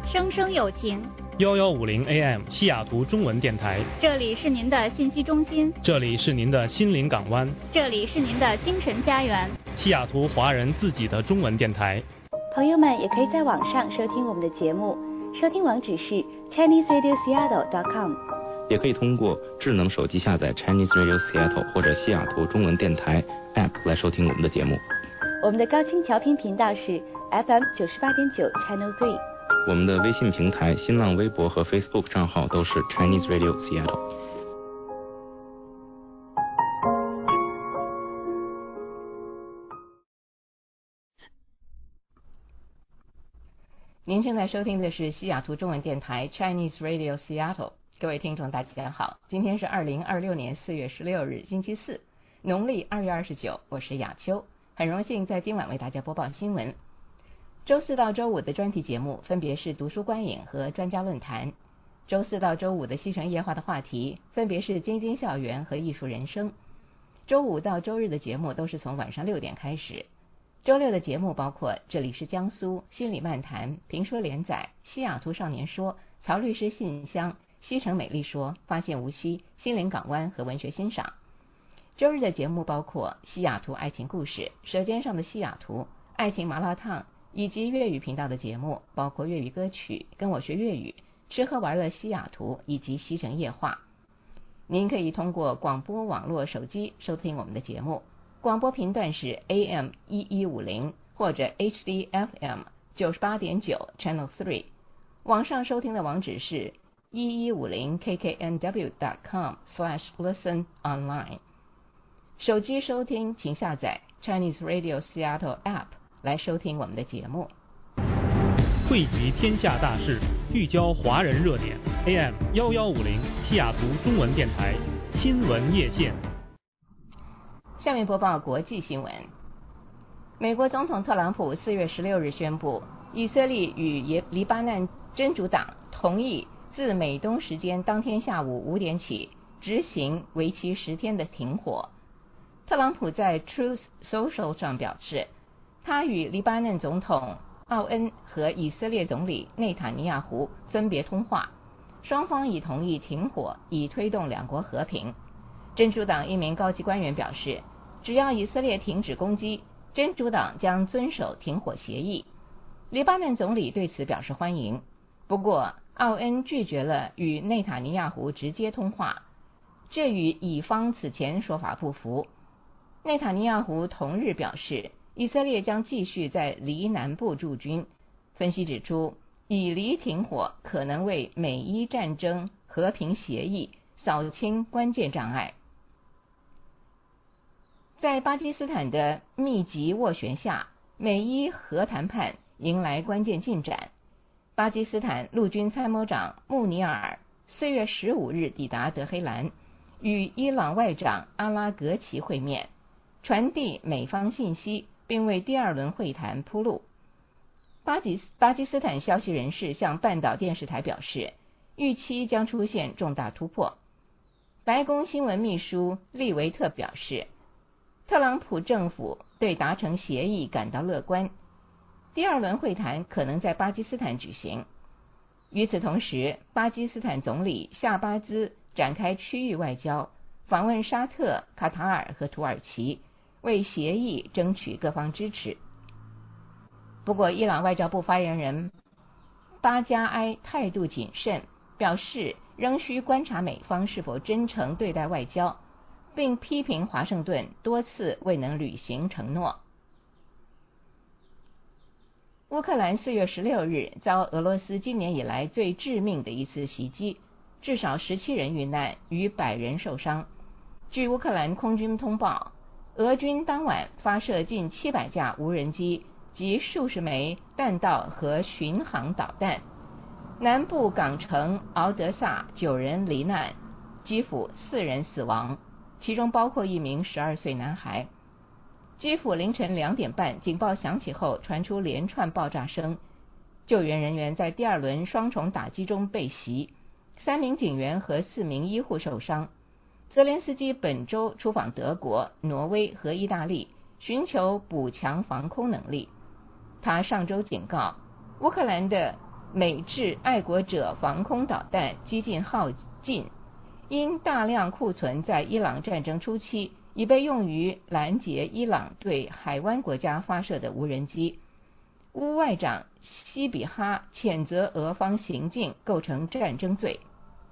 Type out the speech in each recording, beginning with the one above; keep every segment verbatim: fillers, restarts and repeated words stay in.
声声有情。 幺幺五零 A M 西雅图中文电台， 这里是您的信息中心， 这里是您的心灵港湾， 这里是您的精神家园， 西雅图华人自己的中文电台。 朋友们也可以在网上收听我们的节目，收听网址是 Chinese Radio Seattle dot com， 也可以通过智能手机下载 Chinese Radio Seattle 或者西雅图中文电台 App 来收听我们的节目。 我们的高清调频频道是 F M 九十八点九 Channel three。 我们的微信平台、新浪微博和 Facebook 账号都是 Chinese Radio Seattle。 您正在收听的是西雅图中文电台 Chinese Radio Seattle。各位听众大家好，今天是二零二六年四月十六日星期四，农历二月二十九，我是雅秋，很荣幸在今晚为大家播报新闻。周四到周五的专题节目分别是读书观影和专家论坛。周四到周五的西城夜话的话题分别是京津校园和艺术人生。周五到周日的节目都是从晚上六点开始。周六的节目包括这里是江苏、心理漫谈、评说连载、西雅图少年说、曹律师信箱、西城美丽说、发现无锡、心灵港湾和文学欣赏。周日的节目包括西雅图爱情故事、舌尖上的西雅图、爱情麻辣烫以及粤语频道的节目，包括粤语歌曲、跟我学粤语、吃喝玩乐西雅图以及西城夜话。您可以通过广播网络手机收听我们的节目，广播频段是 A M 一一五零或者 H D F M 九十八点九 Channel three， 网上收听的网址是一一五零 K K N W dot com slash listen online。 手机收听请下载 Chinese Radio Seattle App来收听我们的节目。 汇集天下大事，聚焦华人热点 A M 一一五零西雅图中文电台新闻夜线。 下面播报国际新闻。美国总统特朗普四月十六日宣布，以色列与黎巴嫩真主党同意自美东时间当天下午五点起执行为期十天的停火。特朗普在 Truth Social 上表示，他与黎巴嫩总统奥恩和以色列总理内塔尼亚胡分别通话，双方已同意停火，以推动两国和平。真主党一名高级官员表示，只要以色列停止攻击，真主党将遵守停火协议。黎巴嫩总理对此表示欢迎，不过奥恩拒绝了与内塔尼亚胡直接通话，这与以方此前说法不符。内塔尼亚胡同日表示，以色列将继续在黎南部驻军。分析指出，以黎停火可能为美伊战争和平协议扫清关键障碍。在巴基斯坦的密集斡旋下，美伊核谈判迎来关键进展。巴基斯坦陆军参谋长穆尼尔四月十五日抵达德黑兰，与伊朗外长阿拉格齐会面，传递美方信息，并为第二轮会谈铺路。巴基巴基斯坦消息人士向半岛电视台表示，预期将出现重大突破。白宫新闻秘书利维特表示，特朗普政府对达成协议感到乐观，第二轮会谈可能在巴基斯坦举行。与此同时，巴基斯坦总理夏巴兹展开区域外交，访问沙特、卡塔尔和土耳其，为协议争取各方支持。不过，伊朗外交部发言人巴加埃态度谨慎，表示仍需观察美方是否真诚对待外交，并批评华盛顿多次未能履行承诺。乌克兰四月十六日遭俄罗斯今年以来最致命的一次袭击，至少十七人遇难，逾百人受伤。据乌克兰空军通报，俄军当晚发射近七百架无人机及数十枚弹道和巡航导弹。南部港城敖德萨九人罹难，基辅四人死亡，其中包括一名十二岁男孩。基辅凌晨两点半，警报响起后传出连串爆炸声，救援人员在第二轮双重打击中被袭，三名警员和四名医护受伤。泽连斯基本周出访德国、挪威和意大利，寻求补强防空能力。他上周警告，乌克兰的美制爱国者防空导弹几近耗尽，因大量库存在伊朗战争初期已被用于拦截伊朗对海湾国家发射的无人机。乌外长希比哈谴责俄方行径构成战争罪。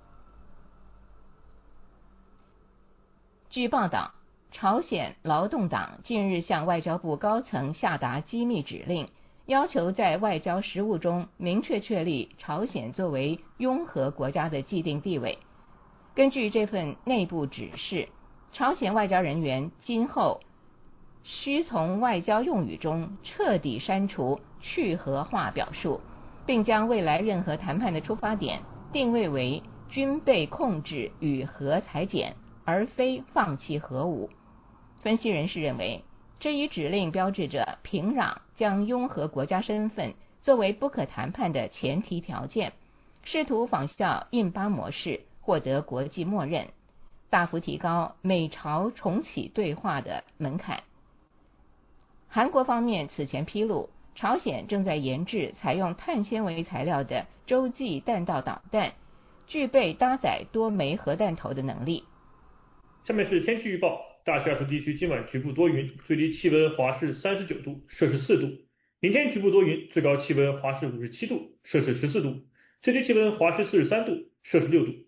据报道，朝鲜劳动党近日向外交部高层下达机密指令，要求在外交实务中明确确立朝鲜作为拥核国家的既定地位。根据这份内部指示，朝鲜外交人员今后需从外交用语中彻底删除去核化表述，并将未来任何谈判的出发点定位为军备控制与核裁减，而非放弃核武。分析人士认为，这一指令标志着平壤将拥核国家身份作为不可谈判的前提条件，试图仿效印巴模式获得国际默认，大幅提高美朝重启对话的门槛。韩国方面此前披露，朝鲜正在研制采用碳纤维材料的洲际弹道导弹，具备搭载多枚核弹头的能力。 下面是天气预报。大西雅图地区今晚局部多云，最低气温华氏三十九度，摄氏四度。明天局部多云，最高气温华氏五十七度，摄氏十四度，最低气温华氏四十三度，摄氏六度。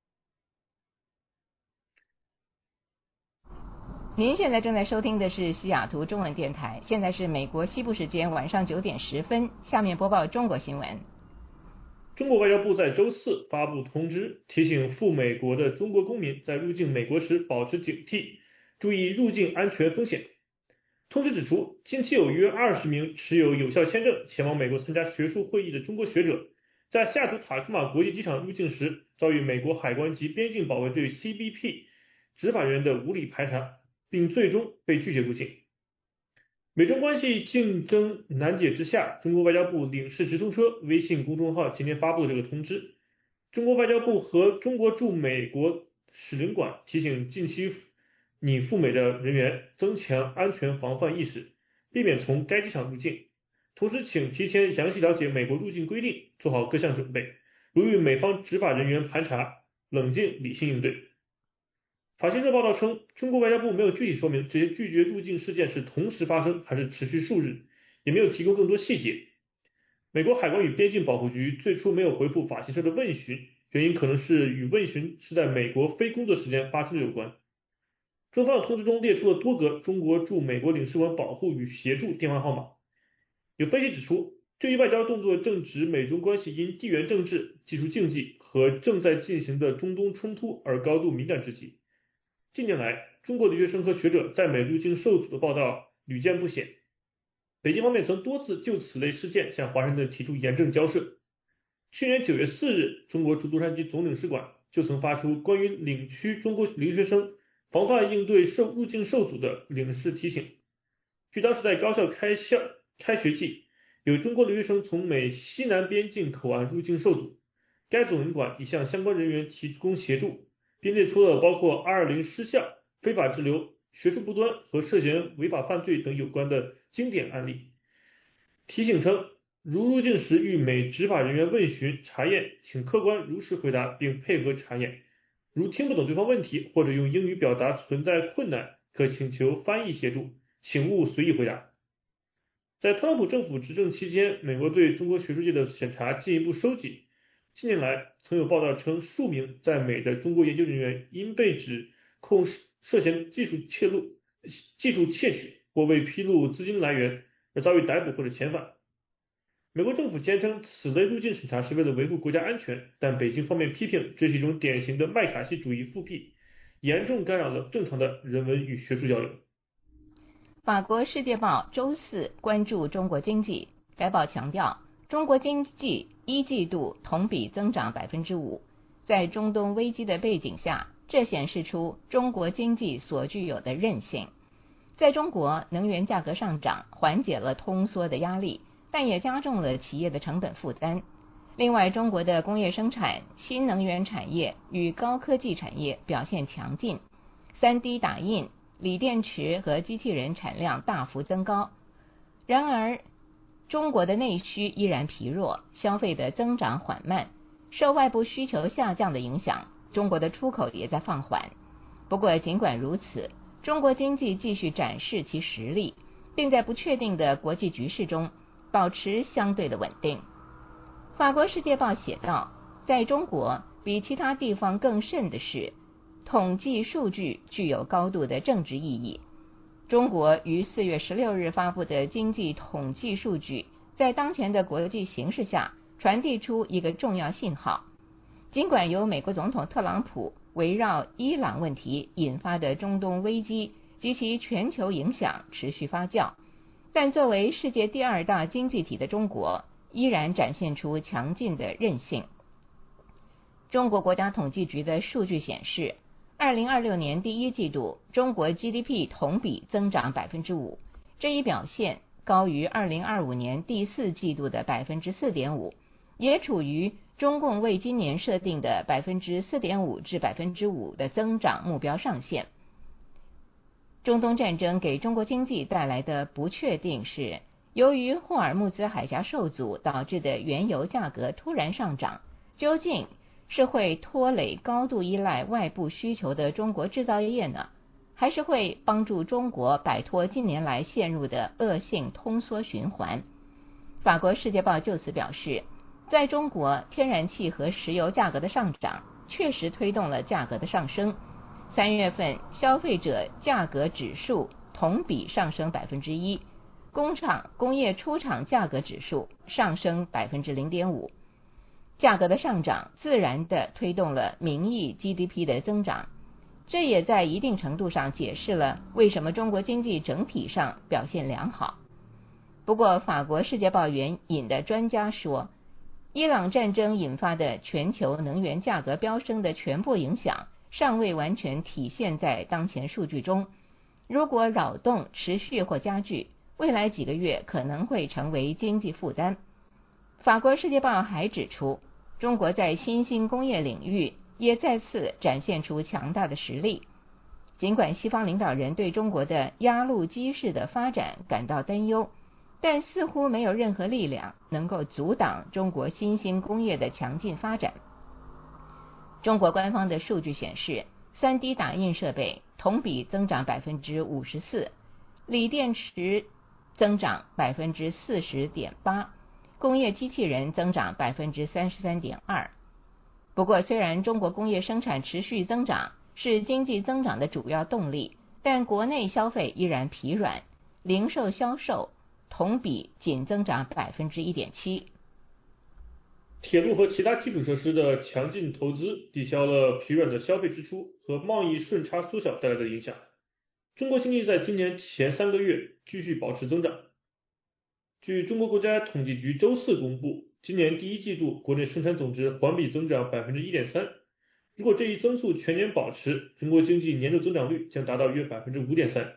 您现在正在收听的是西雅图中文电台，现在是美国西部时间晚上九点十分，下面播报中国新闻。 中国外交部在周四发布通知，提醒赴美国的中国公民在入境美国时保持警惕，注意入境安全风险。通知指出，近期有约二十名持有有效签证前往美国参加学术会议的中国学者，在西雅图塔科马国际机场入境时，遭遇美国海关及边境保卫队 C B P 执法人员的无理排查，并最终被拒绝入境。美中关系竞争难解之下，中国外交部领事直通车微信公众号今天发布了这个通知。中国外交部和中国驻美国使领馆提醒近期拟赴美的人员增强安全防范意识，避免从该机场入境。同时请提前详细了解美国入境规定，做好各项准备，如遇美方执法人员盘查，冷静理性应对。法新社报道称，中国外交部没有具体说明这些拒绝入境事件是同时发生还是持续数日，也没有提供更多细节。美国海关与边境保护局最初没有回复法新社的问询，原因可能是与问询是在美国非工作时间发出的有关。中方的通知中列出了多个中国驻美国领事馆保护与协助电话号码。有分析指出，这一外交动作正值美中关系因地缘政治、技术竞技和正在进行的中东冲突而高度敏感之际。近年来，中国留学生和学者在美入境受阻的报道屡见不鲜。北京方面曾多次就此类事件向华盛顿提出严正交涉。去年九月四日，中国驻洛杉矶总领事馆就曾发出关于领区中国留学生防范应对受入境受阻的领事提醒。据当时在高校开校开学季，有中国留学生从美西南边境口岸入境受阻，该总领馆已向相关人员提供协助，并列出了包括二零失效、非法滞留、学术不端和涉嫌违法犯罪等有关的经典案例。提醒称，如入境时遇美执法人员问询查验，请客观如实回答并配合查验。如听不懂对方问题或者用英语表达存在困难，可请求翻译协助，请勿随意回答。在特朗普政府执政期间，美国对中国学术界的审查进一步收紧。近年来，曾有报道称，数名在美的中国研究人员因被指控涉嫌技术窃录、技术窃取或未披露资金来源而遭遇逮捕或者遣返。美国政府坚称此类入境审查是为了维护国家安全，但北京方面批评这是一种典型的麦卡锡主义复辟，严重干扰了正常的人文与学术交流。 法国《世界报》周四关注中国经济，该报强调，中国经济一季度同比增长百分之五，在中东危机的背景下，这显示出中国经济所具有的韧性。在中国，能源价格上涨缓解了通缩的压力，但也加重了企业的成本负担。另外，中国的工业生产、新能源产业与高科技产业表现强劲， 三 D 打印、锂电池和机器人产量大幅增高。然而， 中国的内需依然疲弱，消费的增长缓慢，受外部需求下降的影响，中国的出口也在放缓。不过尽管如此，中国经济继续展示其实力，并在不确定的国际局势中保持相对的稳定。法国《世界报》写道，在中国比其他地方更甚的是，统计数据具有高度的政治意义。中国于四月十六日发布的经济统计数据，在当前的国际形势下传递出一个重要信号。尽管由美国总统特朗普围绕伊朗问题引发的中东危机及其全球影响持续发酵，但作为世界第二大经济体的中国依然展现出强劲的韧性。中国国家统计局的数据显示，二零二六年第一季度中国 G D P 同比增长 百分之五， 这一表现高于二零二五年第四季度的 百分之四点五， 也处于中共为今年设定的 百分之四点五 至 百分之五 的增长目标上限。中东战争给中国经济带来的不确定是，由于霍尔木兹海峡受阻导致的原油价格突然上涨，究竟是会拖累高度依赖外部需求的中国制造业呢，还是会帮助中国摆脱近年来陷入的恶性通缩循环？法国《世界报》就此表示，在中国，天然气和石油价格的上涨确实推动了价格的上升。三月份消费者价格指数同比上升 百分之一， 工厂工业出厂价格指数上升 百分之零点五。价格的上涨自然地推动了名义 G D P 的增长，这也在一定程度上解释了为什么中国经济整体上表现良好。不过法国《世界报》援引的专家说，伊朗战争引发的全球能源价格飙升的全部影响尚未完全体现在当前数据中，如果扰动持续或加剧，未来几个月可能会成为经济负担。法国《世界报》还指出，中国在新兴工业领域也再次展现出强大的实力。尽管西方领导人对中国的压路机式的发展感到担忧，但似乎没有任何力量能够阻挡中国新兴工业的强劲发展。中国官方的数据显示， 三 D 打印设备同比增长 百分之五十四， 锂电池增长 百分之四十点八，工业机器人增长 百分之三十三点二。 不过虽然中国工业生产持续增长是经济增长的主要动力，但国内消费依然疲软，零售销售同比仅增长 百分之一点七。 铁路和其他基础设施的强劲投资抵消了疲软的消费支出和贸易顺差缩小带来的影响。中国经济在今年前三个月继续保持增长。据中国国家统计局周四公布，今年第一季度国内生产总值环比增长 百分之一点三， 如果这一增速全年保持，中国经济年度增长率将达到约 百分之五点三，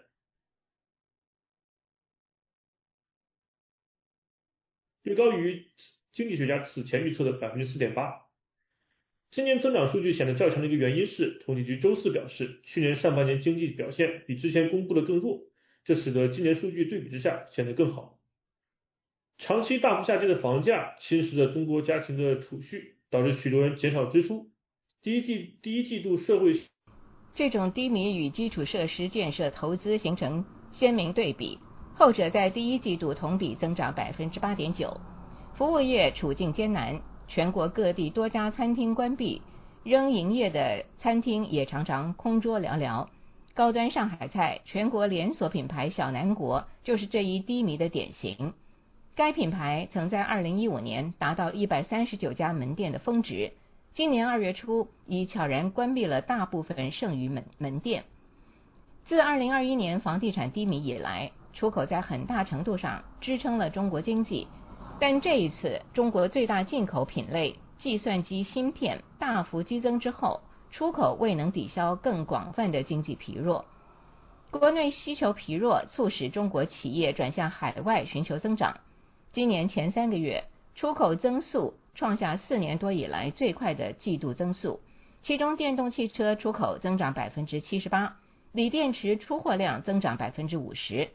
略高于经济学家此前预测的 百分之四点八。 今年增长数据显得较强的一个原因是，统计局周四表示，去年上半年经济表现比之前公布的更弱，这使得今年数据对比之下显得更好。长期大幅下跌的房价侵蚀了中国家庭的储蓄，导致许多人减少支出。第一季第一季度社会这种低迷与基础设施建设投资形成鲜明对比，后者在第一季度同比增长 百分之八点九。 服务业处境艰难，全国各地多家餐厅关闭，仍营业的餐厅也常常空桌寥寥。高端上海菜全国连锁品牌小南国就是这一低迷的典型。该品牌曾在二零一五年达到一百三十九家门店的峰值，今年二月初已悄然关闭了大部分剩余门门店。自二零二一年房地产低迷以来，出口在很大程度上支撑了中国经济，但这一次中国最大进口品类计算机芯片大幅激增之后，出口未能抵消更广泛的经济疲弱。国内需求疲弱促使中国企业转向海外寻求增长。今年前三个月出口增速创下四年多以来最快的季度增速，其中电动汽车出口增长 百分之七十八， 锂电池出货量增长 百分之五十，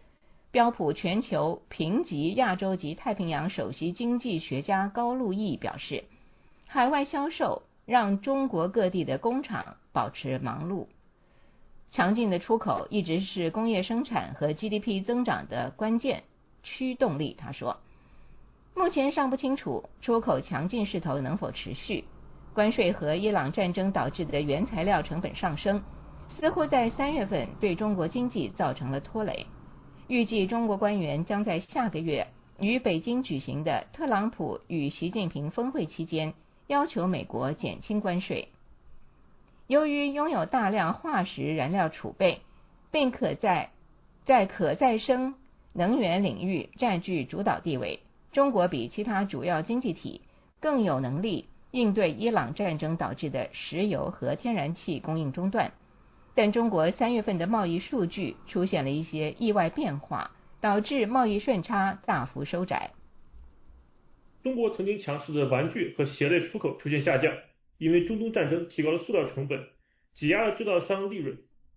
标普全球评级亚洲及太平洋首席经济学家高路易表示，海外销售让中国各地的工厂保持忙碌。强劲的出口一直是工业生产和 G D P 增长的关键驱动力，他说。目前尚不清楚出口强劲势头能否持续，关税和伊朗战争导致的原材料成本上升，似乎在三月份对中国经济造成了拖累。预计中国官员将在下个月于北京举行的特朗普与习近平峰会期间要求美国减轻关税。由于拥有大量化石燃料储备，并可在在可再生能源领域占据主导地位，中国比其他主要经济体更有能力应对伊朗战争导致的石油和天然气供应中断。但中国三月份的贸易数据出现了一些意外变化，导致贸易顺差大幅收窄。 中国曾经强势的玩具和鞋类出口出现下降，因为中东战争提高了塑料成本，挤压了制造商利润。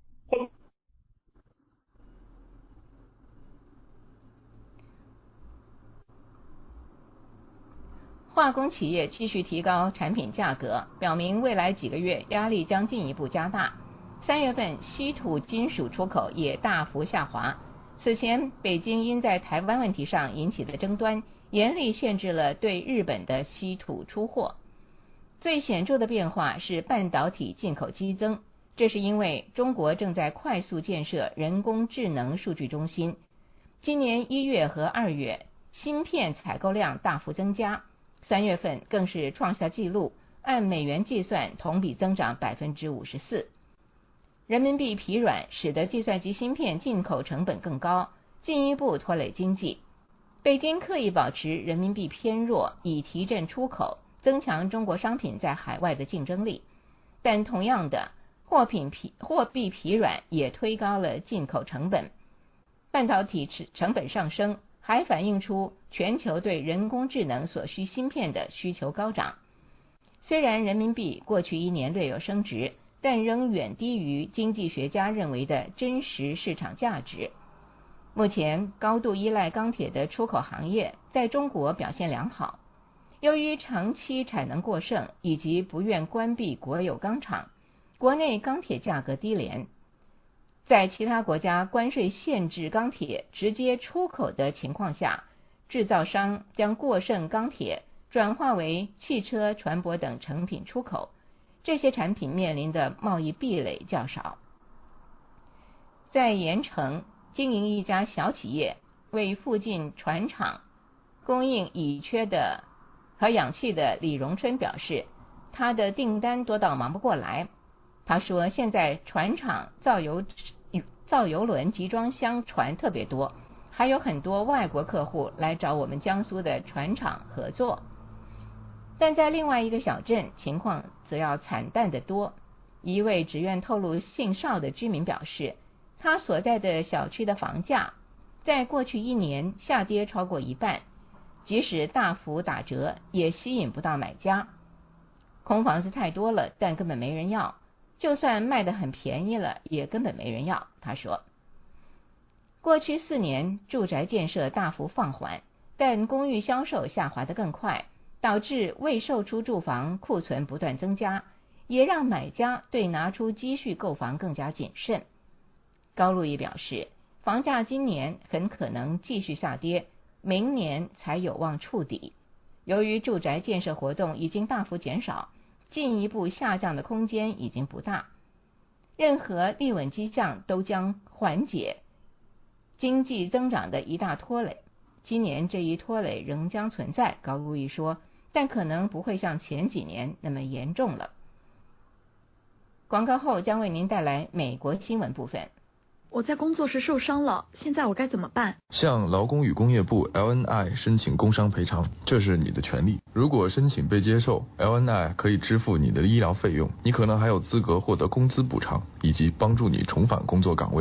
化工企业继续提高产品价格，表明未来几个月压力将进一步加大。三月份稀土金属出口也大幅下滑。此前，北京因在台湾问题上引起的争端，严厉限制了对日本的稀土出货。最显著的变化是半导体进口激增，这是因为中国正在快速建设人工智能数据中心。今年一月和二月，芯片采购量大幅增加，三月份更是创下纪录，按美元计算同比增长 百分之五十四。人民币疲软使得计算机芯片进口成本更高，进一步拖累经济。北京刻意保持人民币偏弱，以提振出口，增强中国商品在海外的竞争力。但同样的，货品疲货币疲软也推高了进口成本。半导体成本上升，还反映出全球对人工智能所需芯片的需求高涨。虽然人民币过去一年略有升值，但仍远低于经济学家认为的真实市场价值。目前高度依赖钢铁的出口行业在中国表现良好，由于长期产能过剩以及不愿关闭国有钢厂，国内钢铁价格低廉。在其他国家关税限制钢铁直接出口的情况下，制造商将过剩钢铁转化为汽车、船舶等成品出口，这些产品面临的贸易壁垒较少。在盐城经营一家小企业，为附近船厂供应乙炔的和氧气的李荣春表示，他的订单多到忙不过来。他说，现在船厂造油造油轮集装箱船特别多，还有很多外国客户来找我们江苏的船厂合作。但在另外一个小镇，情况则要惨淡得多。一位只愿透露姓邵的居民表示，他所在的小区的房价在过去一年下跌超过一半，即使大幅打折也吸引不到买家。空房子太多了，但根本没人要，就算卖得很便宜了，也根本没人要。他说，过去四年住宅建设大幅放缓，但公寓销售下滑得更快，导致未售出住房库存不断增加，也让买家对拿出积蓄购房更加谨慎。高路易表示，房价今年很可能继续下跌，明年才有望触底。由于住宅建设活动已经大幅减少，进一步下降的空间已经不大，任何利稳迹象都将缓解经济增长的一大拖累。今年这一拖累仍将存在，高路易说，但可能不会像前几年那么严重了。广告后将为您带来美国新闻部分。 我在工作时受伤了，现在我该怎么办？ 向劳工与工业部 L N I 申请工伤赔偿，这是你的权利。如果申请被接受， L N I 可以支付你的医疗费用，你可能还有资格获得工资补偿，以及帮助你重返工作岗位。 哇，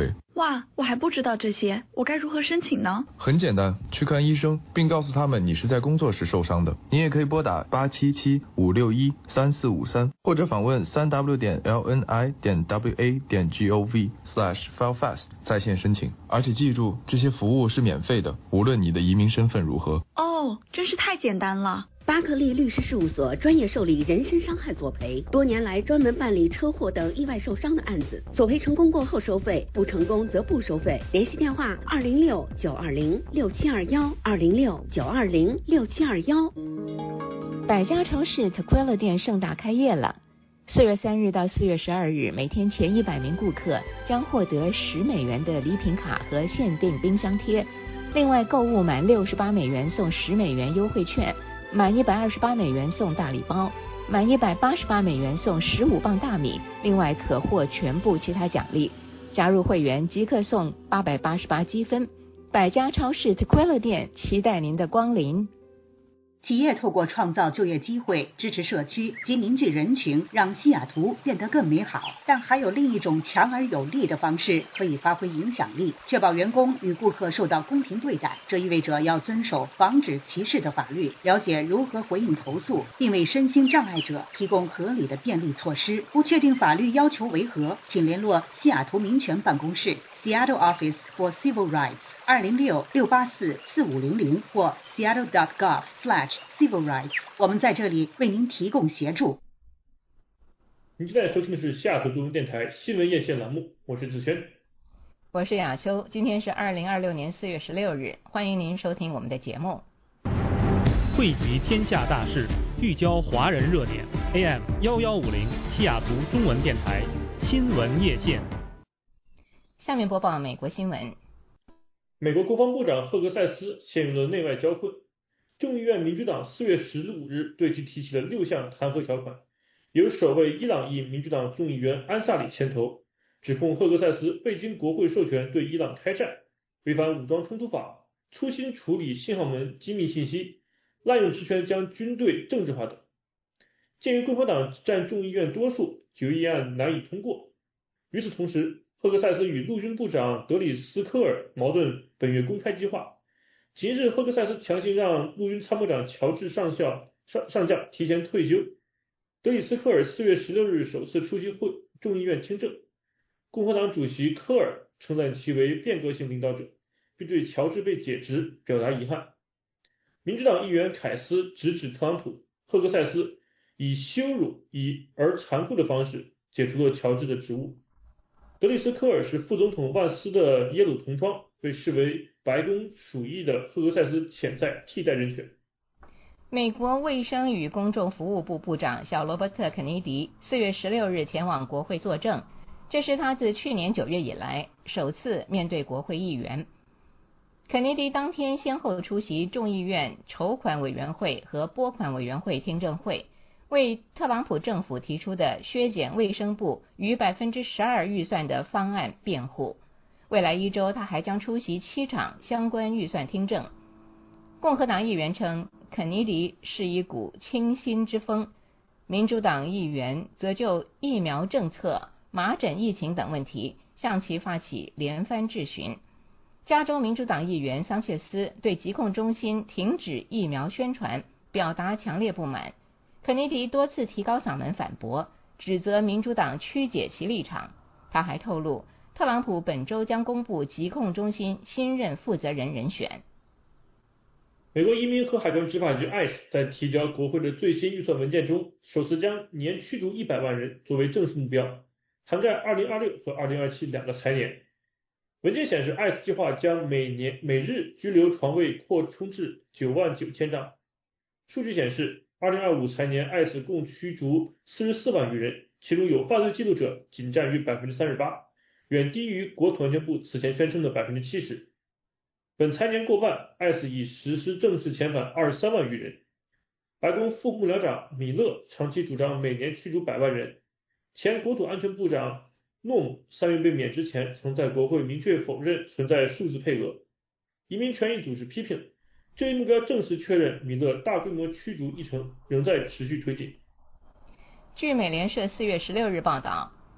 哇，我还不知道这些，我该如何申请呢？ 很简单，去看医生，并告诉他们你是在工作时受伤的。你也可以拨打八七七五六一三四五三，或者访问三 w 点 l n i 点 w a 点 g o v slash file fast 在线申请。而且记住，这些服务是免费的，无论你的移民身份如何。 哦，真是太简单了。 巴克利律师事务所专业受理人身伤害索赔，多年来专门办理车祸等意外受伤的案子，索赔成功过后收费，不成功则不收费。联系电话二零六九二零六七二幺二零六九二零六七二幺。 百家超市 Tequila 店盛大开业了。四月三日到四月十二日，每天前一百名顾客将获得十美元的礼品卡和限定冰箱贴，另外购物满六十八美元送十美元优惠券。满一百二十八美元送大礼包，满一百八十八美元送十五磅大米，另外可获全部其他奖励。加入会员即刻送八百八十八积分。百家超市 Tequila 店期待您的光临。 企业透过创造就业机会、支持社区及凝聚人群，让西雅图变得更美好。但还有另一种强而有力的方式可以发挥影响力，确保员工与顾客受到公平对待。这意味着要遵守防止歧视的法律，了解如何回应投诉，并为身心障碍者提供合理的便利措施。不确定法律要求为何，请联络西雅图民权办公室 Seattle Office for Civil Rights 二零六六八四四五零零或 seattle dot gov slash civil rights。 我们在这里为您提供协助。 您正在收听的是西雅图中文电台新闻夜线栏目，我是子轩， 我是雅秋。今天是二零二六年四月十六日，欢迎您收听我们的节目。 汇集天下大事，聚焦华人热点 A M 一一五零西雅图中文电台新闻夜线。 下面播报美国新闻。 美国国防部长赫格塞斯陷入了内外交困，众议院民主党四月十五日对其提起了六项弹劾条款，由首位伊朗裔民主党众议员安萨里牵头，指控赫格塞斯未经国会授权对伊朗开战，违反武装冲突法，粗心处理信号门机密信息，滥用职权将军队政治化等。鉴于共和党占众议院多数，决议案难以通过。与此同时，赫格塞斯与陆军部长德里斯科尔矛盾本月公开激化。今日赫格塞斯强行让陆军参谋长乔治上校上上将提前退休。德里斯科尔四月十六日首次出席会众议院听证，共和党主席科尔称赞其为变革性领导者，并对乔治被解职表达遗憾。民主党议员凯斯直指特朗普，赫格塞斯以羞辱以而残酷的方式解除了乔治的职务。德里斯科尔是副总统万斯的耶鲁同窗，被视为白宫属意的赫格塞斯潜在替代人选。 美国卫生与公众服务部部长小罗伯特·肯尼迪四月十六日前往国会作证，这是他自去年九月以来首次面对国会议员。肯尼迪当天先后出席众议院筹款委员会和拨款委员会听证会，为特朗普政府提出的削减卫生部逾百分之十二预算的方案辩护。未来一周，他还将出席七场相关预算听证。共和党议员称，肯尼迪是一股清新之风，民主党议员则就疫苗政策、麻疹疫情等问题向其发起连番质询。加州民主党议员桑切斯对疾控中心停止疫苗宣传表达强烈不满。肯尼迪多次提高嗓门反驳，指责民主党曲解其立场。他还透露，特朗普本周将公布疾控中心新任负责人人选。 美国移民和海关执法局 I C E 在提交国会的最新预算文件中，首次将年驱逐一百万人作为正式目标，涵盖二零二六和二零二七两个财年。文件显示 I C E 计划将每年每日拘留床位扩充至九万九千张。数据显示，二零二五财年 I C E 共驱逐四十四万余人，其中有犯罪记录者仅占于 百分之三十八， 远低于国土安全部此前宣称的 百分之七十。本财年过半 ，I C E 已实施正式遣返二十三万余人。白宫副幕僚长米勒长期主张每年驱逐百万人。前国土安全部长诺姆三月被免职前曾在国会明确否认存在数字配额。移民权益组织批评，这一目标正式确认米勒大规模驱逐议程仍在持续推进。 据美联社四月十六日报道，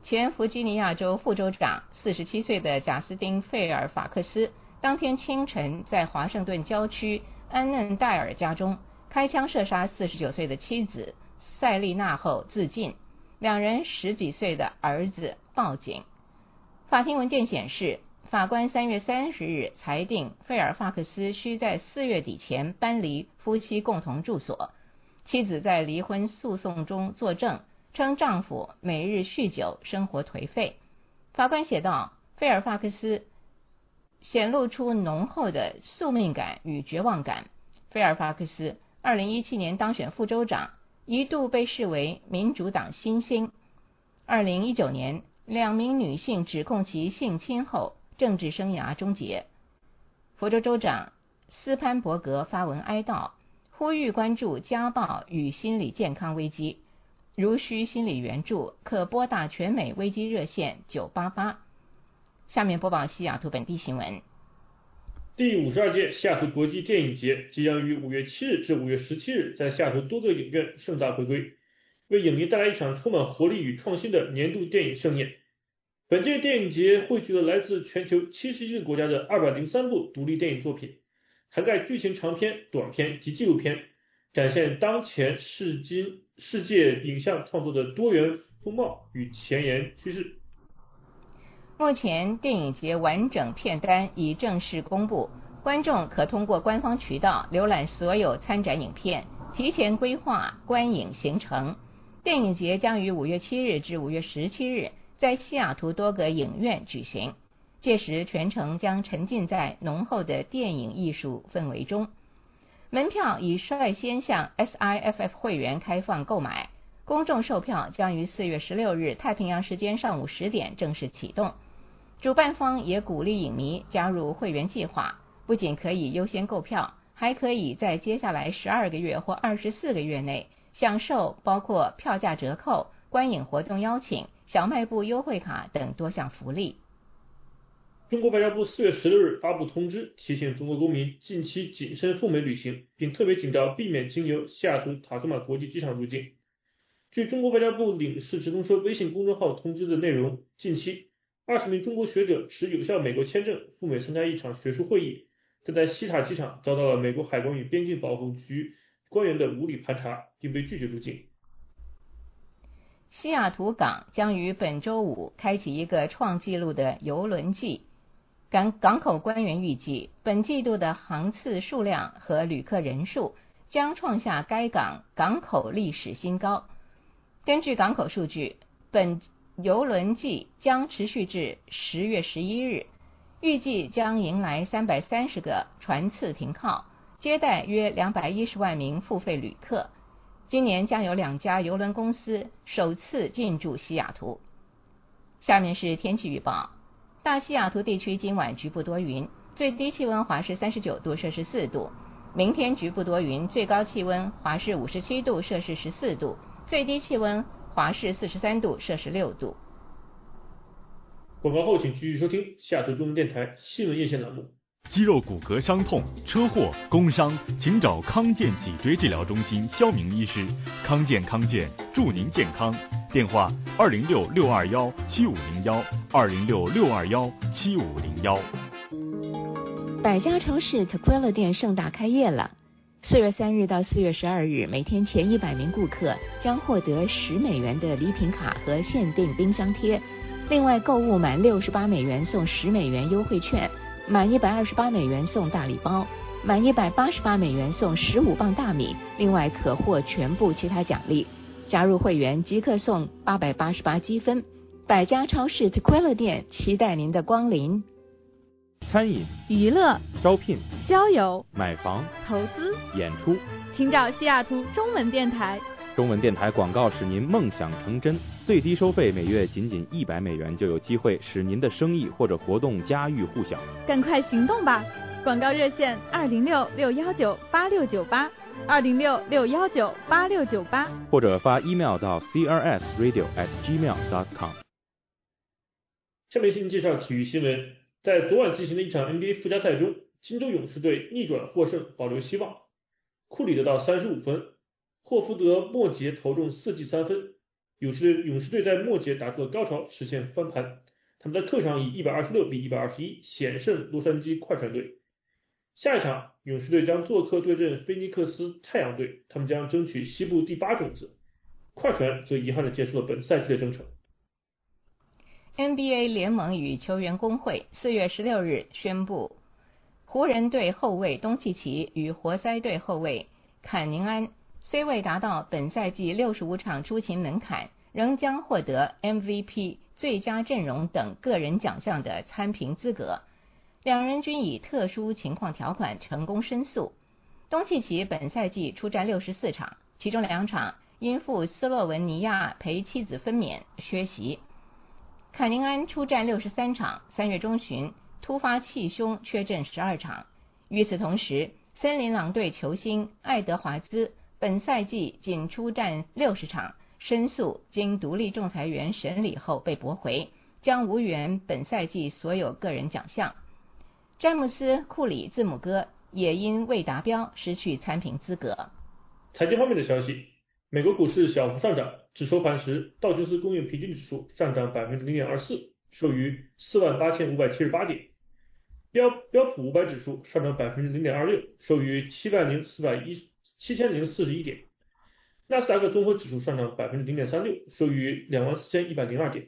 前弗吉尼亚州副州长四十七岁的贾斯汀·费尔法克斯当天清晨在华盛顿郊区安嫩戴尔家中开枪射杀四十九岁的妻子塞丽娜后自尽，两人十几岁的儿子报警。法庭文件显示，法官三月三十日裁定费尔法克斯需在四月底前搬离夫妻共同住所。妻子在离婚诉讼中作证，称丈夫每日酗酒，生活颓废。法官写道，费尔法克斯显露出浓厚的宿命感与绝望感。费尔法克斯二零一七年当选副州长，一度被视为民主党新星。二零一九年，两名女性指控其性侵后，政治生涯终结。佛州州长斯潘伯格发文哀悼，呼吁关注家暴与心理健康危机。如需心理援助，可拨打全美危机热线九八八。下面播报西雅图本地新闻。 第五十二届西雅图国际电影节即将于五月七日至五月十七日在西雅图多个影院盛大回归，为影迷带来一场充满活力与创新的年度电影盛宴。本届电影节汇聚了来自全球七十一个国家的二百零三部独立电影作品，涵盖剧情长片、短片及纪录片，展现当前世今世界影像创作的多元风貌与前沿趋势。 目前电影节完整片单已正式公布，观众可通过官方渠道浏览所有参展影片，提前规划观影行程。电影节将于五月七日至五月十七日在西雅图多个影院举行，届时全程将沉浸在浓厚的电影艺术氛围中。门票已率先向 S I F F 会员开放购买，公众售票将于四月十六日太平洋时间上午十点正式启动。主办方也鼓励影迷加入会员计划，不仅可以优先购票，还可以在接下来十二个月或二十四个月内享受包括票价折扣、观影活动邀请、小卖部优惠卡等多项福利。 中国外交部四月十六日发布通知，提醒中国公民近期谨慎赴美旅行，并特别警告避免经由西雅图塔科马国际机场入境。据中国外交部领事直通车微信公众号通知的内容，近期二十名中国学者持有效美国签证赴美参加一场学术会议，但在西塔机场遭到了美国海关与边境保护局官员的无理盘查，并被拒绝入境。 西雅图港将于本周五开启一个创纪录的邮轮季，港港口官员预计，本季度的航次数量和旅客人数将创下该港港口历史新高。根据港口数据，本邮轮季将持续至十月十一日，预计将迎来三百三十个船次停靠，接待约两百一十万名付费旅客。今年将有两家邮轮公司首次进驻西雅图。下面是天气预报。大西雅图地区今晚局部多云，最低气温华氏三十九度摄氏四度，明天局部多云，最高气温华氏五十七度摄氏十四度，最低气温华氏四十三度摄氏六度。 广告后请继续收听西雅图中文电台新闻夜线栏目。 肌肉骨骼伤痛、车祸、工伤，请找康健脊椎治疗中心肖明医师。康健康健，祝您健康。电话二零六六二幺七五零幺二零六六二幺七五零幺。 百家超市 Tequila 店盛大开业了。四月三日到四月十二日，每天前一百名顾客将获得十美元的礼品卡和限定冰箱贴。另外，购物满六十八美元送十美元优惠券，满一百二十八美元送大礼包，满一百八十八美元送十五磅大米，另外可获全部其他奖励。加入会员即刻送八百八十八积分。百家超市 Tequila 店期待您的光临。 餐饮、 娱乐、 招聘、 交友、 买房、 投资、 演出， 请找西雅图中文电台。 中文电台广告使您梦想成真，最低收费每月仅仅一百美元，就有机会使您的生意或者活动家喻户晓。 赶快行动吧！广告热线二零六六幺九八六九八，二零六六幺九八六九八， 或者发 email 到 c r s radio at gmail dot com。 下面请介绍体育新闻。在昨晚进行的一场 N B A 附加赛中，金州勇士队逆转获胜，保留希望。库里得到三十五分，霍福德末节投中四记三分， 勇士队勇士队在末节打出了高潮，实现翻盘。他们在客场以一百二十六比一百二十一险胜洛杉矶快船队。下一场，勇士队将做客对阵菲尼克斯太阳队，他们将争取西部第八种子。快船则遗憾地结束了本赛季的征程。 N B A 联盟与球员工会四月十六日宣布，湖人队后卫东契奇与活塞队后卫坎宁安虽未达到本赛季六十五场出勤门槛，仍将获得 M V P、最佳阵容等个人奖项的参评资格。两人均以特殊情况条款成功申诉。东契奇本赛季出战六十四场，其中两场因赴斯洛文尼亚陪妻子分娩缺席。坎宁安出战六十三场，三月中旬突发气胸缺阵十二场。与此同时，森林狼队球星爱德华兹本赛季仅出战六十场，申诉经独立仲裁员审理后被驳回，将无缘本赛季所有个人奖项。詹姆斯·库里字母哥也因未达标失去参评资格。 财经方面的消息，美国股市小幅上涨，至收盘时，道琼斯工业平均指数上涨百分之零点二四，收于四万八千五百七十八点；标标普五百指数上涨百分之零点二六，收于七万零四百一七千零四十一点；纳斯达克综合指数上涨百分之零点三六，收于两万四千一百零二点。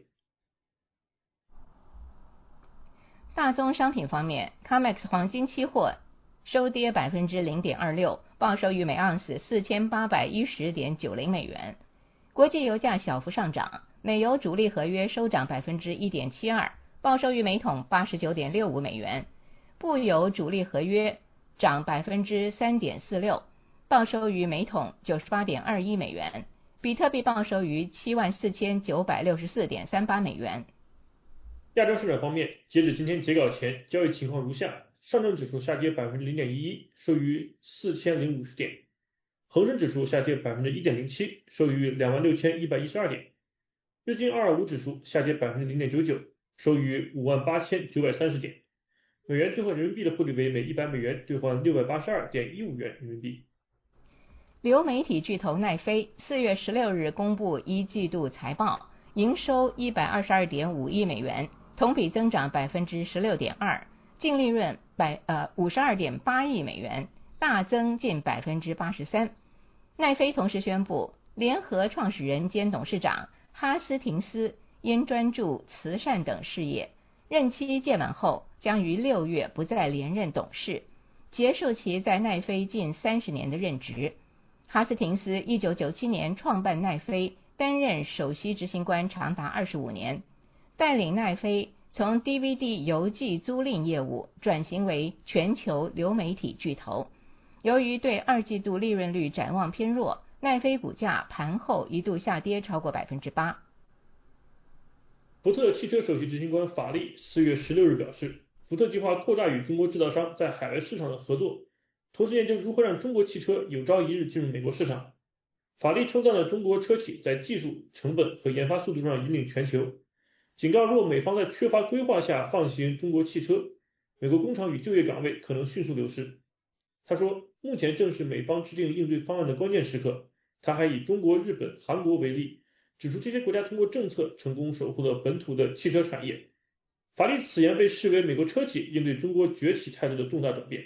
大宗商品方面 ，C O M E X 黄金期货收跌百分之零点二六，报收于每盎司四千八百一十点九零美元。国际油价小幅上涨，美油主力合约收涨百分之一点七二，报收于每桶八十九点六五美元。布油主力合约涨百分之三点四六，报收于每桶九十八点二一美元。比特币报收于七万四千九百六十四点三八美元。 亚洲市场方面，截止今天截稿前，交易情况如下：上证指数下跌百分之零点一一，收于四千零五十点；恒生指数下跌百分之一点零七，收于两万六千一百一十二点；日经二二五指数下跌百分之零点九九，收于五万八千九百三十点。美元兑换人民币的汇率为每一百美元兑换六百八十二点一五元人民币。 流媒体巨头奈飞四月十六日公布一季度财报，营收一百二十二点五亿美元，同比增长百分之十六点二，净利润百呃五十二点八亿美元，大增近百分之八十三。奈飞同时宣布，联合创始人兼董事长哈斯廷斯因专注慈善等事业，任期届满后将于六月不再连任董事，结束其在奈飞近三十年的任职。哈斯廷斯一九九七年创办奈飞，担任首席执行官长达二十五年，带领奈飞从 D V D 邮寄租赁业务转型为全球流媒体巨头。由于对二季度利润率展望偏弱，奈飞股价盘后一度下跌超过百分之八。 福特汽车首席执行官法利四月十六日表示，福特计划扩大与中国制造商在海外市场的合作，同时研究如何让中国汽车有朝一日进入美国市场。法利称赞了中国车企在技术、成本和研发速度上引领全球，警告若美方在缺乏规划下放行中国汽车，美国工厂与就业岗位可能迅速流失。他说，目前正是美方制定应对方案的关键时刻。他还以中国、日本、韩国为例，指出这些国家通过政策成功守护了本土的汽车产业。法利此言被视为美国车企应对中国崛起态度的重大转变。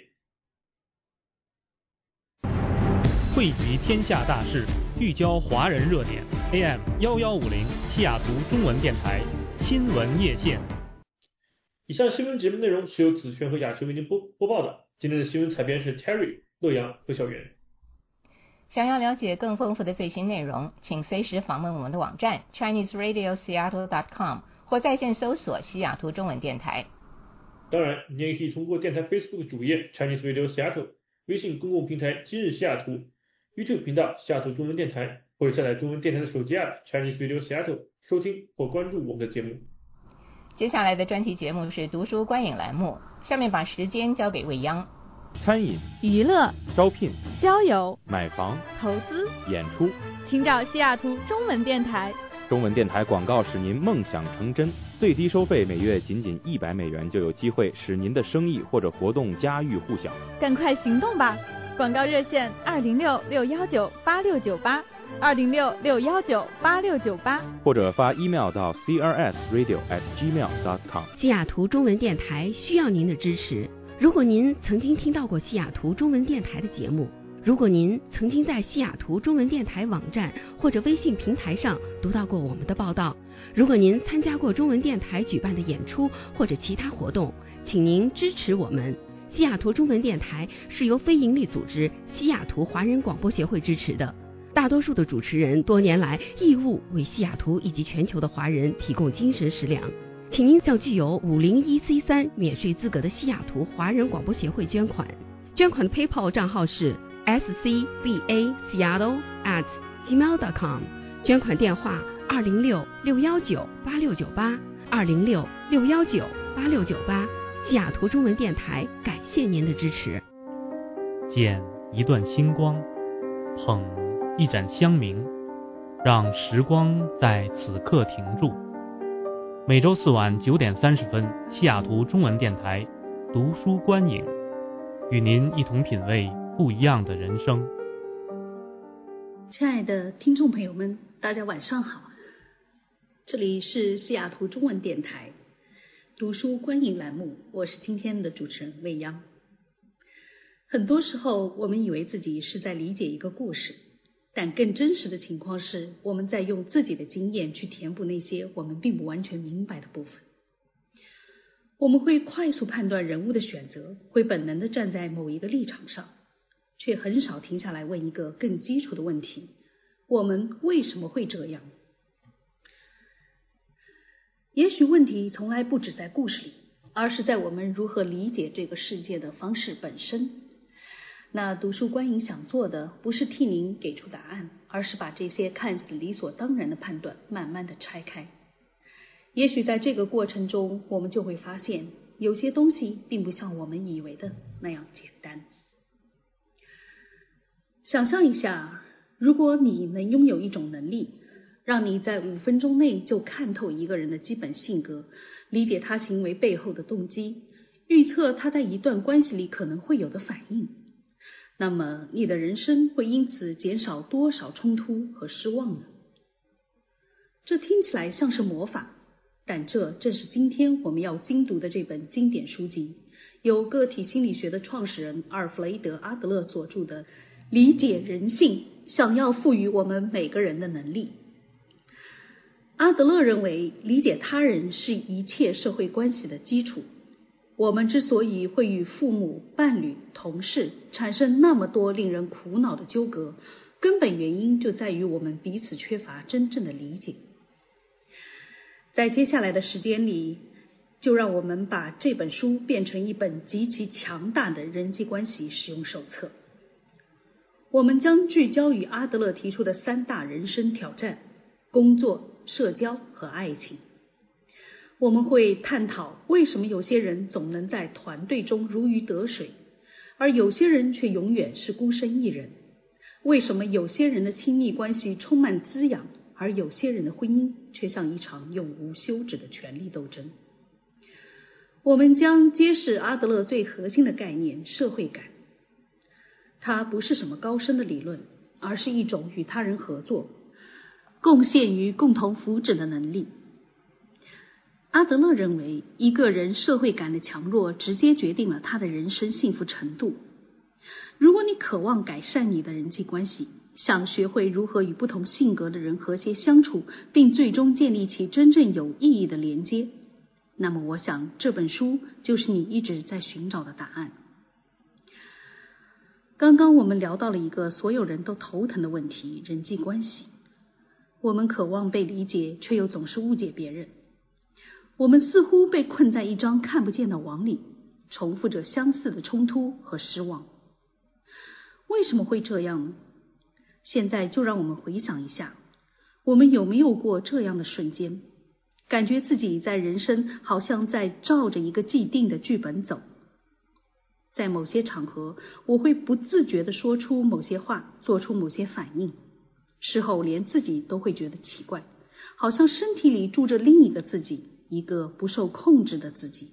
汇集天下大事，聚焦华人热点。A M 一一五零西雅图中文电台新闻夜线。 以上新闻节目内容是由子轩和雅秋为您播播报的。今天的新闻采编是 Terry、乐阳和小袁。 想要了解更丰富的最新内容，请随时访问我们的网站 Chinese Radio Seattle dot com 或在线搜索西雅图中文电台。 当然，你也可以通过电台 Facebook 主页 Chinese Radio Seattle、微信公共平台今日西雅图、YouTube 频道西雅图中文电台，或者下载中文电台的手机 App Chinese Radio Seattle 收听或关注我们的节目。 接下来的专题节目是读书观影栏目，下面把时间交给未央。 餐饮、 娱乐、 招聘、 交友、 买房、 投资、 演出， 请找西雅图中文电台。 中文电台广告使您梦想成真，最低收费每月仅仅一百美元，就有机会使您的生意或者活动家喻户晓。 赶快行动吧！广告热线二零六六幺九八六九八， 二零六六幺九八六九八， 或者发 email 到 c r s radio at gmail dot com。 西雅图中文电台需要您的支持。如果您曾经听到过西雅图中文电台的节目，如果您曾经在西雅图中文电台网站或者微信平台上读到过我们的报道，如果您参加过中文电台举办的演出或者其他活动，请您支持我们。西雅图中文电台是由非营利组织西雅图华人广播协会支持的，大多数的主持人多年来义务为西雅图以及全球的华人提供精神食粮。请您向具有五零一 C 三 免税资格的西雅图华人广播协会捐款，捐款的 PayPal 账号是 s c b a seattle at gmail dot com， 捐款电话二零六六幺九八六九八，二零六六幺九八六九八。西雅图中文电台感谢您的支持。 捡一段星光，捧一盏香茗，让时光在此刻停住。每周四晚九点三十分，西雅图中文电台读书观影，与您一同品味不一样的人生。 亲爱的听众朋友们，大家晚上好，这里是西雅图中文电台读书观影栏目，我是今天的主持人未央。很多时候我们以为自己是在理解一个故事，但更真实的情况是我们在用自己的经验去填补那些我们并不完全明白的部分。我们会快速判断人物的选择，会本能地站在某一个立场上，却很少停下来问一个更基础的问题：我们为什么会这样？也许问题从来不止在故事里，而是在我们如何理解这个世界的方式本身。那读书观影想做的不是替您给出答案，而是把这些看似理所当然的判断慢慢的拆开。也许在这个过程中，我们就会发现有些东西并不像我们以为的那样简单。想象一下，如果你能拥有一种能力，让你在五分钟内就看透一个人的基本性格，理解他行为背后的动机，预测他在一段关系里可能会有的反应，那么你的人生会因此减少多少冲突和失望呢？这听起来像是魔法，但这正是今天我们要精读的这本经典书籍，由个体心理学的创始人阿尔弗雷德·阿德勒所著的《理解人性：想要赋予我们每个人的能力》。阿德勒认为，理解他人是一切社会关系的基础。我们之所以会与父母、伴侣、同事产生那么多令人苦恼的纠葛，根本原因就在于我们彼此缺乏真正的理解。在接下来的时间里，就让我们把这本书变成一本极其强大的人际关系使用手册。我们将聚焦于阿德勒提出的三大人生挑战：工作、社交和爱情。我们会探讨为什么有些人总能在团队中如鱼得水，而有些人却永远是孤身一人；为什么有些人的亲密关系充满滋养，而有些人的婚姻却像一场永无休止的权力斗争。我们将揭示阿德勒最核心的概念——社会感。它不是什么高深的理论，而是一种与他人合作、贡献于共同福祉的能力。阿德勒认为，一个人社会感的强弱直接决定了他的人生幸福程度。如果你渴望改善你的人际关系，想学会如何与不同性格的人和谐相处，并最终建立起真正有意义的连接，那么我想这本书就是你一直在寻找的答案。刚刚我们聊到了一个所有人都头疼的问题——人际关系。我们渴望被理解，却又总是误解别人。我们似乎被困在一张看不见的网里，重复着相似的冲突和失望。为什么会这样呢？现在就让我们回想一下，我们有没有过这样的瞬间，感觉自己在人生好像在照着一个既定的剧本走。在某些场合，我会不自觉地说出某些话，做出某些反应，事后连自己都会觉得奇怪，好像身体里住着另一个自己，一个不受控制的自己。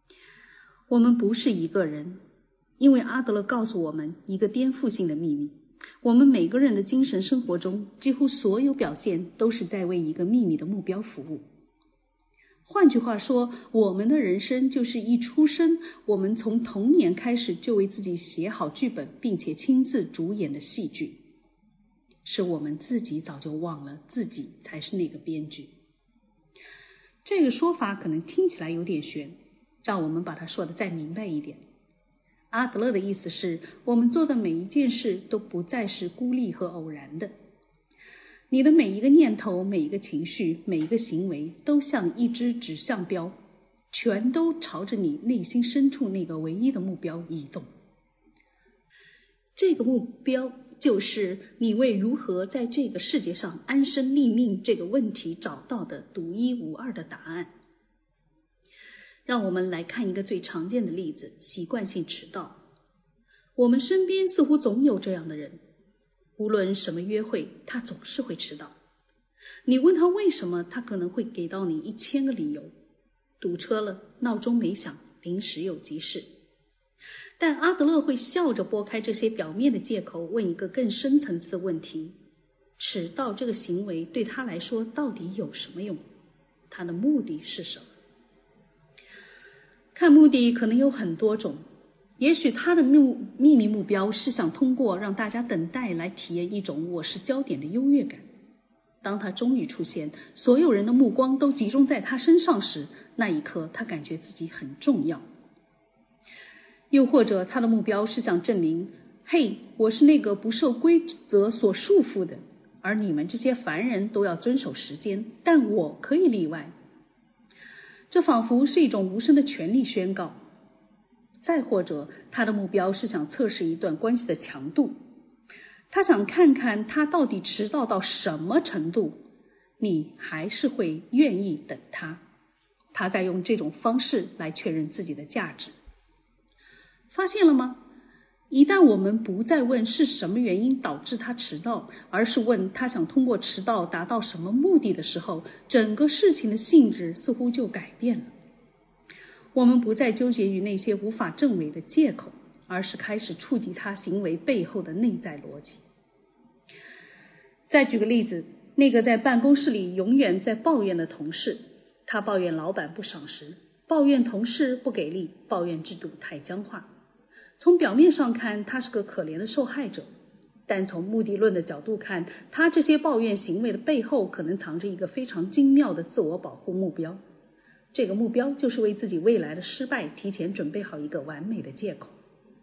我们不是一个人，因为阿德勒告诉我们一个颠覆性的秘密： 我们每个人的精神生活中，几乎所有表现都是在为一个秘密的目标服务。换句话说，我们的人生就是一出生，我们从童年开始就为自己写好剧本，并且亲自主演的戏剧，是我们自己早就忘了自己才是那个编剧。这个说法可能听起来有点悬，让我们把它说得再明白一点。阿德勒的意思是，我们做的每一件事都不再是孤立和偶然的。你的每一个念头、每一个情绪、每一个行为都像一支指向标，全都朝着你内心深处那个唯一的目标移动。这个目标就是你为如何在这个世界上安身立命这个问题找到的独一无二的答案。让我们来看一个最常见的例子，习惯性迟到。我们身边似乎总有这样的人，无论什么约会，他总是会迟到。你问他为什么，他可能会给到你一千个理由，堵车了，闹钟没响，临时有急事。但阿德勒会笑着拨开这些表面的借口，问一个更深层次的问题：迟到这个行为对他来说到底有什么用？他的目的是什么？看目的可能有很多种，也许他的目秘密目标是想通过让大家等待来体验一种我是焦点的优越感。当他终于出现，所有人的目光都集中在他身上时，那一刻他感觉自己很重要。又或者他的目标是想证明，嘿，我是那个不受规则所束缚的，而你们这些凡人都要遵守时间，但我可以例外。这仿佛是一种无声的权力宣告。再或者他的目标是想测试一段关系的强度，他想看看他到底迟到到什么程度，你还是会愿意等他。他在用这种方式来确认自己的价值。发现了吗？一旦我们不再问是什么原因导致他迟到，而是问他想通过迟到达到什么目的的时候，整个事情的性质似乎就改变了。我们不再纠结于那些无法证伪的借口，而是开始触及他行为背后的内在逻辑。再举个例子，那个在办公室里永远在抱怨的同事，他抱怨老板不赏识，抱怨同事不给力，抱怨制度太僵化。从表面上看，他是个可怜的受害者，但从目的论的角度看，他这些抱怨行为的背后可能藏着一个非常精妙的自我保护目标。这个目标就是为自己未来的失败提前准备好一个完美的借口。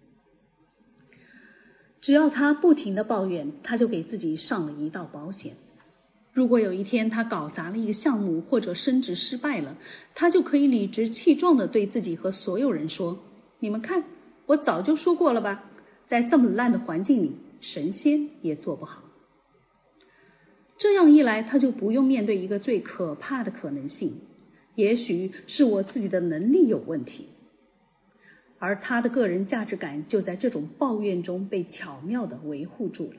只要他不停地抱怨，他就给自己上了一道保险。如果有一天他搞砸了一个项目或者升职失败了，他就可以理直气壮地对自己和所有人说，你们看，我早就说过了吧，在这么烂的环境里，神仙也做不好。这样一来，他就不用面对一个最可怕的可能性，也许是我自己的能力有问题，而他的个人价值感就在这种抱怨中被巧妙地维护住了。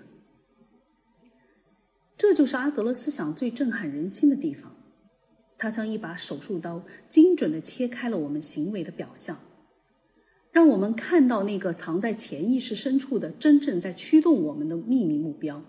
这就是阿德勒思想最震撼人心的地方，它像一把手术刀，精准地切开了我们行为的表象，让我们看到那个藏在潜意识深处的真正在驱动我们的秘密目标。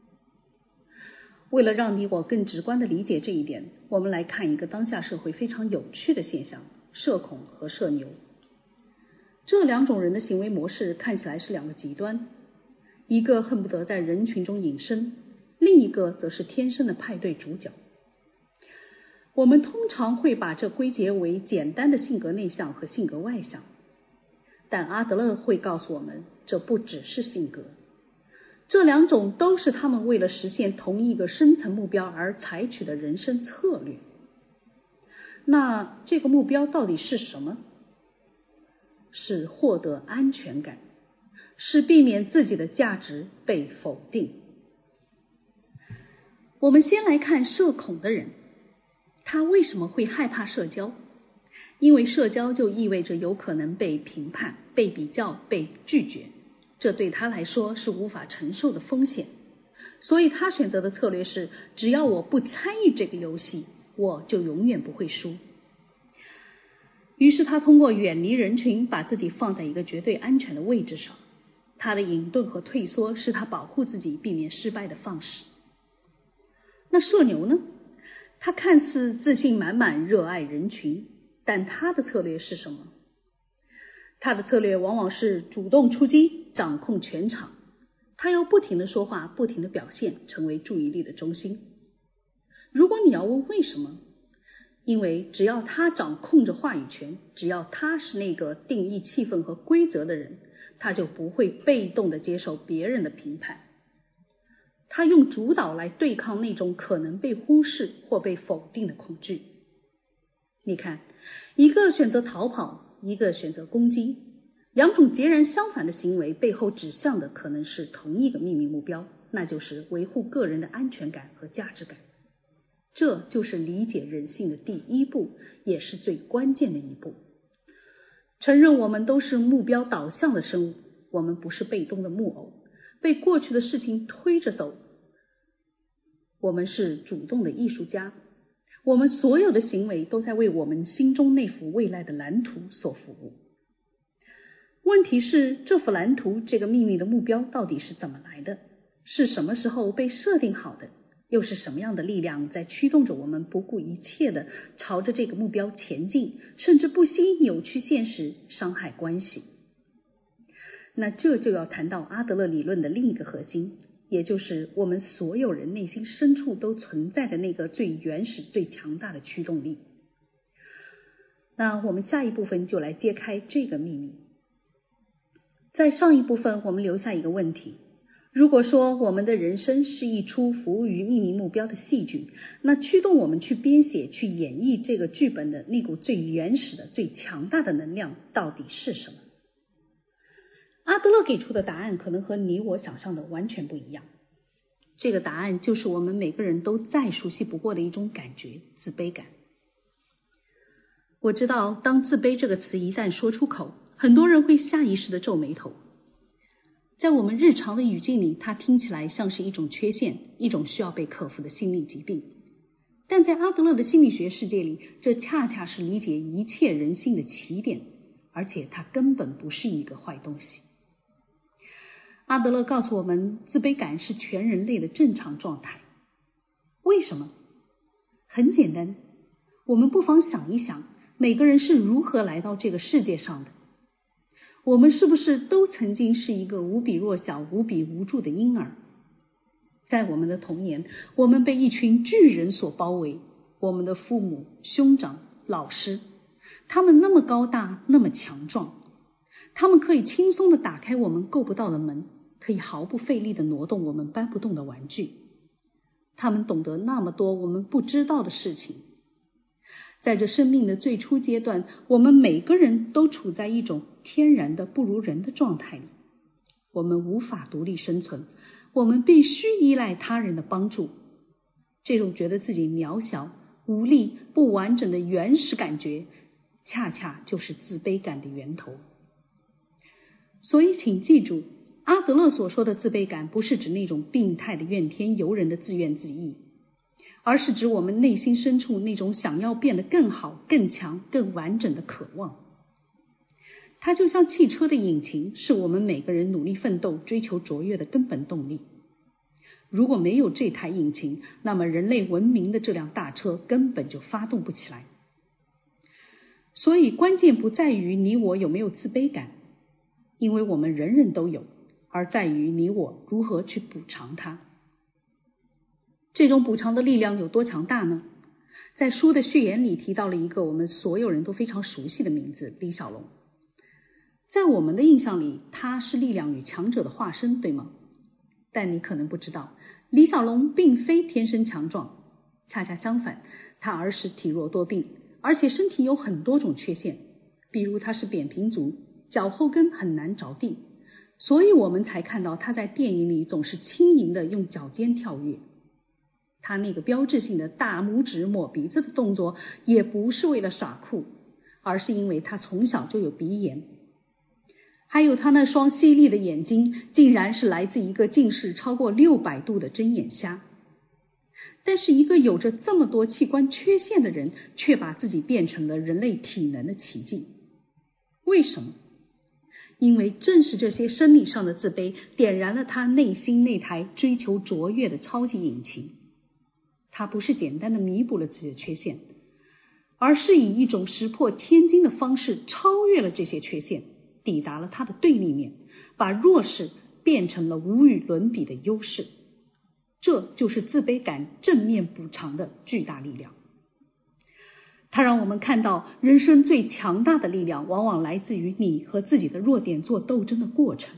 为了让你我更直观地理解这一点，我们来看一个当下社会非常有趣的现象：社恐和社牛。这两种人的行为模式看起来是两个极端，一个恨不得在人群中隐身，另一个则是天生的派对主角。我们通常会把这归结为简单的性格内向和性格外向，但阿德勒会告诉我们，这不只是性格，这两种都是他们为了实现同一个深层目标而采取的人生策略。那这个目标到底是什么？是获得安全感，是避免自己的价值被否定。我们先来看社恐的人，他为什么会害怕社交？因为社交就意味着有可能被评判、被比较、被拒绝，这对他来说是无法承受的风险。所以他选择的策略是，只要我不参与这个游戏，我就永远不会输。于是他通过远离人群，把自己放在一个绝对安全的位置上。 他的隐遁和退缩是他保护自己避免失败的方式。那社牛呢？他看似自信满满，热爱人群，但他的策略是什么？他的策略往往是主动出击，掌控全场。他要不停地说话，不停地表现，成为注意力的中心。如果你要问为什么，因为只要他掌控着话语权，只要他是那个定义气氛和规则的人，他就不会被动地接受别人的评判。他用主导来对抗那种可能被忽视或被否定的恐惧。你看，一个选择逃跑，一个选择攻击，两种截然相反的行为背后指向的可能是同一个秘密目标，那就是维护个人的安全感和价值感。这就是理解人性的第一步，也是最关键的一步。承认我们都是目标导向的生物，我们不是被动的木偶，被过去的事情推着走。我们是主动的艺术家，我们所有的行为都在为我们心中那幅未来的蓝图所服务。问题是，这幅蓝图，这个秘密的目标到底是怎么来的？是什么时候被设定好的？又是什么样的力量在驱动着我们不顾一切地朝着这个目标前进，甚至不惜扭曲现实，伤害关系？那这就要谈到阿德勒理论的另一个核心，也就是我们所有人内心深处都存在的那个最原始、最强大的驱动力。那我们下一部分就来揭开这个秘密。在上一部分，我们留下一个问题：如果说我们的人生是一出服务于秘密目标的戏剧，那驱动我们去编写、去演绎这个剧本的那股最原始的、最强大的能量到底是什么？阿德勒给出的答案可能和你我想象的完全不一样。这个答案就是我们每个人都再熟悉不过的一种感觉——自卑感。我知道，当自卑这个词一旦说出口，很多人会下意识地皱眉头。在我们日常的语境里，它听起来像是一种缺陷，一种需要被克服的心理疾病。但在阿德勒的心理学世界里，这恰恰是理解一切人性的起点，而且它根本不是一个坏东西。阿德勒告诉我们，自卑感是全人类的正常状态。为什么？很简单，我们不妨想一想，每个人是如何来到这个世界上的。我们是不是都曾经是一个无比弱小、无比无助的婴儿？在我们的童年，我们被一群巨人所包围，我们的父母、兄长、老师，他们那么高大，那么强壮，他们可以轻松地打开我们够不到的门，可以毫不费力地挪动我们搬不动的玩具。他们懂得那么多我们不知道的事情。在这生命的最初阶段，我们每个人都处在一种天然的不如人的状态里。我们无法独立生存，我们必须依赖他人的帮助。这种觉得自己渺小、无力、不完整的原始感觉，恰恰就是自卑感的源头。所以请记住，阿德勒所说的自卑感不是指那种病态的怨天尤人的自怨自艾，而是指我们内心深处那种想要变得更好、更强、更完整的渴望。它就像汽车的引擎，是我们每个人努力奋斗、追求卓越的根本动力。如果没有这台引擎，那么人类文明的这辆大车根本就发动不起来。所以关键不在于你我有没有自卑感，因为我们人人都有，而在于你我如何去补偿它。这种补偿的力量有多强大呢？在书的序言里提到了一个我们所有人都非常熟悉的名字——李小龙。在我们的印象里，他是力量与强者的化身，对吗？但你可能不知道，李小龙并非天生强壮，恰恰相反，他儿时体弱多病，而且身体有很多种缺陷，比如他是扁平足，脚后跟很难着地，所以我们才看到他在电影里总是轻盈地用脚尖跳跃。他那个标志性的大拇指抹鼻子的动作也不是为了耍酷，而是因为他从小就有鼻炎。还有他那双犀利的眼睛，竟然是来自一个近视超过六百度的针眼瞎。但是一个有着这么多器官缺陷的人，却把自己变成了人类体能的奇迹。为什么？ 因为正是这些生理上的自卑点燃了他内心那台追求卓越的超级引擎。他不是简单的弥补了自己的缺陷，而是以一种石破天惊的方式超越了这些缺陷，抵达了他的对立面，把弱势变成了无与伦比的优势。这就是自卑感正面补偿的巨大力量。它让我们看到，人生最强大的力量往往来自于你和自己的弱点做斗争的过程。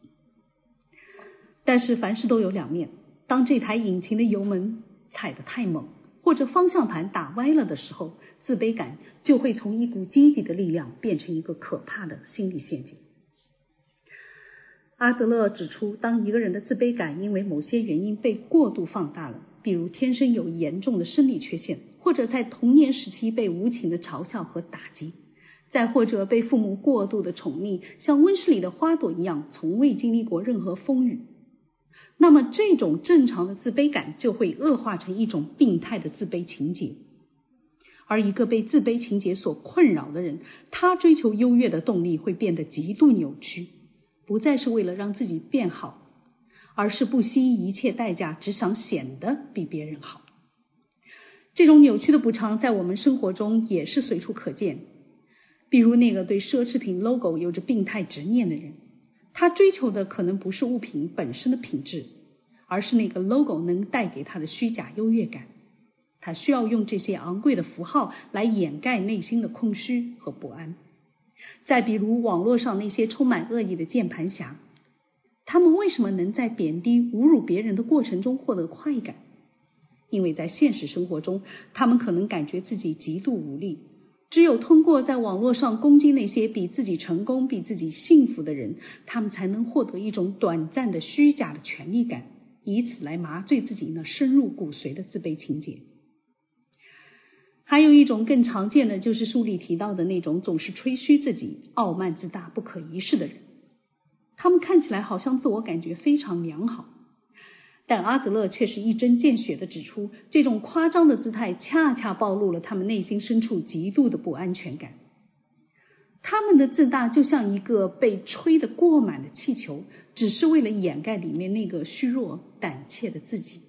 但是凡事都有两面，当这台引擎的油门踩得太猛，或者方向盘打歪了的时候，自卑感就会从一股积极的力量变成一个可怕的心理陷阱。阿德勒指出，当一个人的自卑感因为某些原因被过度放大了，比如天生有严重的生理缺陷，或者在童年时期被无情的嘲笑和打击，再或者被父母过度的宠溺，像温室里的花朵一样从未经历过任何风雨，那么这种正常的自卑感就会恶化成一种病态的自卑情结。而一个被自卑情结所困扰的人，他追求优越的动力会变得极度扭曲，不再是为了让自己变好，而是不惜一切代价，只想显得比别人好。这种扭曲的补偿在我们生活中也是随处可见，比如那个对奢侈品 logo 有着病态执念的人，他追求的可能不是物品本身的品质，而是那个 logo 能带给他的虚假优越感。他需要用这些昂贵的符号来掩盖内心的空虚和不安。再比如网络上那些充满恶意的键盘侠，他们为什么能在贬低侮辱别人的过程中获得快感？因为在现实生活中，他们可能感觉自己极度无力，只有通过在网络上攻击那些比自己成功、比自己幸福的人，他们才能获得一种短暂的虚假的权利感，以此来麻醉自己那深入骨髓的自卑情结。还有一种更常见的，就是书里提到的那种总是吹嘘自己、傲慢自大、不可一世的人。他们看起来好像自我感觉非常良好，但阿德勒却是一针见血地指出，这种夸张的姿态恰恰暴露了他们内心深处极度的不安全感。他们的自大就像一个被吹得过满的气球，只是为了掩盖里面那个虚弱胆怯的自己。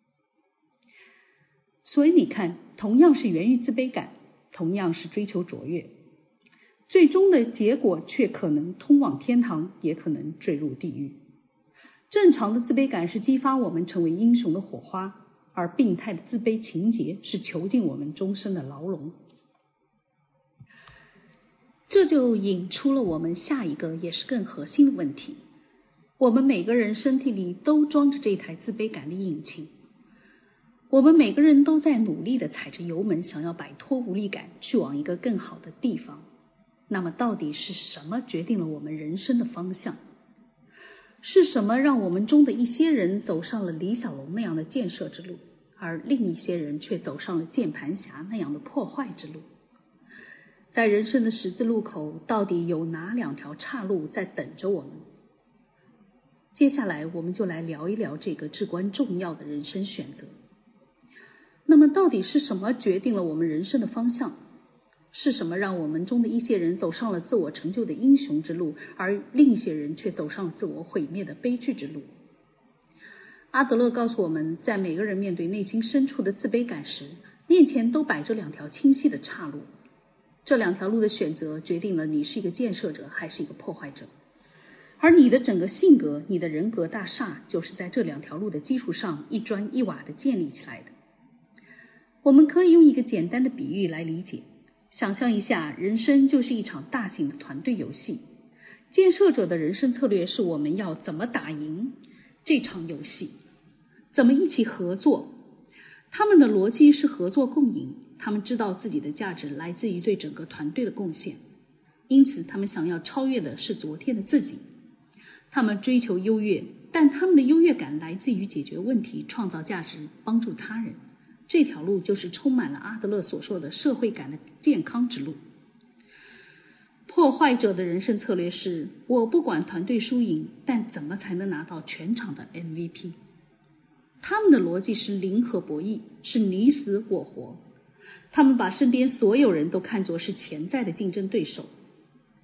所以你看，同样是源于自卑感，同样是追求卓越，最终的结果却可能通往天堂，也可能坠入地狱。正常的自卑感是激发我们成为英雄的火花，而病态的自卑情结是囚禁我们终身的牢笼。这就引出了我们下一个也是更核心的问题：我们每个人身体里都装着这台自卑感的引擎，我们每个人都在努力地踩着油门，想要摆脱无力感，去往一个更好的地方。那么到底是什么决定了我们人生的方向？是什么让我们中的一些人走上了李小龙那样的建设之路，而另一些人却走上了键盘侠那样的破坏之路？在人生的十字路口，到底有哪两条岔路在等着我们？接下来我们就来聊一聊这个至关重要的人生选择。那么到底是什么决定了我们人生的方向？是什么让我们中的一些人走上了自我成就的英雄之路，而另一些人却走上了自我毁灭的悲剧之路？阿德勒告诉我们，在每个人面对内心深处的自卑感时，面前都摆着两条清晰的岔路。这两条路的选择决定了你是一个建设者还是一个破坏者，而你的整个性格、你的人格大厦就是在这两条路的基础上一砖一瓦的建立起来的。我们可以用一个简单的比喻来理解，想象一下，人生就是一场大型的团队游戏，建设者的人生策略是我们要怎么打赢这场游戏，怎么一起合作。他们的逻辑是合作共赢，他们知道自己的价值来自于对整个团队的贡献，因此他们想要超越的是昨天的自己。他们追求优越，但他们的优越感来自于解决问题、创造价值、帮助他人。这条路就是充满了阿德勒所说的社会感的健康之路。破坏者的人生策略是，我不管团队输赢，但怎么才能拿到全场的 M V P。 他们的逻辑是零和博弈，是你死我活。他们把身边所有人都看作是潜在的竞争对手，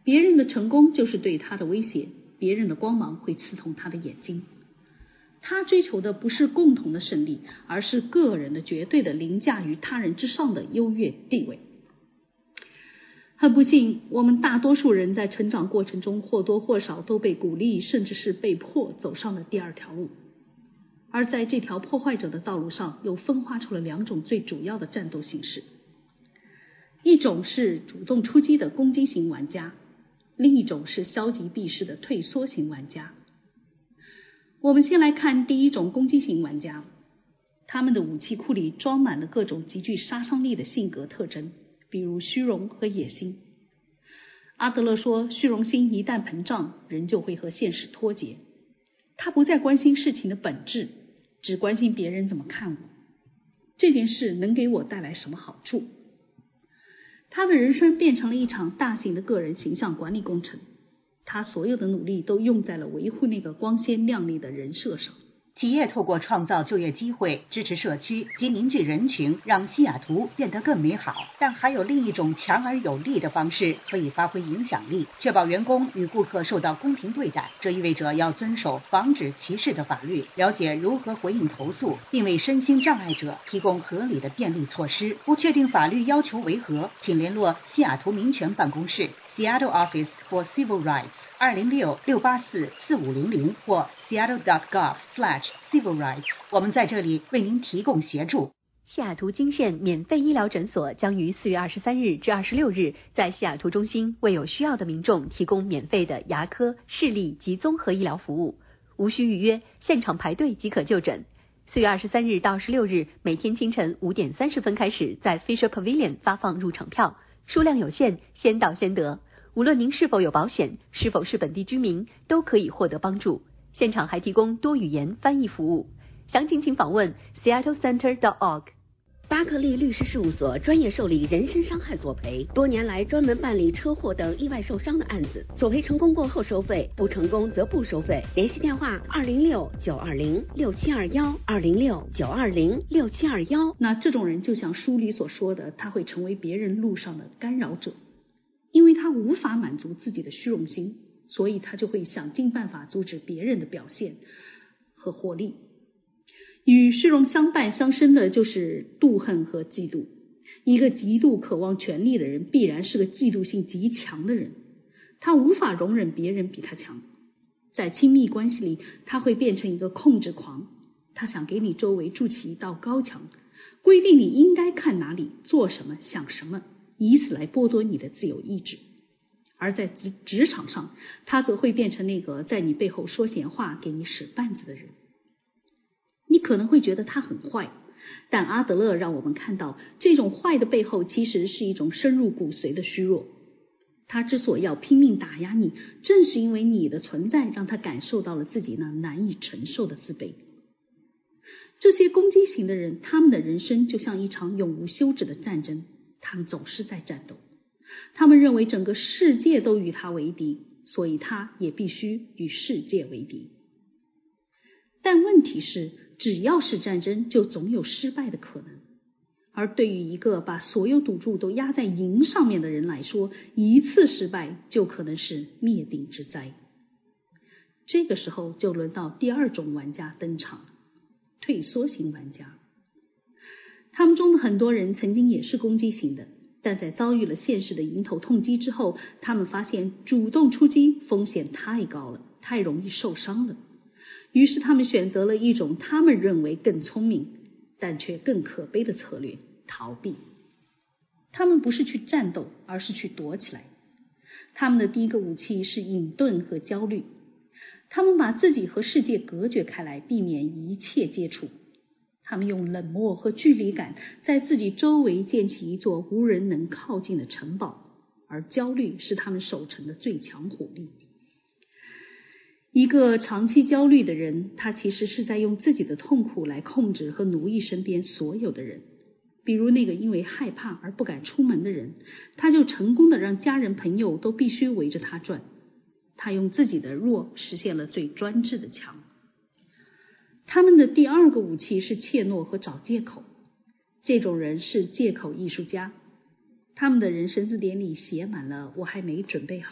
别人的成功就是对他的威胁，别人的光芒会刺痛他的眼睛。他追求的不是共同的胜利，而是个人的绝对的凌驾于他人之上的优越地位。很不幸，我们大多数人在成长过程中或多或少都被鼓励，甚至是被迫走上了第二条路。而在这条破坏者的道路上，又分化出了两种最主要的战斗形式。一种是主动出击的攻击型玩家，另一种是消极避世的退缩型玩家。我们先来看第一种攻击型玩家，他们的武器库里装满了各种极具杀伤力的性格特征，比如虚荣和野心。阿德勒说，虚荣心一旦膨胀，人就会和现实脱节。他不再关心事情的本质，只关心别人怎么看我，这件事能给我带来什么好处。他的人生变成了一场大型的个人形象管理工程，他所有的努力都用在了维护那个光鲜亮丽的人设上。 企业透过创造就业机会、支持社区及凝聚人群，让西雅图变得更美好。但还有另一种强而有力的方式可以发挥影响力，确保员工与顾客受到公平对待。这意味着要遵守防止歧视的法律，了解如何回应投诉，并为身心障碍者提供合理的便利措施。不确定法律要求为何，请联络西雅图民权办公室 Seattle Office for Civil Rights 二零六六八四四五零零或 seattle dot gov slash civil rights。 我们在这里为您提供协助。 西雅图金县免费医疗诊所将于四月二十三日至二十六日在西雅图中心为有需要的民众提供免费的牙科、视力及综合医疗服务，无需预约，现场排队即可就诊。四月二十三日到十六日，每天清晨五点三十分开始，在 Fisher Pavilion 发放入场票，数量有限，先到先得。无论您是否有保险，是否是本地居民，都可以获得帮助。现场还提供多语言翻译服务。详情请访问 seattle center dot org。 巴克利律师事务所专业受理人身伤害索赔，多年来专门办理车祸等意外受伤的案子，索赔成功过后收费，不成功则不收费。联系电话二零六九二零六七二幺二零六九二零六七二幺。 那这种人就像书里所说的，他会成为别人路上的干扰者，因为他无法满足自己的虚荣心，所以他就会想尽办法阻止别人的表现和活力。与虚荣相伴相生的就是妒恨和嫉妒。一个极度渴望权力的人必然是个嫉妒性极强的人，他无法容忍别人比他强。在亲密关系里，他会变成一个控制狂，他想给你周围筑起一道高墙，规定你应该看哪里、做什么、想什么，以此来剥夺你的自由意志。而在职职场上，他则会变成那个在你背后说闲话、给你使绊子的人。你可能会觉得他很坏，但阿德勒让我们看到，这种坏的背后其实是一种深入骨髓的虚弱。他之所以要拼命打压你，正是因为你的存在让他感受到了自己那难以承受的自卑。这些攻击型的人，他们的人生就像一场永无休止的战争，他们总是在战斗。他们认为整个世界都与他为敌，所以他也必须与世界为敌。但问题是，只要是战争，就总有失败的可能。而对于一个把所有赌注都压在赢上面的人来说，一次失败就可能是灭顶之灾。这个时候就轮到第二种玩家登场了，退缩型玩家。他们中的很多人曾经也是攻击型的，但在遭遇了现实的迎头痛击之后，他们发现主动出击风险太高了，太容易受伤了。于是他们选择了一种他们认为更聪明但却更可悲的策略，逃避。他们不是去战斗，而是去躲起来。他们的第一个武器是隐遁和焦虑，他们把自己和世界隔绝开来，避免一切接触。他们用冷漠和距离感在自己周围建起一座无人能靠近的城堡，而焦虑是他们守城的最强火力。一个长期焦虑的人，他其实是在用自己的痛苦来控制和奴役身边所有的人。比如那个因为害怕而不敢出门的人，他就成功的让家人朋友都必须围着他转。他用自己的弱实现了最专制的强。他们的第二个武器是怯懦和找借口。这种人是借口艺术家，他们的人生字典里写满了我还没准备好，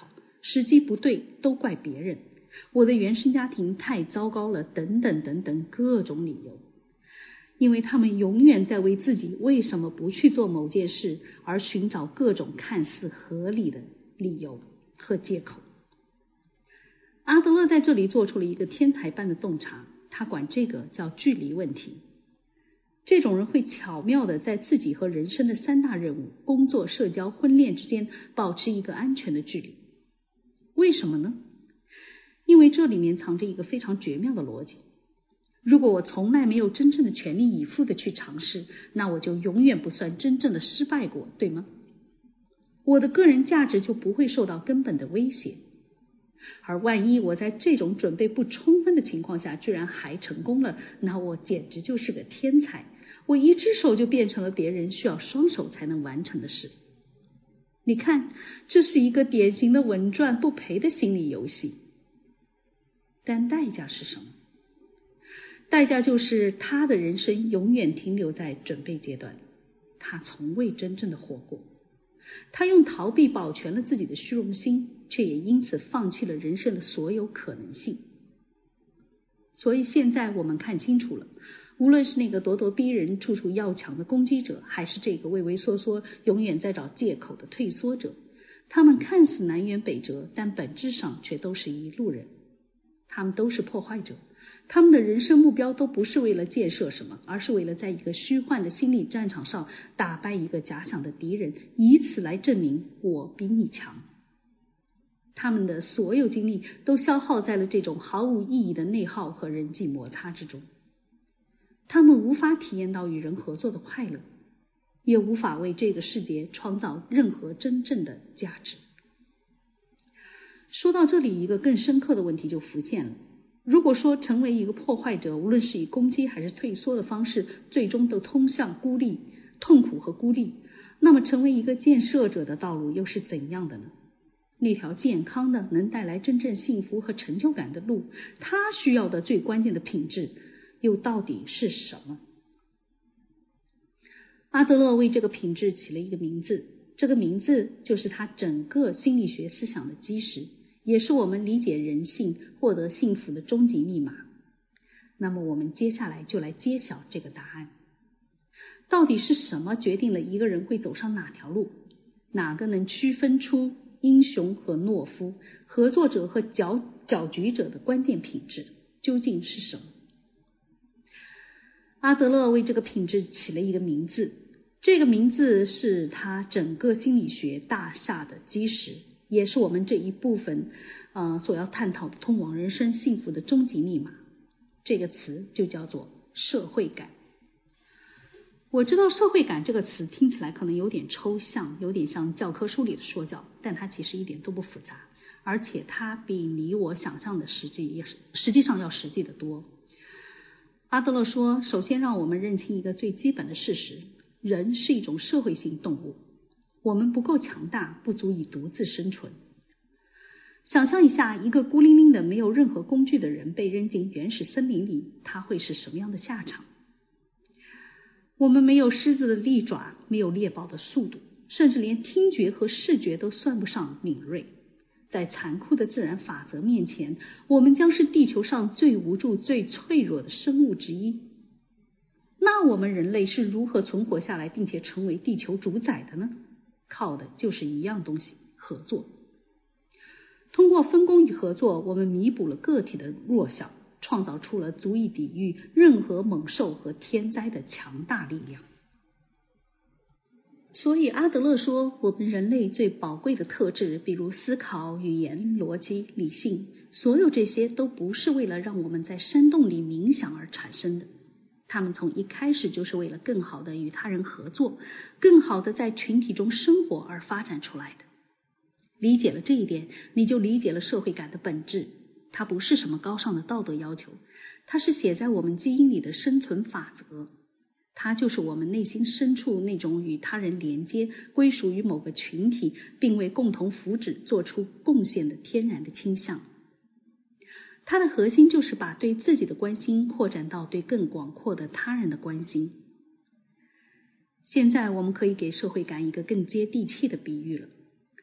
时机不对都怪别人，我的原生家庭太糟糕了，等等等等各种理由。因为他们永远在为自己为什么不去做某件事而寻找各种看似合理的理由和借口。阿德勒在这里做出了一个天才般的洞察，他管这个叫距离问题。这种人会巧妙地在自己和人生的三大任务——工作、社交、婚恋之间保持一个安全的距离。为什么呢？因为这里面藏着一个非常绝妙的逻辑。如果我从来没有真正的全力以赴地去尝试，那我就永远不算真正的失败过，对吗？我的个人价值就不会受到根本的威胁。而万一我在这种准备不充分的情况下居然还成功了，那我简直就是个天才，我一只手就变成了别人需要双手才能完成的事。你看，这是一个典型的稳赚不赔的心理游戏。但代价是什么？代价就是他的人生永远停留在准备阶段，他从未真正的活过。他用逃避保全了自己的虚荣心，却也因此放弃了人生的所有可能性。所以现在我们看清楚了，无论是那个咄咄逼人、处处要强的攻击者，还是这个畏畏缩缩、永远在找借口的退缩者，他们看似南辕北辙，但本质上却都是一路人。他们都是破坏者，他们的人生目标都不是为了建设什么，而是为了在一个虚幻的心理战场上打败一个假想的敌人，以此来证明我比你强。他们的所有精力都消耗在了这种毫无意义的内耗和人际摩擦之中。他们无法体验到与人合作的快乐，也无法为这个世界创造任何真正的价值。说到这里，一个更深刻的问题就浮现了。如果说成为一个破坏者，无论是以攻击还是退缩的方式，最终都通向孤立、痛苦和孤立，那么成为一个建设者的道路又是怎样的呢？那条健康的、能带来真正幸福和成就感的路，它需要的最关键的品质又到底是什么？阿德勒为这个品质起了一个名字，这个名字就是他整个心理学思想的基石，也是我们理解人性、获得幸福的终极密码。那么我们接下来就来揭晓这个答案。到底是什么决定了一个人会走上哪条路？哪个能区分出英雄和懦夫、合作者和搅搅局者的关键品质究竟是什么？阿德勒为这个品质起了一个名字，这个名字是他整个心理学大厦的基石，也是我们这一部分呃所要探讨的通往人生幸福的终极密码。这个词就叫做社会感。我知道社会感这个词听起来可能有点抽象，有点像教科书里的说教，但它其实一点都不复杂，而且它比你我想象的实际也是实际上要实际的多。阿德勒说，首先让我们认清一个最基本的事实，人是一种社会性动物，我们不够强大，不足以独自生存。想象一下，一个孤零零的没有任何工具的人被扔进原始森林里，他会是什么样的下场？我们没有狮子的利爪，没有猎豹的速度，甚至连听觉和视觉都算不上敏锐。在残酷的自然法则面前，我们将是地球上最无助、最脆弱的生物之一。那我们人类是如何存活下来并且成为地球主宰的呢？靠的就是一样东西，合作。通过分工与合作，我们弥补了个体的弱小，创造出了足以抵御任何猛兽和天灾的强大力量。所以阿德勒说，我们人类最宝贵的特质，比如思考、语言、逻辑、理性，所有这些都不是为了让我们在山洞里冥想而产生的，他们从一开始就是为了更好的与他人合作，更好的在群体中生活而发展出来的。理解了这一点，你就理解了社会感的本质。它不是什么高尚的道德要求，它是写在我们基因里的生存法则。它就是我们内心深处那种与他人连接、归属于某个群体，并为共同福祉做出贡献的天然的倾向。它的核心就是把对自己的关心扩展到对更广阔的他人的关心。现在我们可以给社会感一个更接地气的比喻了。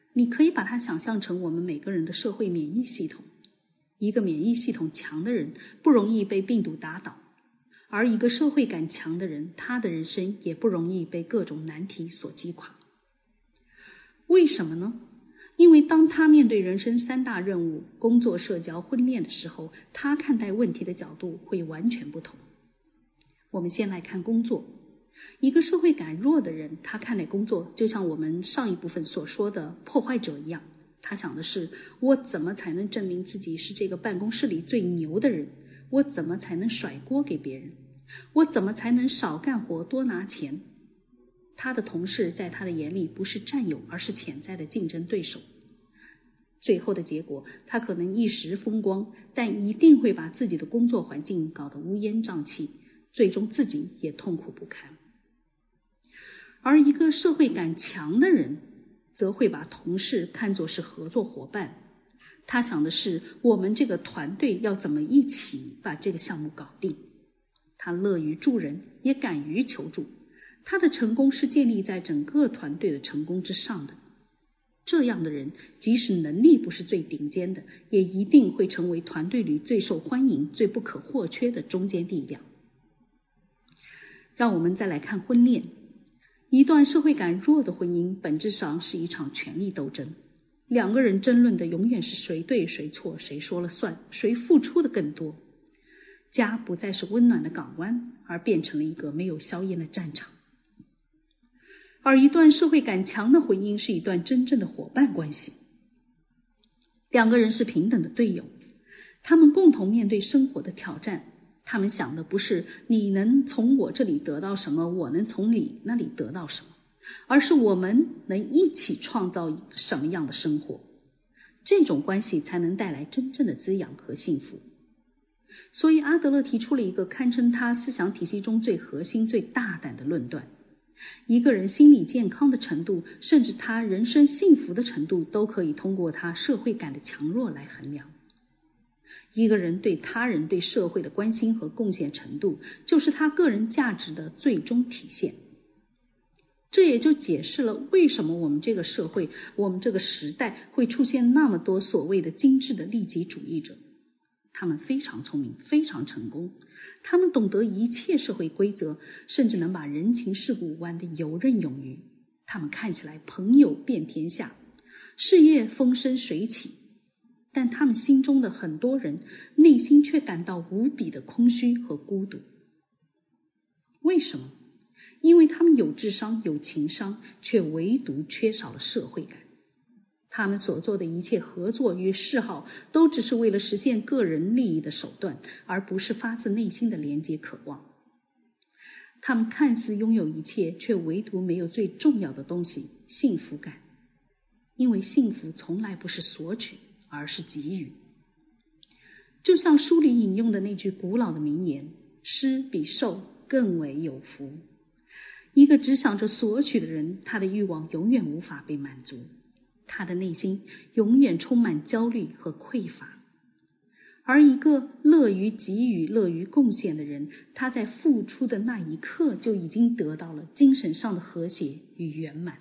你可以把它想象成我们每个人的社会免疫系统。一个免疫系统强的人不容易被病毒打倒，而一个社会感强的人，他的人生也不容易被各种难题所击垮。为什么呢？因为当他面对人生三大任务——工作、社交、婚恋的时候，他看待问题的角度会完全不同。我们先来看工作。一个社会感弱的人，他看待工作就像我们上一部分所说的破坏者一样，他想的是，我怎么才能证明自己是这个办公室里最牛的人？我怎么才能甩锅给别人？我怎么才能少干活多拿钱？他的同事在他的眼里不是战友，而是潜在的竞争对手。最后的结果，他可能一时风光，但一定会把自己的工作环境搞得乌烟瘴气，最终自己也痛苦不堪。而一个社会感强的人，则会把同事看作是合作伙伴，他想的是我们这个团队要怎么一起把这个项目搞定。他乐于助人，也敢于求助，他的成功是建立在整个团队的成功之上的。这样的人，即使能力不是最顶尖的，也一定会成为团队里最受欢迎、最不可或缺的中坚力量。让我们再来看婚恋。一段社会感弱的婚姻，本质上是一场权力斗争。两个人争论的永远是谁对谁错，谁说了算，谁付出的更多。家不再是温暖的港湾，而变成了一个没有硝烟的战场。而一段社会感强的婚姻是一段真正的伙伴关系。两个人是平等的队友，他们共同面对生活的挑战。他们想的不是你能从我这里得到什么，我能从你那里得到什么，而是我们能一起创造什么样的生活。这种关系才能带来真正的滋养和幸福。所以阿德勒提出了一个堪称他思想体系中最核心、最大胆的论断：一个人心理健康的程度，甚至他人生幸福的程度，都可以通过他社会感的强弱来衡量。一个人对他人、对社会的关心和贡献程度，就是他个人价值的最终体现。这也就解释了为什么我们这个社会、我们这个时代会出现那么多所谓的精致的利己主义者。他们非常聪明，非常成功，他们懂得一切社会规则，甚至能把人情世故玩得游刃有余。他们看起来朋友遍天下，事业风生水起，但他们心中的很多人内心却感到无比的空虚和孤独。为什么？因为他们有智商、有情商，却唯独缺少了社会感。他们所做的一切合作与示好，都只是为了实现个人利益的手段，而不是发自内心的连接渴望。他们看似拥有一切，却唯独没有最重要的东西——幸福感。因为幸福从来不是索取，而是给予。就像书里引用的那句古老的名言：施比受更为有福。一个只想着索取的人，他的欲望永远无法被满足，他的内心永远充满焦虑和匮乏。而一个乐于给予、乐于贡献的人，他在付出的那一刻就已经得到了精神上的和谐与圆满。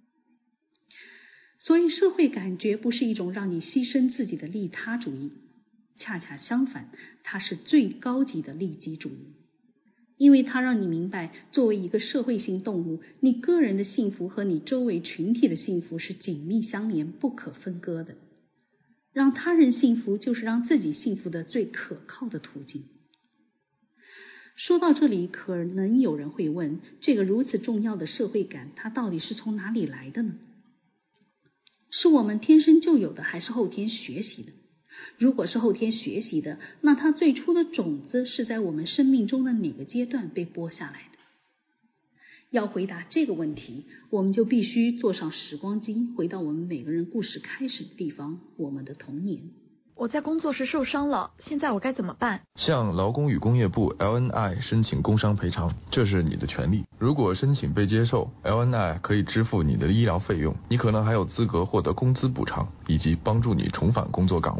所以社会感绝不是一种让你牺牲自己的利他主义，恰恰相反，它是最高级的利己主义。因为它让你明白，作为一个社会性动物，你个人的幸福和你周围群体的幸福是紧密相连、不可分割的。让他人幸福，就是让自己幸福的最可靠的途径。说到这里，可能有人会问，这个如此重要的社会感，它到底是从哪里来的呢？是我们天生就有的，还是后天学习的？如果是后天学习的，那它最初的种子是在我们生命中的哪个阶段被播下来的？要回答这个问题，我们就必须坐上时光机，回到我们每个人故事开始的地方，我们的童年。 我在工作时受伤了，现在我该怎么办？ 向劳工与工业部 L N I 申请工伤赔偿，这是你的权利。如果申请被接受， L N I 可以支付你的医疗费用，你可能还有资格获得工资补偿，以及帮助你重返工作岗位。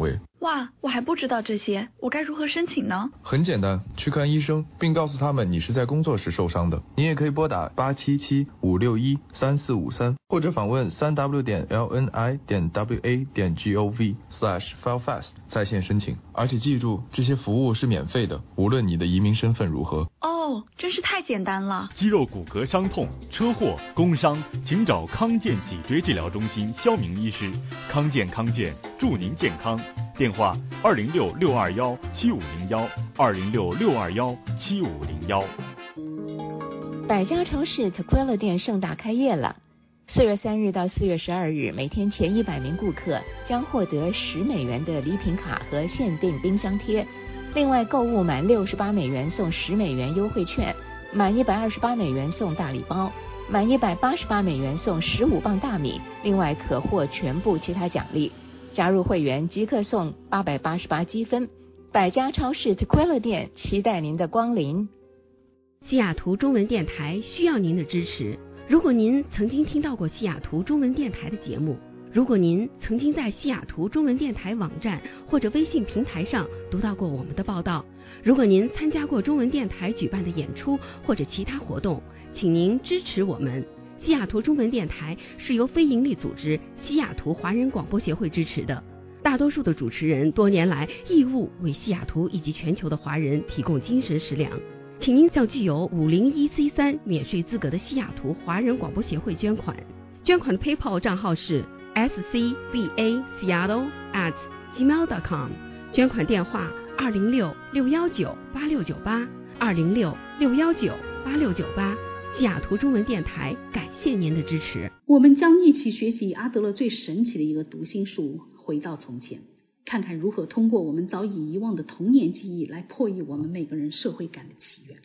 哇，我还不知道这些，我该如何申请呢？ 很简单，去看医生，并告诉他们你是在工作时受伤的。你也可以拨打八七七五六一三四五三，或者访问三 w 点 l n i 点 w a 点 g o v slash file fast 在线申请。而且记住，这些服务是免费的，无论你的移民身份如何。 哦，真是太简单了。 肌肉骨骼伤痛、车祸、工伤，请找康健脊椎治疗中心肖明医师。康健康健，祝您健康。电话二零六六二幺七五零幺二零六六二幺七五零幺。 百家超市 Tequila 店盛大开业了。四月三日到四月十二日，每天前一百名顾客将获得十美元的礼品卡和限定冰箱贴。另外，购物满六十八美元送十美元优惠券，满一百二十八美元送大礼包，满一百八十八美元送十五磅大米，另外可获全部其他奖励。加入会员即刻送八百八十八积分。百家超市 Tequila 店期待您的光临。 西雅图中文电台需要您的支持。如果您曾经听到过西雅图中文电台的节目，如果您曾经在西雅图中文电台网站或者微信平台上读到过我们的报道，如果您参加过中文电台举办的演出或者其他活动，请您支持我们。西雅图中文电台是由非营利组织西雅图华人广播协会支持的，大多数的主持人多年来义务为西雅图以及全球的华人提供精神食粮。请您向具有五零一 C 三 免税资格的西雅图华人广播协会捐款，捐款的 PayPal 账号是 s c b a seattle at gmail dot com， 捐款电话二零六六一九八六九八二零六六一九八六九八。西雅图中文电台感谢您的支持。 我们将一起学习阿德勒最神奇的一个读心术，回到从前，看看如何通过我们早已遗忘的童年记忆来破译我们每个人社会感的起源。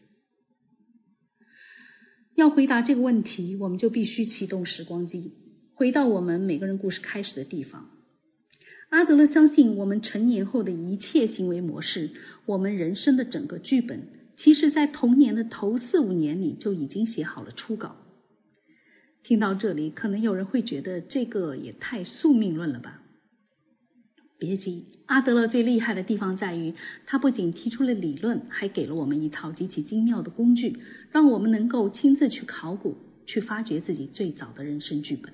要回答这个问题，我们就必须启动时光机，回到我们每个人故事开始的地方。阿德勒相信，我们成年后的一切行为模式，我们人生的整个剧本，其实在童年的头四五年里就已经写好了初稿。听到这里，可能有人会觉得这个也太宿命论了吧？别急，阿德勒最厉害的地方在于，他不仅提出了理论，还给了我们一套极其精妙的工具，让我们能够亲自去考古，去发掘自己最早的人生剧本。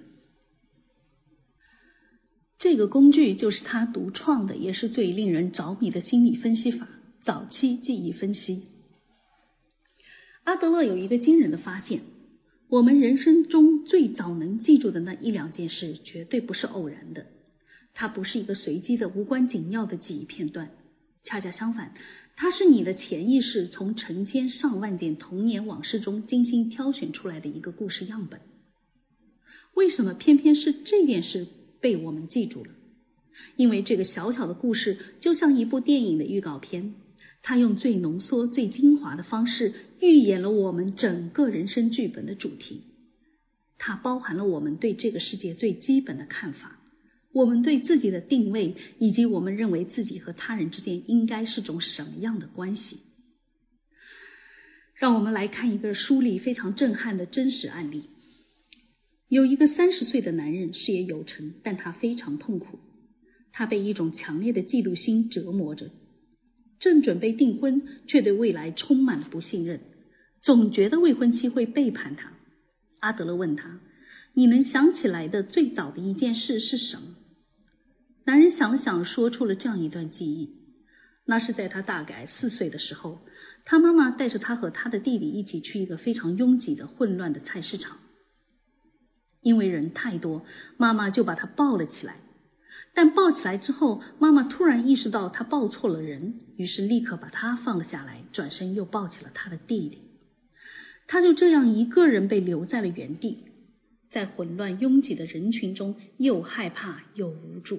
这个工具就是他独创的，也是最令人着迷的心理分析法——早期记忆分析。阿德勒有一个惊人的发现，我们人生中最早能记住的那一两件事绝对不是偶然的，它不是一个随机的无关紧要的记忆片段，恰恰相反，它是你的潜意识从成千上万件童年往事中精心挑选出来的一个故事样本。为什么偏偏是这件事被我们记住了？因为这个小小的故事就像一部电影的预告片，它用最浓缩、最精华的方式预演了我们整个人生剧本的主题。它包含了我们对这个世界最基本的看法，我们对自己的定位，以及我们认为自己和他人之间应该是种什么样的关系。让我们来看一个书里非常震撼的真实案例。有一个三十岁的男人，事业有成，但他非常痛苦。他被一种强烈的嫉妒心折磨着，正准备订婚，却对未来充满了不信任，总觉得未婚妻会背叛他。阿德勒问他：你能想起来的最早的一件事是什么？男人想了想，说出了这样一段记忆。那是在他大概四岁的时候，他妈妈带着他和他的弟弟一起去一个非常拥挤的混乱的菜市场。因为人太多，妈妈就把他抱了起来。但抱起来之后，妈妈突然意识到他抱错了人，于是立刻把他放了下来，转身又抱起了他的弟弟。他就这样一个人被留在了原地，在混乱拥挤的人群中，又害怕又无助。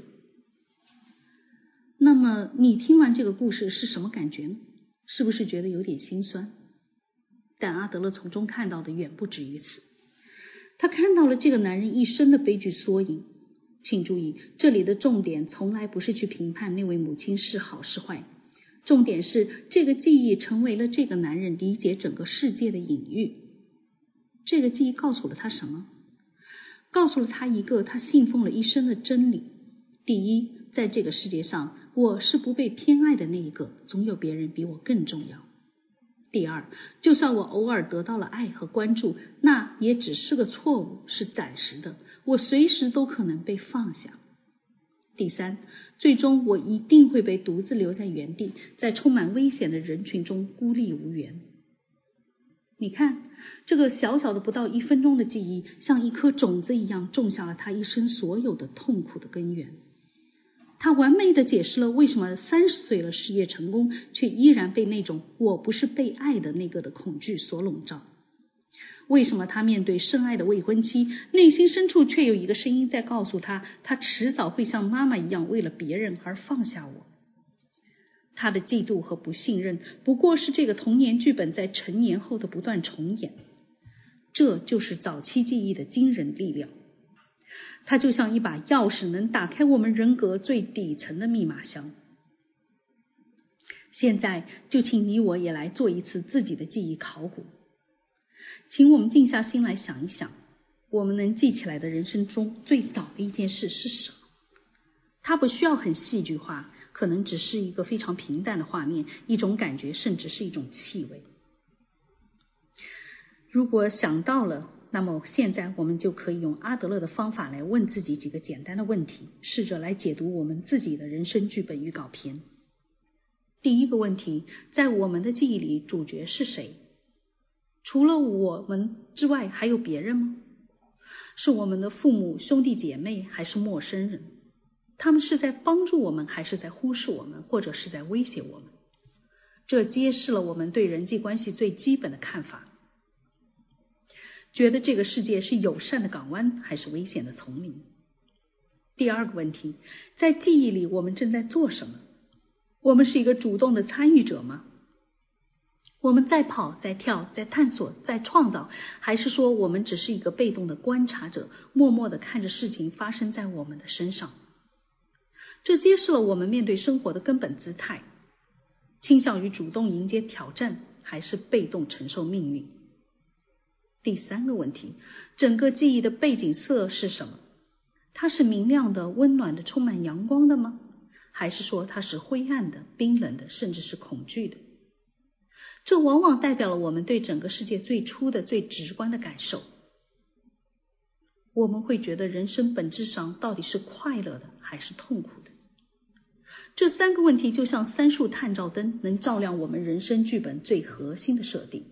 那么你听完这个故事是什么感觉呢？是不是觉得有点心酸？但阿德勒从中看到的远不止于此，他看到了这个男人一生的悲剧缩影。请注意，这里的重点从来不是去评判那位母亲是好是坏，重点是这个记忆成为了这个男人理解整个世界的隐喻。这个记忆告诉了他什么？告诉了他一个他信奉了一生的真理。第一， 在这个世界上，我是不被偏爱的那一个，总有别人比我更重要。第二，就算我偶尔得到了爱和关注，那也只是个错误，是暂时的，我随时都可能被放下。第三，最终我一定会被独自留在原地，在充满危险的人群中孤立无援。你看，这个小小的不到一分钟的记忆，像一颗种子一样种下了他一生所有的痛苦的根源。他完美地解释了为什么三十岁了事业成功，却依然被那种我不是被爱的那个的恐惧所笼罩。为什么他面对深爱的未婚妻，内心深处却有一个声音在告诉他，他迟早会像妈妈一样为了别人而放下我。他的嫉妒和不信任不过是这个童年剧本在成年后的不断重演。这就是早期记忆的惊人力量。它就像一把钥匙，能打开我们人格最底层的密码箱。现在就请你我也来做一次自己的记忆考古。请我们静下心来想一想，我们能记起来的人生中最早的一件事是什么？它不需要很戏剧化，可能只是一个非常平淡的画面，一种感觉，甚至是一种气味。如果想到了，那么现在我们就可以用阿德勒的方法来问自己几个简单的问题，试着来解读我们自己的人生剧本预告片。第一个问题，在我们的记忆里，主角是谁？除了我们之外，还有别人吗？是我们的父母、兄弟姐妹，还是陌生人？他们是在帮助我们，还是在忽视我们，或者是在威胁我们？这揭示了我们对人际关系最基本的看法。觉得这个世界是友善的港湾，还是危险的丛林？第二个问题，在记忆里我们正在做什么？我们是一个主动的参与者吗？我们在跑，在跳，在探索，在创造，还是说我们只是一个被动的观察者，默默地看着事情发生在我们的身上？这揭示了我们面对生活的根本姿态，倾向于主动迎接挑战，还是被动承受命运？第三个问题，整个记忆的背景色是什么？它是明亮的、温暖的、充满阳光的吗？还是说它是灰暗的、冰冷的，甚至是恐惧的？这往往代表了我们对整个世界最初的、最直观的感受。我们会觉得人生本质上到底是快乐的还是痛苦的？这三个问题就像三束探照灯，能照亮我们人生剧本最核心的设定。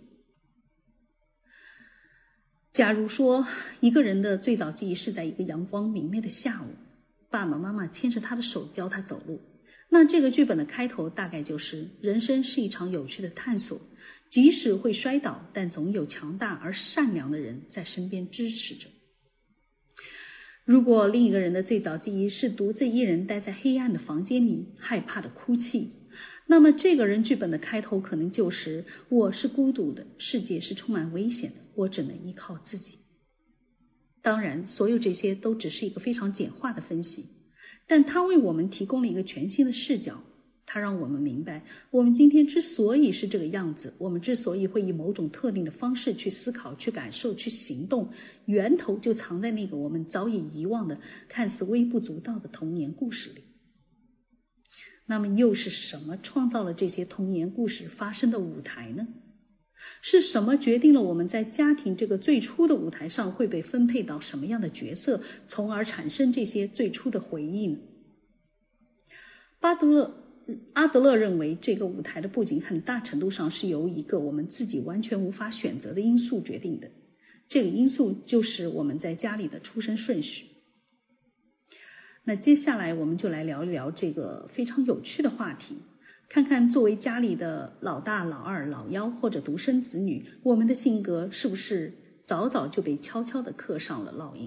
假如说一个人的最早记忆是在一个阳光明媚的下午，爸爸妈妈牵着他的手教他走路，那这个剧本的开头大概就是人生是一场有趣的探索，即使会摔倒，但总有强大而善良的人在身边支持着。如果另一个人的最早记忆是独自一人待在黑暗的房间里，害怕的哭泣，那么这个人剧本的开头可能就是我是孤独的，世界是充满危险的，我只能依靠自己。当然，所有这些都只是一个非常简化的分析，但它为我们提供了一个全新的视角。它让我们明白，我们今天之所以是这个样子，我们之所以会以某种特定的方式去思考、去感受、去行动，源头就藏在那个我们早已遗忘的、看似微不足道的童年故事里。那么又是什么创造了这些童年故事发生的舞台呢？是什么决定了我们在家庭这个最初的舞台上会被分配到什么样的角色，从而产生这些最初的回忆呢？巴德勒阿德勒认为，这个舞台的布景很大程度上是由一个我们自己完全无法选择的因素决定的，这个因素就是我们在家里的出生顺序。那接下来我们就来聊一聊这个非常有趣的话题，看看作为家里的老大、老二、老幺或者独生子女，我们的性格是不是早早就被悄悄地刻上了烙印？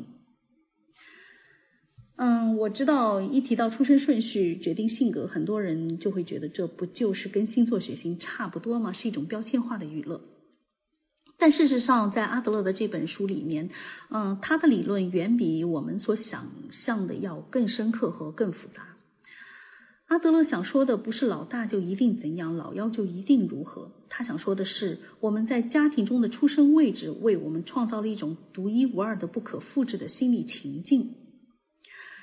嗯，我知道一提到出生顺序决定性格，很多人就会觉得这不就是跟星座血型差不多吗？是一种标签化的娱乐。但事实上，在阿德勒的这本书里面，嗯，他的理论远比我们所想象的要更深刻和更复杂。阿德勒想说的不是老大就一定怎样，老幺就一定如何，他想说的是，我们在家庭中的出生位置为我们创造了一种独一无二的、不可复制的心理情境。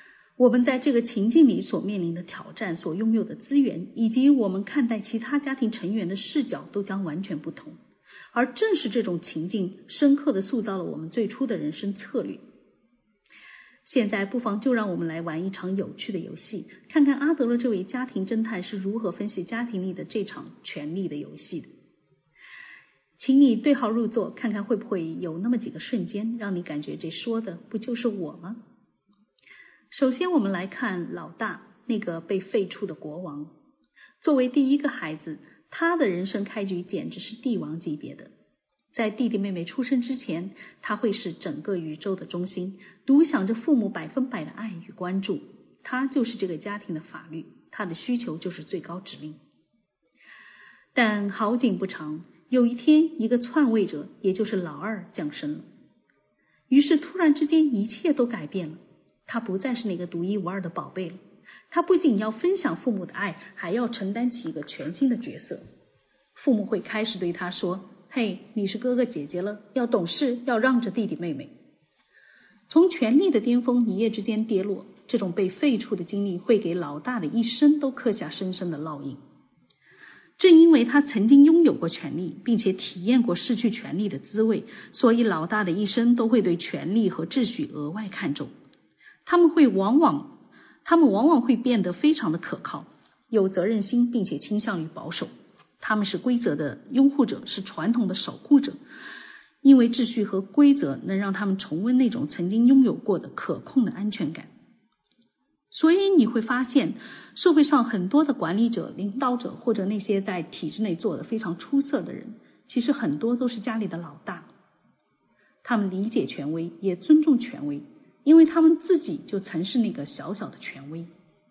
我们在这个情境里所面临的挑战、所拥有的资源，以及我们看待其他家庭成员的视角都将完全不同。而正是这种情境，深刻地塑造了我们最初的人生策略。现在不妨就让我们来玩一场有趣的游戏，看看阿德勒这位家庭侦探是如何分析家庭里的这场权力的游戏的。请你对号入座，看看会不会有那么几个瞬间让你感觉这说的不就是我吗？首先我们来看老大，那个被废黜的国王。作为第一个孩子，他的人生开局简直是帝王级别的。在弟弟妹妹出生之前，他会是整个宇宙的中心，独享着父母百分百的爱与关注。他就是这个家庭的法律，他的需求就是最高指令。但好景不长，有一天，一个篡位者，也就是老二降生了。于是突然之间，一切都改变了。他不再是那个独一无二的宝贝了。他不仅要分享父母的爱，还要承担起一个全新的角色。父母会开始对他说：嘿，你是哥哥姐姐了，要懂事，要让着弟弟妹妹。从权力的巅峰一夜之间跌落，这种被废黜的经历会给老大的一生都刻下深深的烙印。正因为他曾经拥有过权力，并且体验过失去权力的滋味，所以老大的一生都会对权力和秩序额外看重。他们会往往，他们往往会变得非常的可靠，有责任心，并且倾向于保守。他们是规则的拥护者，是传统的守护者，因为秩序和规则能让他们重温那种曾经拥有过的可控的安全感。所以你会发现，社会上很多的管理者、领导者，或者那些在体制内做得非常出色的人，其实很多都是家里的老大。他们理解权威，也尊重权威，因为他们自己就曾是那个小小的权威。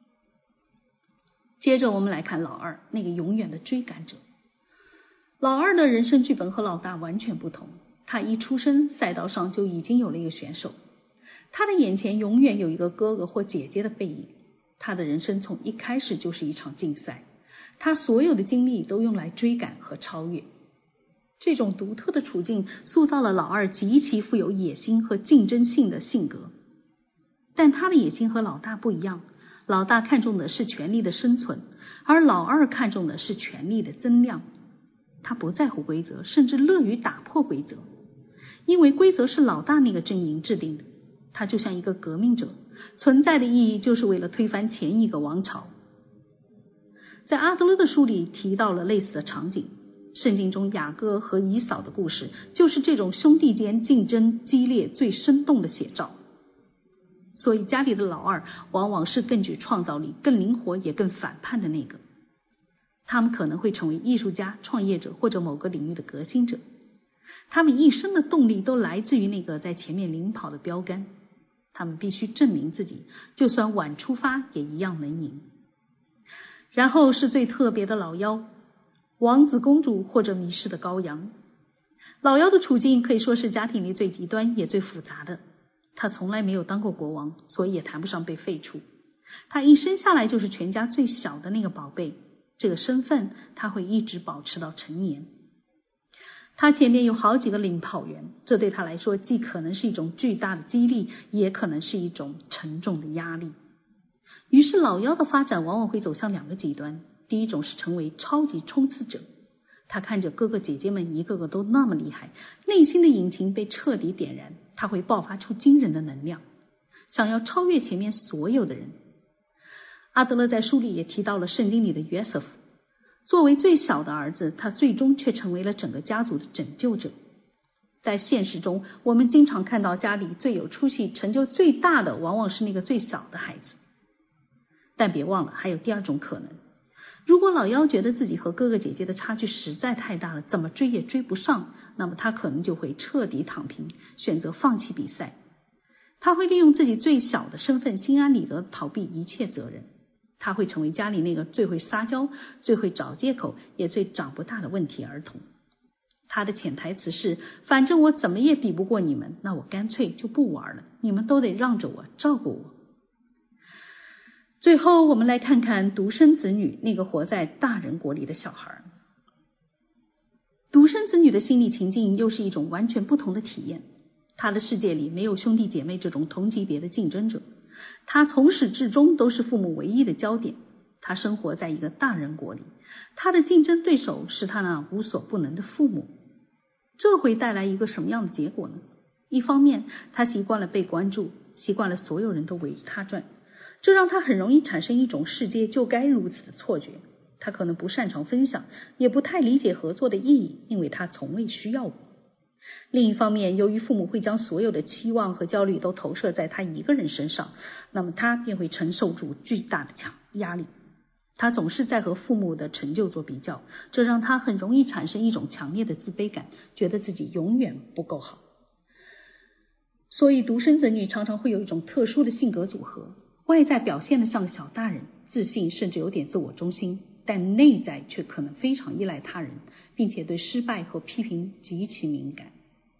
接着我们来看老二，那个永远的追赶者。老二的人生剧本和老大完全不同。他一出生，赛道上就已经有了一个选手，他的眼前永远有一个哥哥或姐姐的背影。他的人生从一开始就是一场竞赛，他所有的精力都用来追赶和超越。这种独特的处境塑造了老二极其富有野心和竞争性的性格。但他的野心和老大不一样，老大看重的是权力的生存，而老二看重的是权力的增量。他不在乎规则，甚至乐于打破规则，因为规则是老大那个阵营制定的。他就像一个革命者，存在的意义就是为了推翻前一个王朝。在阿德勒的书里提到了类似的场景，圣经中雅各和以扫的故事就是这种兄弟间竞争激烈最生动的写照。所以家里的老二往往是更具创造力、更灵活也更反叛的那个。他们可能会成为艺术家、创业者或者某个领域的革新者。他们一生的动力都来自于那个在前面领跑的标杆。他们必须证明自己，就算晚出发也一样能赢。然后是最特别的老幺，王子公主或者迷失的羔羊。老幺的处境可以说是家庭里最极端也最复杂的。他从来没有当过国王，所以也谈不上被废黜。他一生下来就是全家最小的那个宝贝，这个身份他会一直保持到成年。他前面有好几个领跑员，这对他来说既可能是一种巨大的激励，也可能是一种沉重的压力。于是老幺的发展往往会走向两个极端。第一种是成为超级冲刺者，他看着哥哥姐姐们一个个都那么厉害，内心的引擎被彻底点燃，他会爆发出惊人的能量，想要超越前面所有的人。阿德勒在书里也提到了圣经里的约瑟夫，作为最小的儿子，他最终却成为了整个家族的拯救者。在现实中，我们经常看到家里最有出息、成就最大的往往是那个最小的孩子。但别忘了，还有第二种可能。如果老幺觉得自己和哥哥姐姐的差距实在太大了，怎么追也追不上，那么他可能就会彻底躺平，选择放弃比赛。他会利用自己最小的身份，心安理得逃避一切责任。他会成为家里那个最会撒娇、最会找借口，也最长不大的问题儿童。他的潜台词是，反正我怎么也比不过你们，那我干脆就不玩了，你们都得让着我，照顾我。最后我们来看看独生子女，那个活在大人国里的小孩。独生子女的心理情境又是一种完全不同的体验。他的世界里没有兄弟姐妹这种同级别的竞争者， 他从始至终都是父母唯一的焦点。他生活在一个大人国里，他的竞争对手是他那无所不能的父母。这会带来一个什么样的结果呢？一方面，他习惯了被关注，习惯了所有人都围着他转，这让他很容易产生一种世界就该如此的错觉。他可能不擅长分享，也不太理解合作的意义，因为他从未需要过。另一方面，由于父母会将所有的期望和焦虑都投射在他一个人身上，那么他便会承受住巨大的压力。他总是在和父母的成就做比较，这让他很容易产生一种强烈的自卑感，觉得自己永远不够好。所以独生子女常常会有一种特殊的性格组合，外在表现得像个小大人，自信甚至有点自我中心，但内在却可能非常依赖他人，并且对失败和批评极其敏感。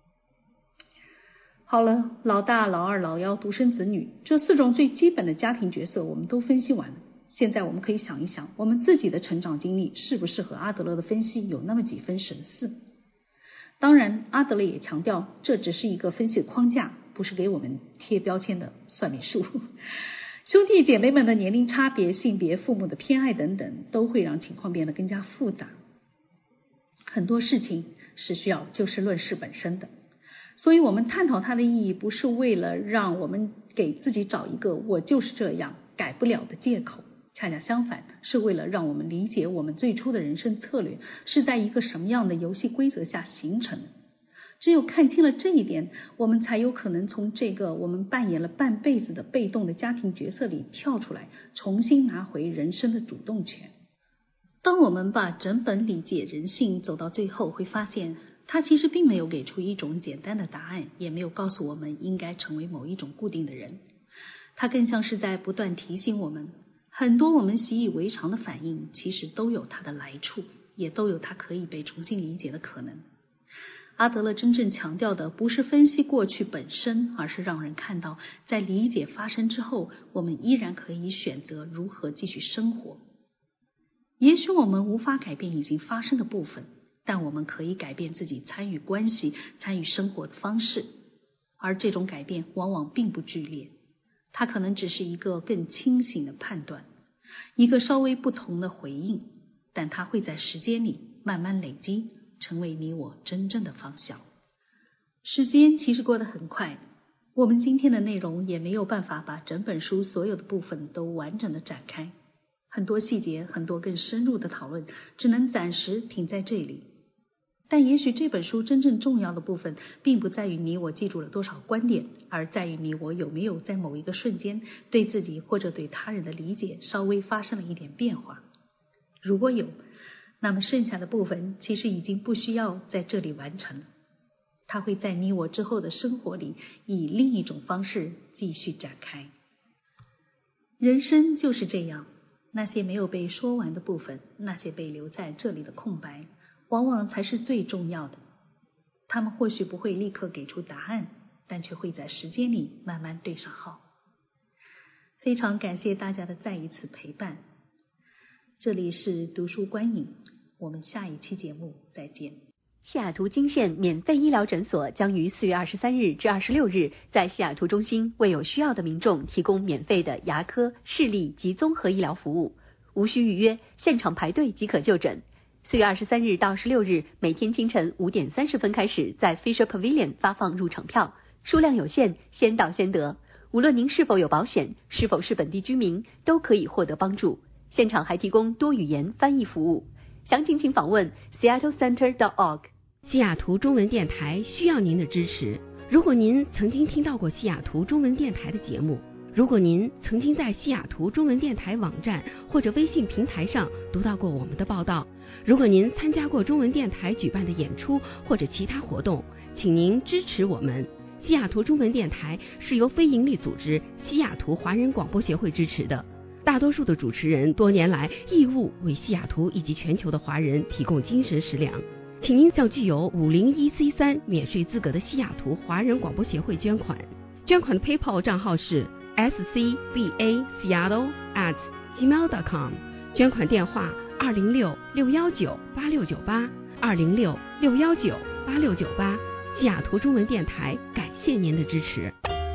好了，老大、老二、老幺、独生子女这四种最基本的家庭角色我们都分析完了。现在我们可以想一想，我们自己的成长经历是不是和阿德勒的分析有那么几分神似？当然，阿德勒也强调，这只是一个分析的框架，不是给我们贴标签的算命术。兄弟姐妹们的年龄差别、性别、父母的偏爱等等，都会让情况变得更加复杂。很多事情是需要就事论事本身的，所以我们探讨它的意义，不是为了让我们给自己找一个我就是这样改不了的借口，恰恰相反，是为了让我们理解我们最初的人生策略是在一个什么样的游戏规则下形成的。只有看清了这一点，我们才有可能从这个我们扮演了半辈子的被动的家庭角色里跳出来，重新拿回人生的主动权。当我们把整本理解人性走到最后，会发现它其实并没有给出一种简单的答案，也没有告诉我们应该成为某一种固定的人。它更像是在不断提醒我们，很多我们习以为常的反应其实都有它的来处，也都有它可以被重新理解的可能。阿德勒真正强调的不是分析过去本身，而是让人看到在理解发生之后，我们依然可以选择如何继续生活。也许我们无法改变已经发生的部分，但我们可以改变自己参与关系、参与生活的方式，而这种改变往往并不剧烈，它可能只是一个更清醒的判断，一个稍微不同的回应，但它会在时间里慢慢累积，成为你我真正的方向。时间其实过得很快，我们今天的内容也没有办法把整本书所有的部分都完整的展开，很多细节，很多更深入的讨论只能暂时停在这里。但也许这本书真正重要的部分并不在于你我记住了多少观点，而在于你我有没有在某一个瞬间对自己或者对他人的理解稍微发生了一点变化。如果有，那么剩下的部分其实已经不需要在这里完成了，它会在你我之后的生活里以另一种方式继续展开。人生就是这样，那些没有被说完的部分，那些被留在这里的空白，往往才是最重要的。他们或许不会立刻给出答案，但却会在时间里慢慢对上号。非常感谢大家的再一次陪伴，这里是读书观影，我们下一期节目再见。 西雅图金县免费医疗诊所将于四月二十三日至二十六日在西雅图中心为有需要的民众提供免费的牙科、视力及综合医疗服务，无需预约，现场排队即可就诊。四月二十三日到十六日，每天清晨五点三十分开始，在 Fisher Pavilion 发放入场票，数量有限，先到先得。无论您是否有保险，是否是本地居民，都可以获得帮助。现场还提供多语言翻译服务，详情请访问 seattle center dot org。 西雅图中文电台需要您的支持。如果您曾经听到过西雅图中文电台的节目，如果您曾经在西雅图中文电台网站或者微信平台上读到过我们的报道，如果您参加过中文电台举办的演出或者其他活动，请您支持我们。西雅图中文电台是由非营利组织西雅图华人广播协会支持的，大多数的主持人多年来义务为西雅图以及全球的华人提供精神食粮，请您向具有五零一 C 三 免税资格的西雅图华人广播协会捐款。捐款的 PayPal 账号是 s c b a seattle at gmail dot com， 捐款电话二零六六一九八六九八二零六六一九八六九八。西雅图中文电台感谢您的支持。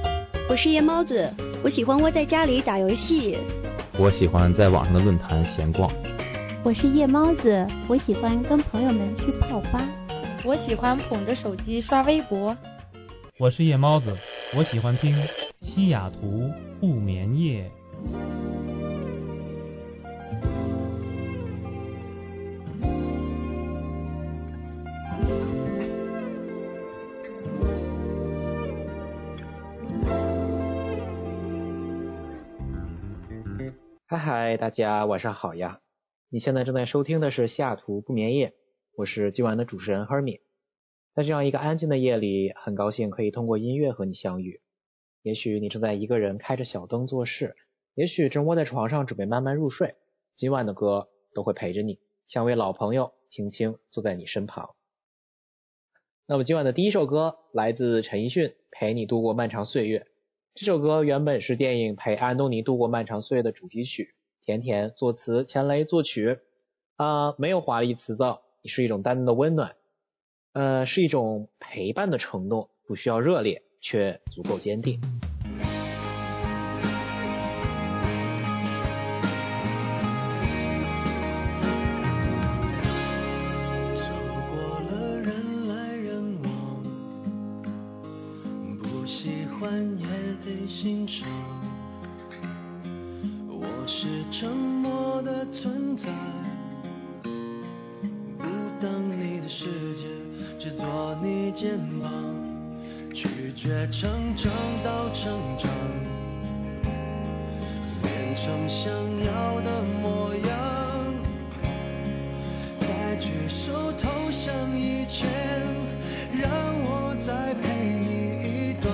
我是夜猫子，我喜欢窝在家里打游戏。 我喜欢在网上的论坛闲逛。 我是夜猫子，我喜欢跟朋友们去泡吧。 我喜欢捧着手机刷微博。 我是夜猫子，我喜欢听西雅图不眠夜。 嗨嗨，大家晚上好呀！你现在正在收听的是西雅图不眠夜，我是今晚的主持人 Hermie。在这样一个安静的夜里，很高兴可以通过音乐和你相遇。也许你正在一个人开着小灯做事，也许正窝在床上准备慢慢入睡，今晚的歌都会陪着你，像位老朋友轻轻坐在你身旁。那么今晚的第一首歌来自陈奕迅《陪你度过漫长岁月》。这首歌原本是电影《陪安东尼度过漫长岁月》的主题曲，甜甜作词，钱雷作曲。啊、呃，没有华丽词藻，也是一种淡淡的温暖，呃，是一种陪伴的承诺，不需要热烈，却足够坚定。 心肠，我是沉默的存在，不当你的世界，只做你肩膀，拒绝成长到成长，变成想要的模样，在举手投降以前，让我再陪你一段。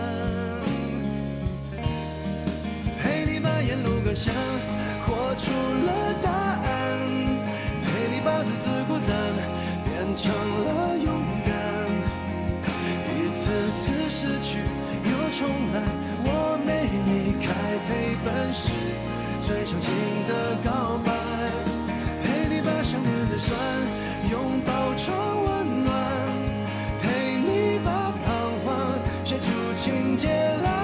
沿路感想，活出了答案，陪你把独自孤单变成了勇敢，一次次失去又重来，我没离开陪伴时最长情的告白，陪你把想念的酸拥抱成温暖，陪你把彷徨写出情节来。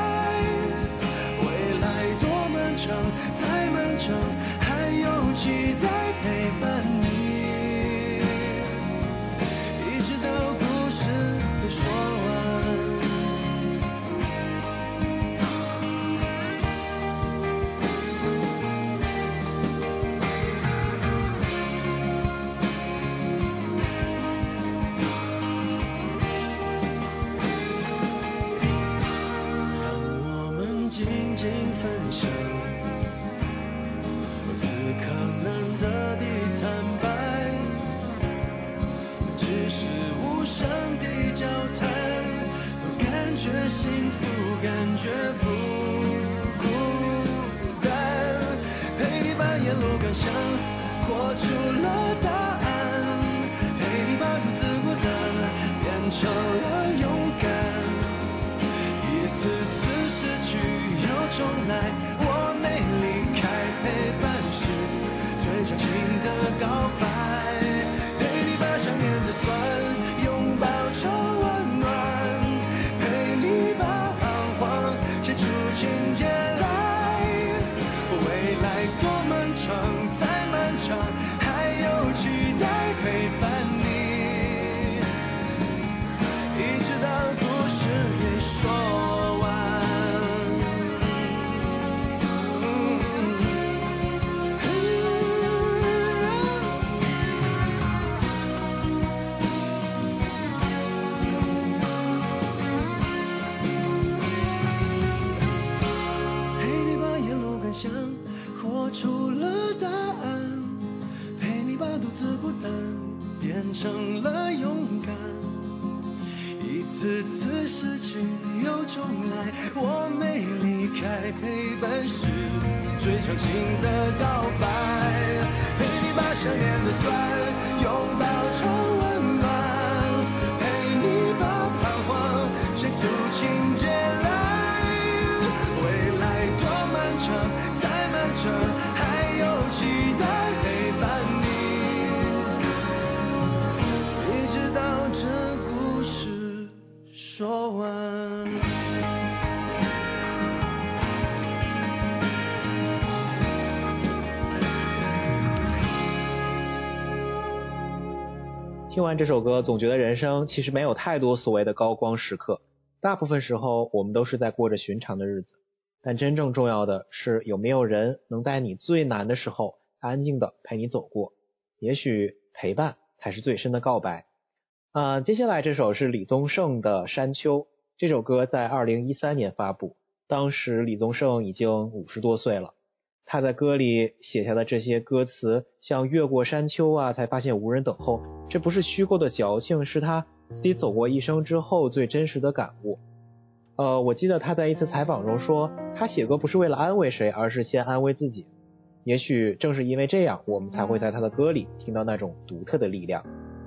再漫长，还有期待陪伴你，一直到故事都说完。让我们静静分享幸福感觉不孤单，陪你把沿路感想活出了答案，陪你把独自孤单变成了勇敢，一次次失去又重来，我没离开陪伴时最长情的告白，陪你把想念的酸拥抱成温暖，写出情节来，未来多漫长，再漫长，还有期待陪伴你，一直到故事也说完。想活出了答案，陪你把独自孤单变成了勇敢，一次次失去又重来，我没离开陪伴时最长情的告白，陪你把想念的酸拥抱成温暖，陪你把彷徨写出情节来，未来多漫长，再漫长，还有期待陪伴你，一直到这故事说完。 听完这首歌，总觉得人生其实没有太多所谓的高光时刻，大部分时候我们都是在过着寻常的日子。但真正重要的是有没有人能在你最难的时候安静的陪你走过，也许陪伴才是最深的告白。呃，接下来这首是李宗盛的《山丘》，这首歌在二零一三年发布，当时李宗盛已经五十多岁了。他在歌里写下的这些歌词，像越过山丘啊，才发现无人等候，这不是虚构的矫情，是他自己走过一生之后最真实的感悟。呃，我记得他在一次采访中说，他写歌不是为了安慰谁，而是先安慰自己。也许正是因为这样，我们才会在他的歌里听到那种独特的力量。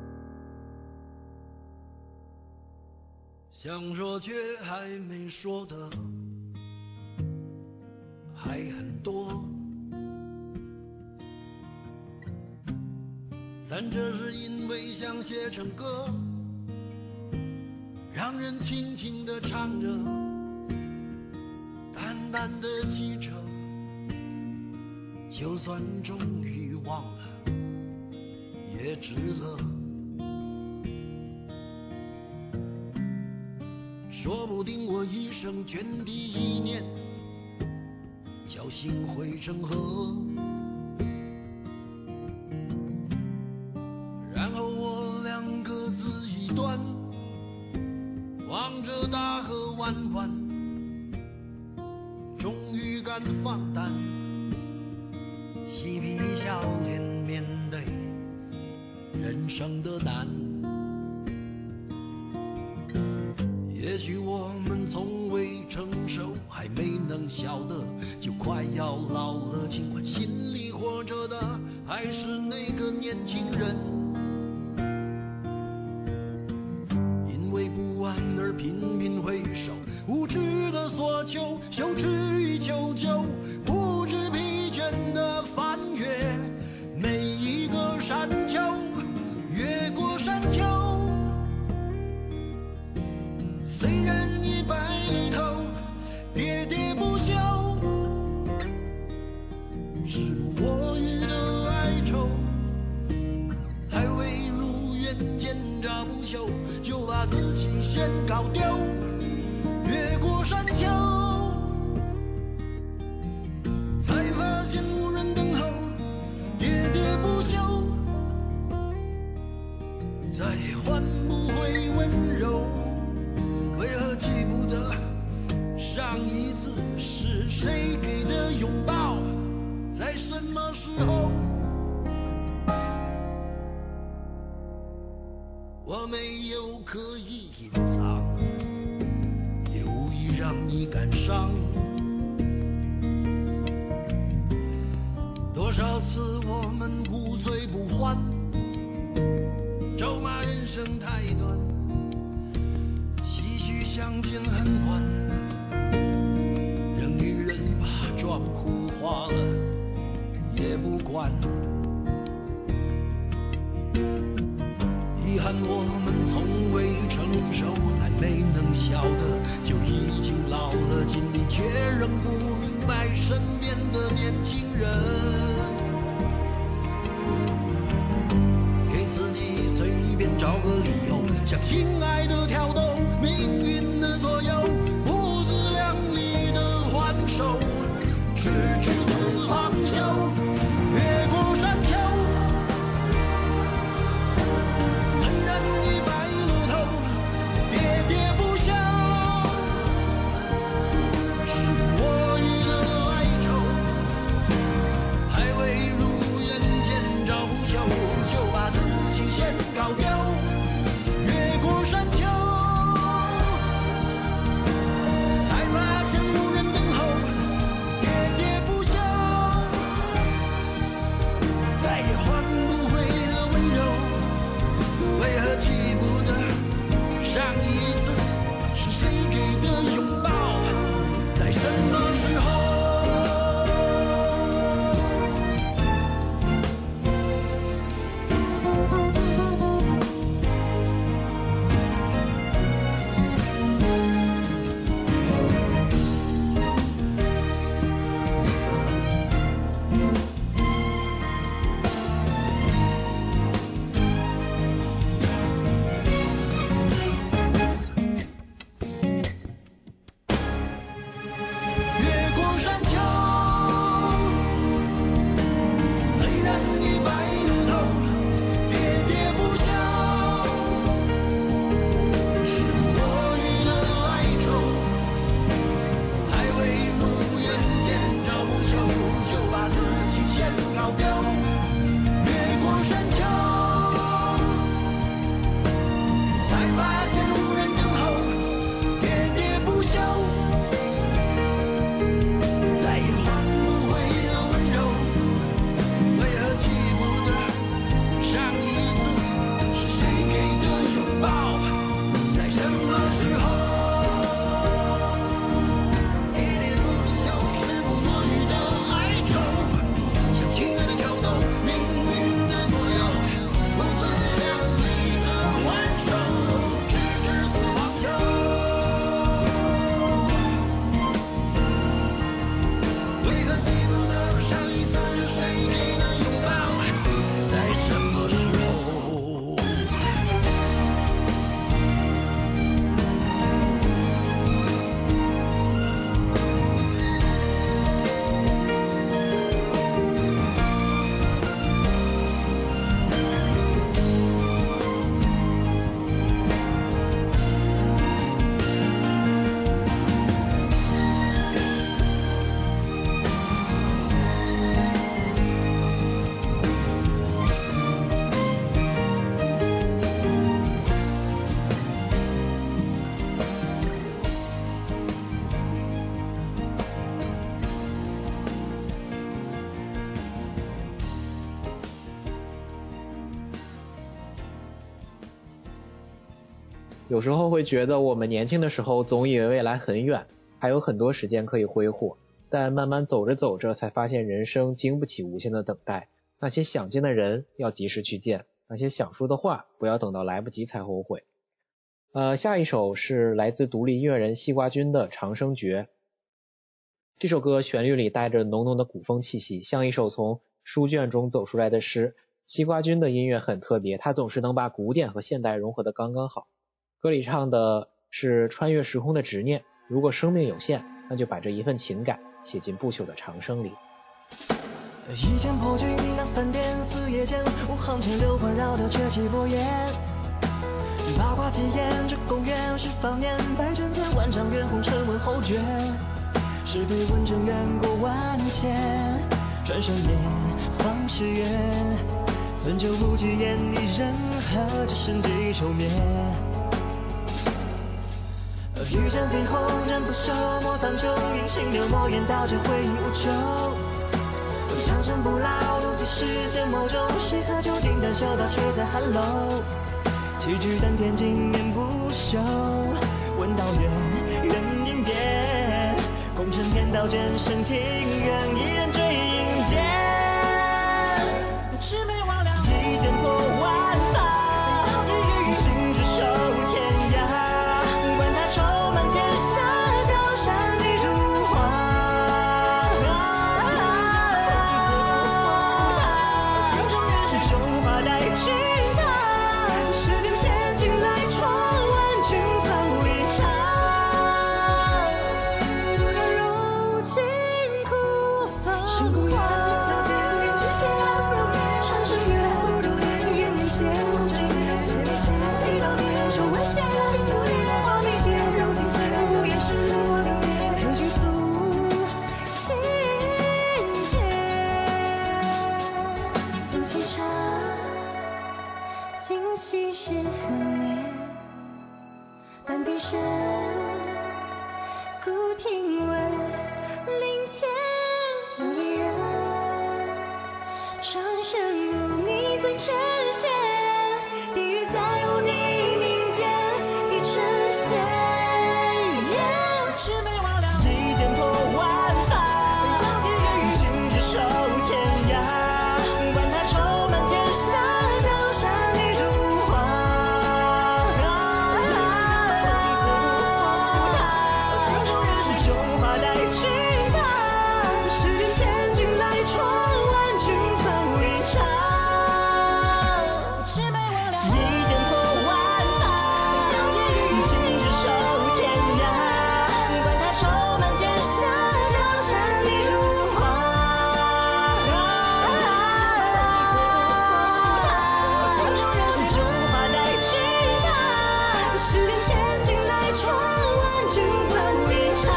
想说却还没说的还很多，但这是因为想写成歌，让人轻轻地唱着，淡淡的记着，就算终于忘了也值了。说不定我一生涓滴一念，侥幸汇成河，然后我俩各自一端，望着大河弯弯，终于敢放胆，嬉皮笑脸面对人生的难。也许我们从未成熟，还没能晓得，就快要老了，尽管心里活着的还是那个年轻人。因为不安而频频回首，无知的索求，羞耻与求救，不知疲倦的翻越每一个山丘，越过山丘。虽然一白里头喋喋不休，是我予的哀愁，还未如愿见着不朽，就把自己先搞丢。越过山丘，才发现无人等候，喋喋不休，再也换不回温柔。为何记不得上一次是谁给的拥抱，在什么时候？我没有刻意隐藏，也无意让你感伤。多少次我们无醉不欢，咒骂人生太短，相见恨晚，人与人把妆哭花了也不管。遗憾我们从未成熟，还没能晓得，就已经老了，尽力却仍不明白身边的年轻人。给自己随便找个理由，向亲爱的挑逗，命运的左右，不自量力的还手，直至死方休。越过山丘，虽然已白露头，喋喋不休。 有时候会觉得我们年轻的时候总以为未来很远，还有很多时间可以挥霍，但慢慢走着走着才发现人生经不起无限的等待。那些想见的人要及时去见，那些想说的话不要等到来不及才后悔。呃，下一首是来自独立音乐人西瓜君的《长生诀》。这首歌旋律里带着浓浓的古风气息，像一首从书卷中走出来的诗。西瓜君的音乐很特别，他总是能把古典和现代融合得刚刚好。歌里唱的是穿越时空的执念，如果生命有限，那就把这一份情感写进不朽的长生里。 一见破军那饭店，四夜间五行千流环绕的绝气波焰，八卦鸡眼这公园是方言，百转千万丈远红尘问后觉，是非问尘远过万千，转身夜方是月，存酒不及言一人和这生机愁灭。遇见飞鸿人不休，莫三秋隐形流墨眼道着回忆无穷，长生不老独自实现某种谁和究竟但笑到却在寒楼，气质丹田经年不朽，问道远人影别，功成天道剑声庭院，一人追影间，魑魅魍魉一剑破万法，寄予行至守天涯，管他愁满天下，高山里如画，心中原是中华带去他，十年千军来闯，万军曾离场，如今枯放生孤远交剑连之线，长生月不如莲眼里现红尘血里血一刀点手纹线，幸福恋画眉间，如今虽然无言是我的脸，可去诉心间，风细茶今夕是何年，半边身孤听闻，林间有一人，长生如你怎呈现，地狱在无你明间已呈现，魑魅魍魉一剑破万法，寄予行至守天涯，管他愁满天下，高山里如画，心中原是中华带去他，十年千军来闯，万军曾离场，魑魅魍魉一剑破万法，寄予行至守天涯，管他愁满天下，高山里如画，心中原是中华带去他，十年千军来闯，万军曾离场，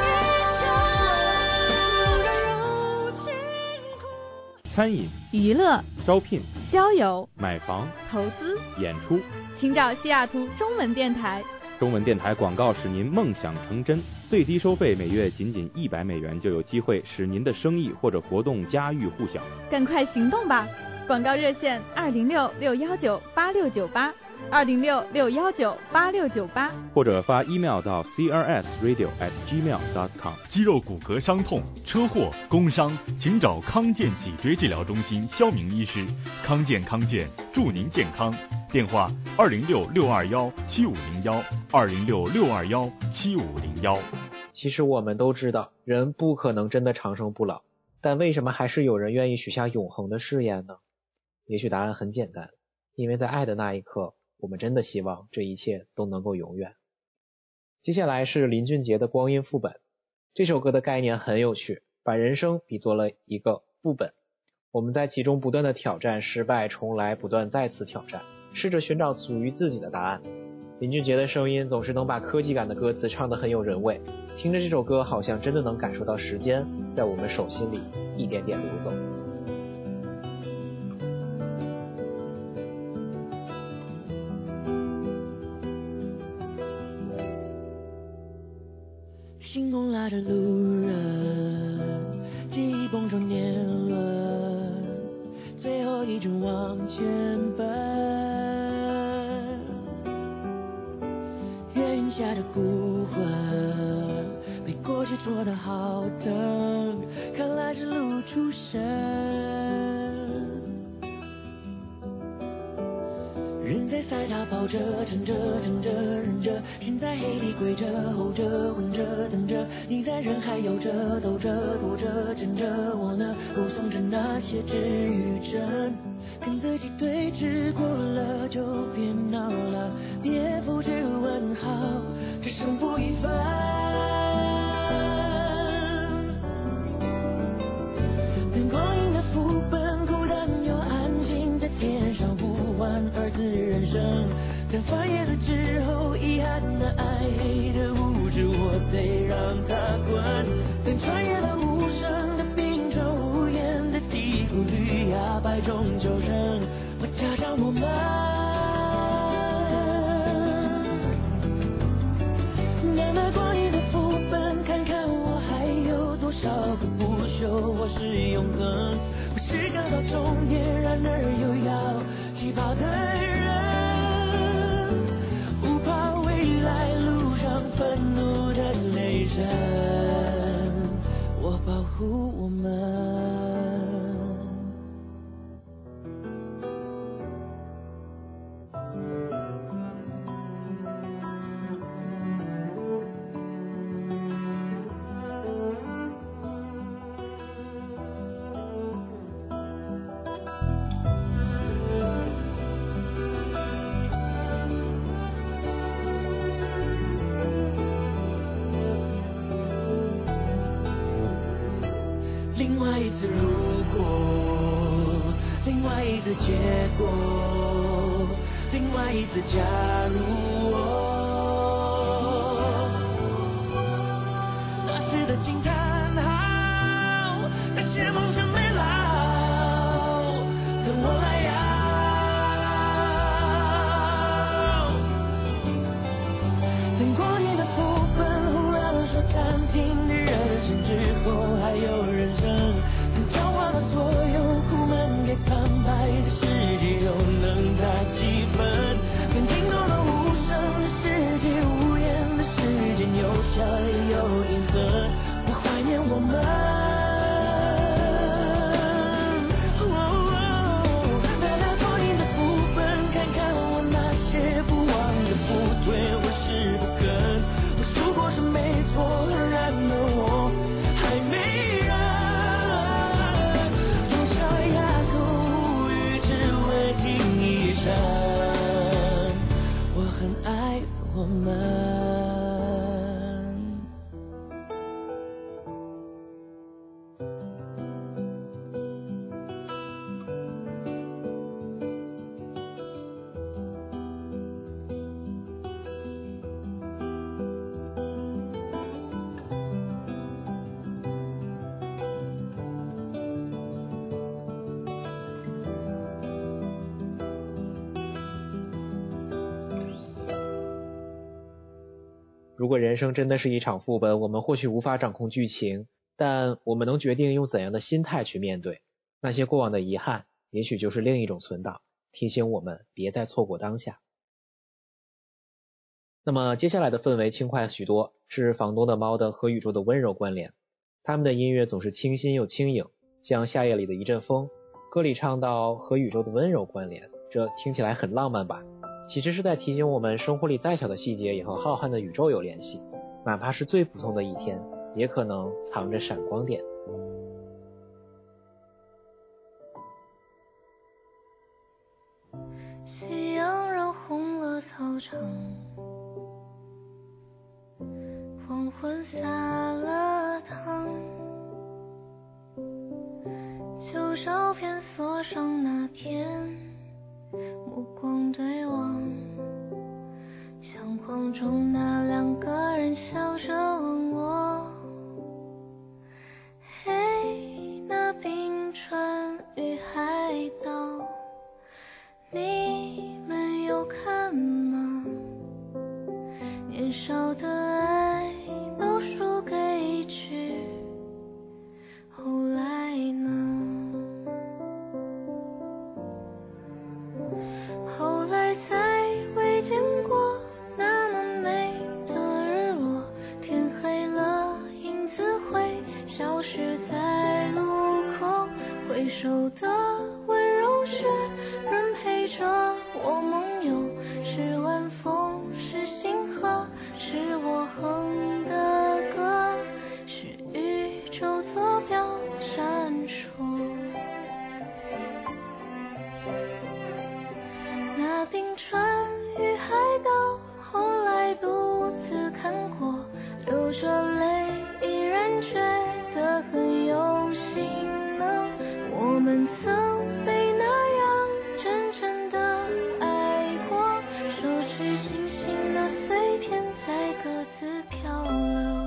如今餐饮、 娱乐、 招聘、 交友、 买房、 投资， 演出， 请找西雅图中文电台。 中文电台广告使您梦想成真，最低收费每月仅仅一百美元，就有机会使您的生意或者活动家喻户晓。 赶快行动吧！广告热线二零六六幺九八六九八，二零六六幺九八六九八， 或者发 email 到 c r s radio at gmail dot com。 肌肉骨骼伤痛、车祸、工伤，请找康健脊椎治疗中心肖明医师。康健康健，祝您健康。电话二零六六二幺七五零幺，二零六六二幺七五零幺。 其实我们都知道，人不可能真的长生不老，但为什么还是有人愿意许下永恒的誓言呢？也许答案很简单，因为在爱的那一刻，我们真的希望这一切都能够永远。接下来是林俊杰的《光阴副本》。这首歌的概念很有趣，把人生比作了一个副本，我们在其中不断的挑战、失败、重来，不断再次挑战，试着寻找属于自己的答案。林俊杰的声音总是能把科技感的歌词唱得很有人味，听着这首歌好像真的能感受到时间在我们手心里一点点流走。 星空拉着路人，记忆蹦成年轮，最后一程往前奔。 入魂，被过去戳的好疼，看来是路出神。人在赛塔跑着，撑着，撑着，忍着，心在黑里跪着，吼着，混着，等着。你在人海游着，抖着，躲着，挣着，我呢，目送着那些治愈症，跟自己对峙过了就别闹了，别复制问号，只胜负一分。等光阴的副本，孤单又安静在天上呼唤二次人生。等翻页了之后，遗憾的爱，黑的无知，我得让它滚。等穿越了无声的冰川，无言的低谷，绿芽百种求生，我加上我们。拿那光阴的副本，看看我还有多少个不朽或是永恒。我是赶到终点，然而又要起跑的人，不怕未来路上愤怒的雷声，我保护我们。另外一次如果，另外一次结果，另外一次假如我，那时的惊叹号，那些梦想没老，等我来要。等光阴的副本忽然说暂停的人生之后，还有人生。交换了所有苦闷给坦白的世界，又能差几分？跟听懂了无声的世界，无言的时间，有笑也有阴森。我怀念我们。拿那光阴的副本，看看我那些不忘的不对，我是不肯。我说过是没错，然而我还没认。我很爱我们。 如果人生真的是一场副本，我们或许无法掌控剧情，但我们能决定用怎样的心态去面对。那些过往的遗憾，也许就是另一种存档，提醒我们别再错过当下。那么接下来的氛围轻快许多，是房东的猫的和宇宙的温柔关联。他们的音乐总是清新又轻盈，像夏夜里的一阵风。歌里唱到和宇宙的温柔关联，这听起来很浪漫吧？其实是在提醒我们，生活里再小的细节也和浩瀚的宇宙有联系，哪怕是最普通的一天，也可能藏着闪光点。 夕阳染红了操场，黄昏下了糖，旧照片锁上那天，目光对望，相框中那两个人笑着问我，嘿，那冰川与海岛，你们有看吗？年少的爱都输给一句后来呢？后来再未见过那么美手的温柔雪人陪着我梦游，是晚风，是星河，是我哼的歌，是宇宙坐标闪烁。那冰川与海岛后来独自看过，流着泪依然觉得很有心呢。我们曾被那样真正的爱过，手指星星的碎片在各自漂流。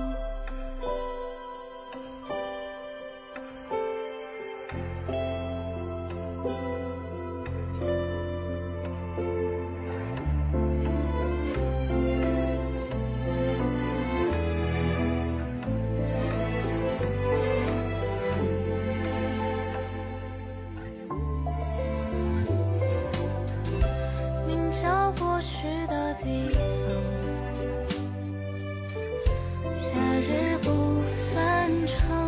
过去的地方，夏日不算长，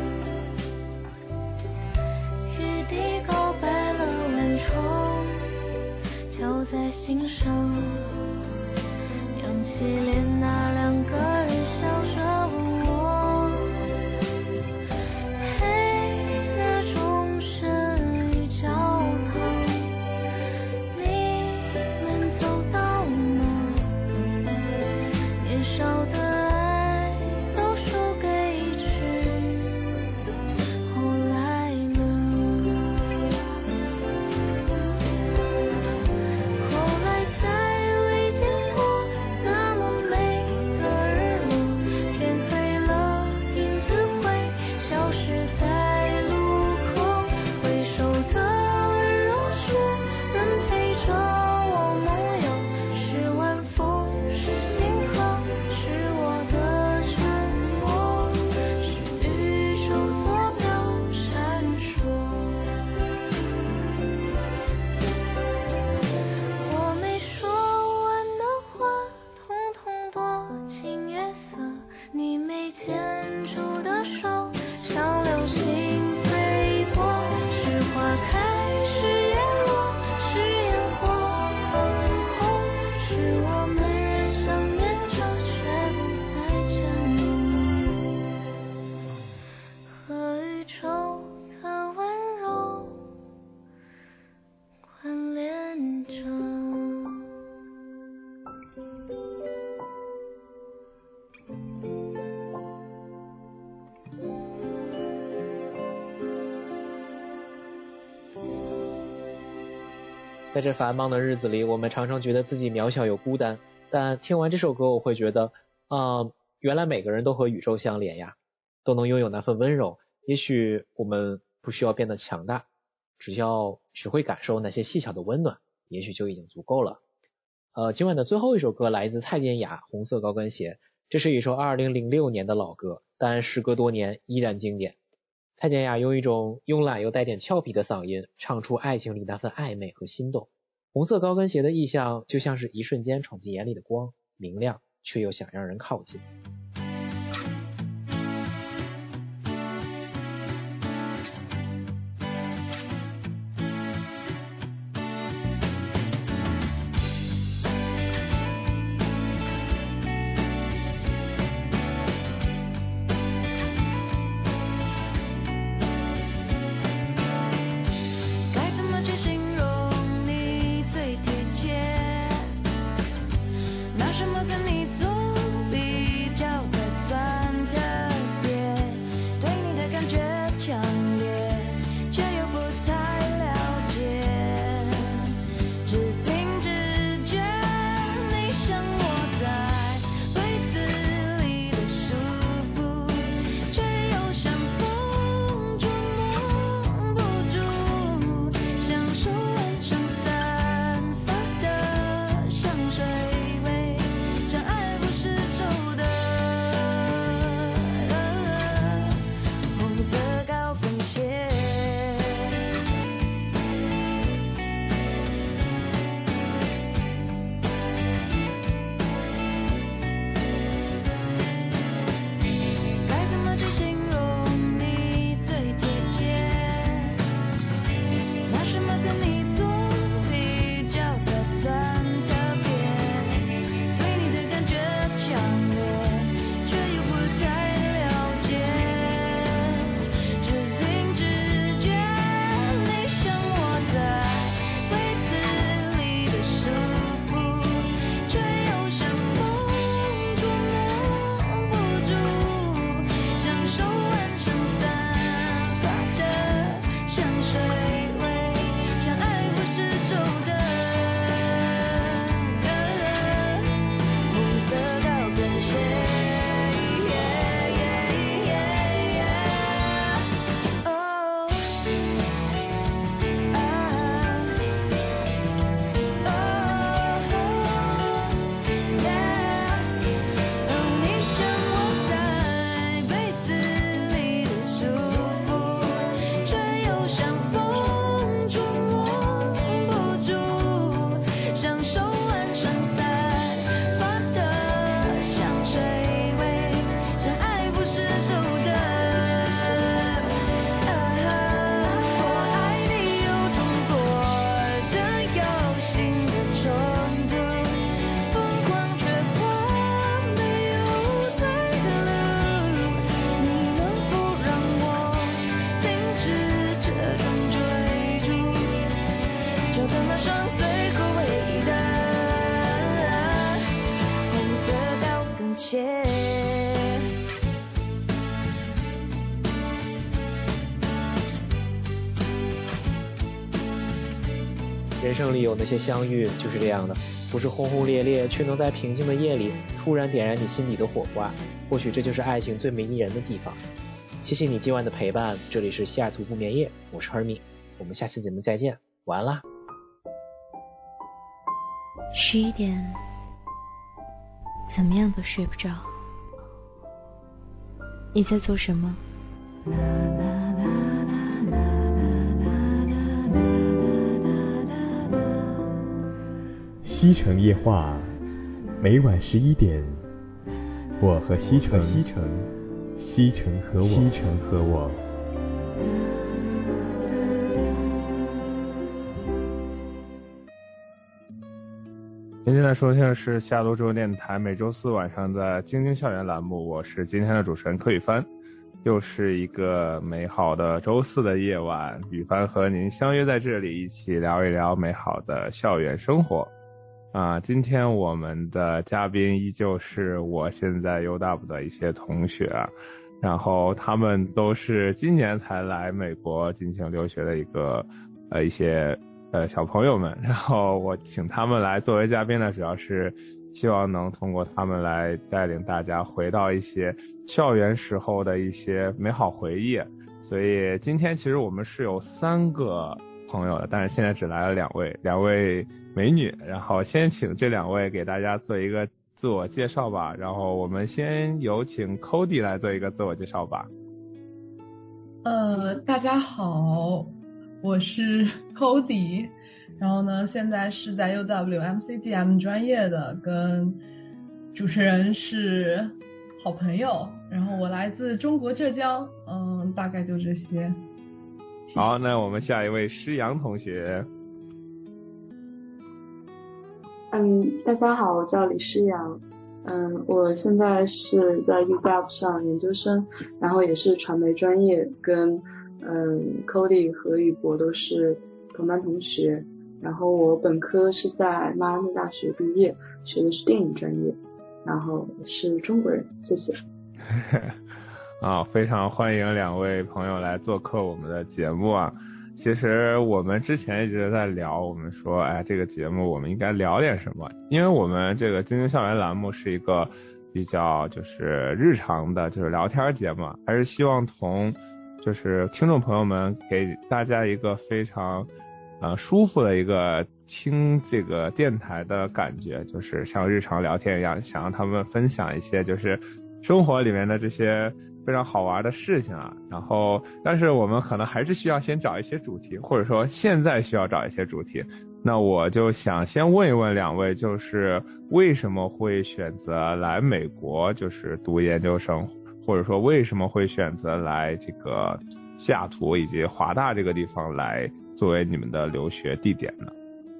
雨滴告白了晚窗，敲在心上，扬起脸，那两个人笑着问我，嘿，那钟声与教堂，少的爱都输给一曲，后来呢？后来再未见过那么美的日落，天黑了，影子会消失在路口，回首的温柔雪人陪着我梦游，是晚风，是星河，是我的沉默，是宇宙坐标闪烁。我没说完的话，统统躲进月色，你没牵住的手，像流星飞过，是花开，是叶落，是烟火腾空，是我们仍想念着却不再见面，和宇宙的温柔关联着。 在这繁忙的日子里，我们常常觉得自己渺小又孤单，但听完这首歌，我会觉得，啊、呃，原来每个人都和宇宙相连呀，都能拥有那份温柔。也许我们不需要变得强大，只要学会感受那些细小的温暖，也许就已经足够了。呃，今晚的最后一首歌来自蔡健雅，《红色高跟鞋》，这是一首二零零六年的老歌，但时隔多年依然经典。蔡健雅用一种慵懒又带点俏皮的嗓音，唱出爱情里那份暧昧和心动。红色高跟鞋的意象就像是一瞬间闯进眼里的光，明亮却又想让人靠近。 拿什么跟你做比较？ 人生里有那些相遇就是这样的，不是轰轰烈烈，却能在平静的夜里突然点燃你心底的火花，或许这就是爱情最迷人的地方。谢谢你今晚的陪伴，这里是西雅图不眠夜，我是 Hermie， 我们下期节目再见，晚安啦。 十一点，怎么样都睡不着。你在做什么？ 西城夜话，每晚十一点，我和西城，西城，西城和我，西城和我。 您现在收听的是西雅图中文电台每周四晚上的晶晶校园栏目，我是今天的主持人柯宇帆。又是一个美好的周四的夜晚，宇帆和您相约在这里，一起聊一聊美好的校园生活。啊，今天我们的嘉宾依旧是我现在 U W 的一些同学啊，然后他们都是今年才来美国进行留学的一个呃一些呃小朋友们，然后我请他们来作为嘉宾呢，主要是希望能通过他们来带领大家回到一些校园时候的一些美好回忆。所以今天其实我们是有三个朋友的，但是现在只来了两位，两位美女。然后先请这两位给大家做一个自我介绍吧。然后我们先有请 Cody 来做一个自我介绍吧。 呃，大家好，我是 Cody。然后呢，现在是在 U W M C T M 专业的，跟主持人是好朋友。然后我来自中国浙江，嗯，大概就这些。 好，那我们下一位施阳同学。 嗯，大家好，我叫李施阳。嗯，我现在是在 U W 上研究生，然后也是传媒专业，跟嗯 Cody 和宇博都是同班同学。然后我本科是在迈阿密大学毕业，学的是电影专业，然后是中国人，谢谢。 啊，非常欢迎两位朋友来做客我们的节目啊。其实我们之前一直在聊，我们说哎这个节目我们应该聊点什么，因为我们这个晶晶校园栏目是一个比较就是日常的就是聊天节目，还是希望同就是听众朋友们给大家一个非常呃，舒服的一个听这个电台的感觉，就是像日常聊天一样，想让他们分享一些就是生活里面的这些非常好玩的事情啊。然后，但是我们可能还是需要先找一些主题，或者说现在需要找一些主题。那我就想先问一问两位，就是为什么会选择来美国就是读研究生，或者说为什么会选择来这个西雅图以及华大这个地方来作为你们的留学地点呢？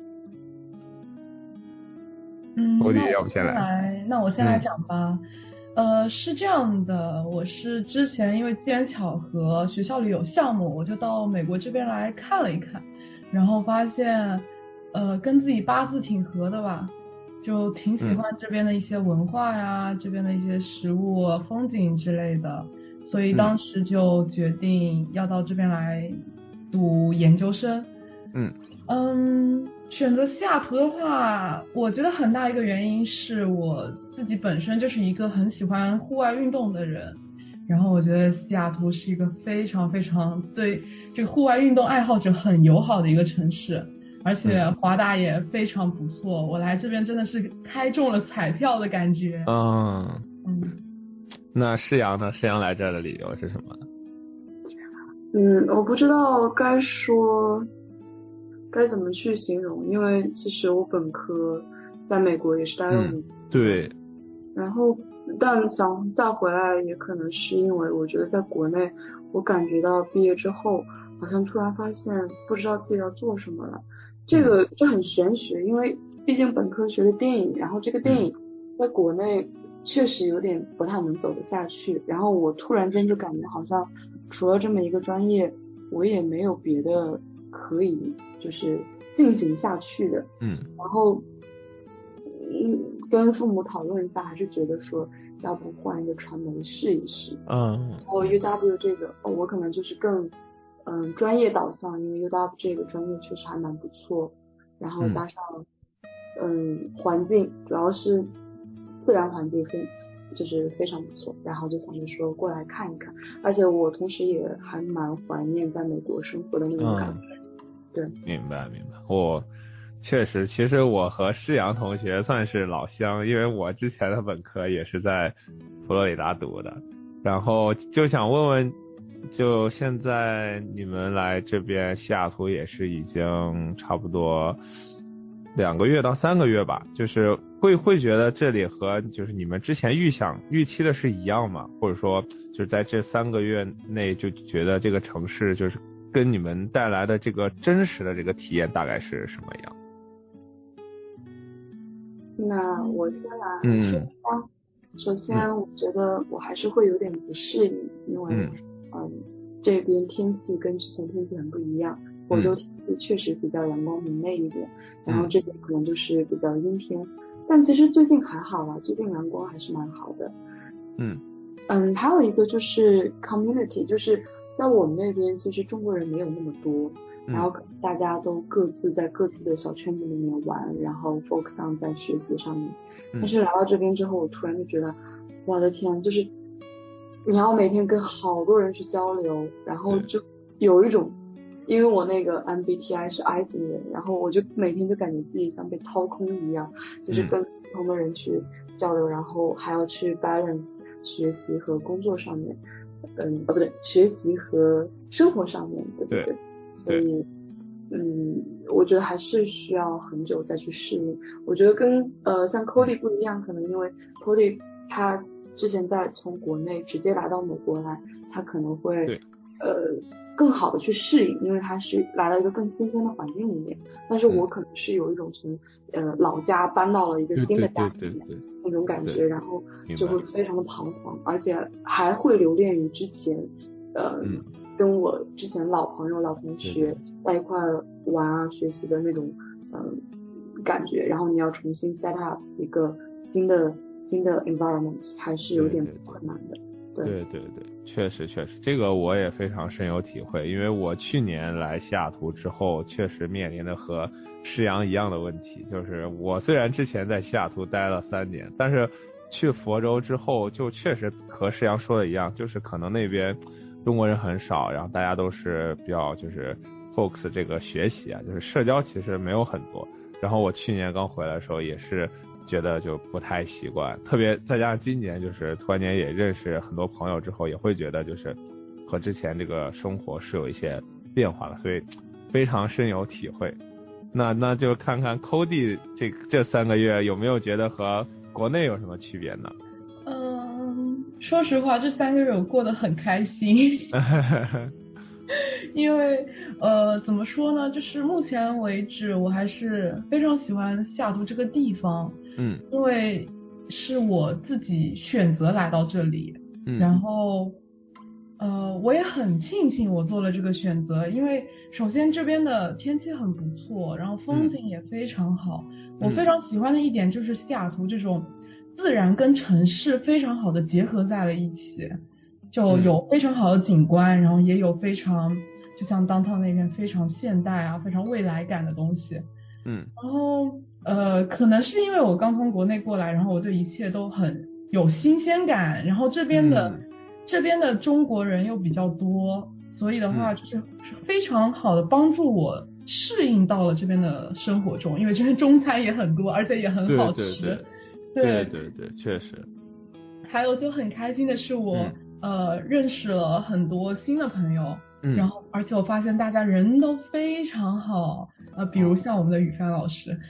嗯， 我要不先来，那我先来讲吧。嗯、呃，是这样的，我是之前因为机缘巧合，学校里有项目，我就到美国这边来看了一看，然后发现，呃，跟自己八字挺合的吧，就挺喜欢这边的一些文化呀，嗯、这边的一些食物、风景之类的，所以当时就决定要到这边来读研究生。 嗯嗯，选择西雅图的话，我觉得很大一个原因是我自己本身就是一个很喜欢户外运动的人，然后我觉得西雅图是一个非常非常对这个户外运动爱好者很友好的一个城市，而且华大也非常不错，我来这边真的是开中了彩票的感觉。 嗯嗯， 那施阳呢？施阳来这儿的理由是什么？ 嗯，我不知道该说该怎么去形容，因为其实我本科在美国也是待了五年、嗯， 对。 然后，但想再回来，也可能是因为我觉得在国内，我感觉到毕业之后，好像突然发现不知道自己要做什么了。这个这很玄学，因为毕竟本科学的电影，然后这个电影在国内确实有点不太能走得下去。然后我突然间就感觉好像除了这么一个专业，我也没有别的可以就是进行下去的。 嗯， 然后嗯跟父母讨论一下，还是觉得说要不换一个传媒试一试。 嗯， 然后 U W 这个哦，我可能就是更嗯专业导向，因为 U W 这个专业确实还蛮不错。 然后加上嗯环境，主要是自然环境非就是非常不错，然后就想着说过来看一看，而且我同时也还蛮怀念在美国生活的那种感觉。嗯、对， 明白明白，我确实，其实我和施洋同学算是老乡，因为我之前的本科也是在佛罗里达读的，然后就想问问，就现在你们来这边西雅图也是已经差不多两个月到三个月吧，就是会会觉得这里和就是你们之前预想预期的是一样吗？或者说就是在这三个月内就觉得这个城市就是跟你们带来的这个真实的这个体验大概是什么样？ 那我先来说吧。嗯、首先，我觉得我还是会有点不适应，因为嗯、呃，这边天气跟之前天气很不一样。佛州天气确实比较阳光明媚一点，然后这边可能就是比较阴天。但其实最近还好啦，最近阳光还是蛮好的。 嗯嗯，还有一个就是 community， 就是在我们那边其实中国人没有那么多。然后大家都各自在各自的小圈子里面玩，然后 focus on 在学习上面。但是来到这边之后，我突然就觉得，我的天，就是你要每天跟好多人去交流，然后就有一种，因为我那个 M B T I 是 I 型人，然后我就每天就感觉自己像被掏空一样，就是跟不同的人去交流，然后还要去 balance 学习和工作上面，嗯，哦不对，学习和生活上面，对不对？ 对所以，嗯，我觉得还是需要很久再去适应。我觉得跟呃像 Cody 不一样，可能因为 Cody 他之前在从国内直接来到美国来，他可能会呃更好的去适应，因为他是来了一个更新鲜的环境里面。但是我可能是有一种从呃老家搬到了一个新的家里面那种感觉，然后就会非常的彷徨，而且还会留恋于之前呃。嗯跟我之前老朋友、老同学在一块玩啊、学习的那种嗯、呃、感觉，然后你要重新 set up 一个新的新的 environment， 还是有点困难的。对对对对，确实确实，这个我也非常深有体会，因为我去年来西雅图之后，确实面临的和施洋一样的问题，就是我虽然之前在西雅图待了三年，但是去佛州之后，就确实和施洋说的一样，就是可能那边中国人很少，然后大家都是比较就是 focus 这个学习啊，就是社交其实没有很多。然后我去年刚回来的时候也是觉得就不太习惯，特别再加上今年就是突然间也认识很多朋友之后，也会觉得就是和之前这个生活是有一些变化的，所以非常深有体会。那那就看看 Cody 这这三个月有没有觉得和国内有什么区别呢？ 说实话，这三个月我过得很开心，因为呃，怎么说呢，就是目前为止，我还是非常喜欢西雅图这个地方， 嗯， 因为是我自己选择来到这里， 嗯， 然后呃，我也很庆幸我做了这个选择，因为首先这边的天气很不错，然后风景也非常好， 嗯、 我非常喜欢的一点就是西雅图这种自然跟城市非常好的结合在了一起，就有非常好的景观，然后也有非常就像downtown那边非常现代啊、非常未来感的东西。 嗯， 然后呃，可能是因为我刚从国内过来，然后我对一切都很有新鲜感，然后这边的、嗯、这边的中国人又比较多，所以的话就是非常好的帮助我适应到了这边的生活中，因为这边中餐也很多，而且也很好吃。 对对对。 对对对对，确实。 还有就很开心的是我，我、嗯、呃认识了很多新的朋友， 嗯， 然后而且我发现大家人都非常好，呃，比如像我们的雨帆老师，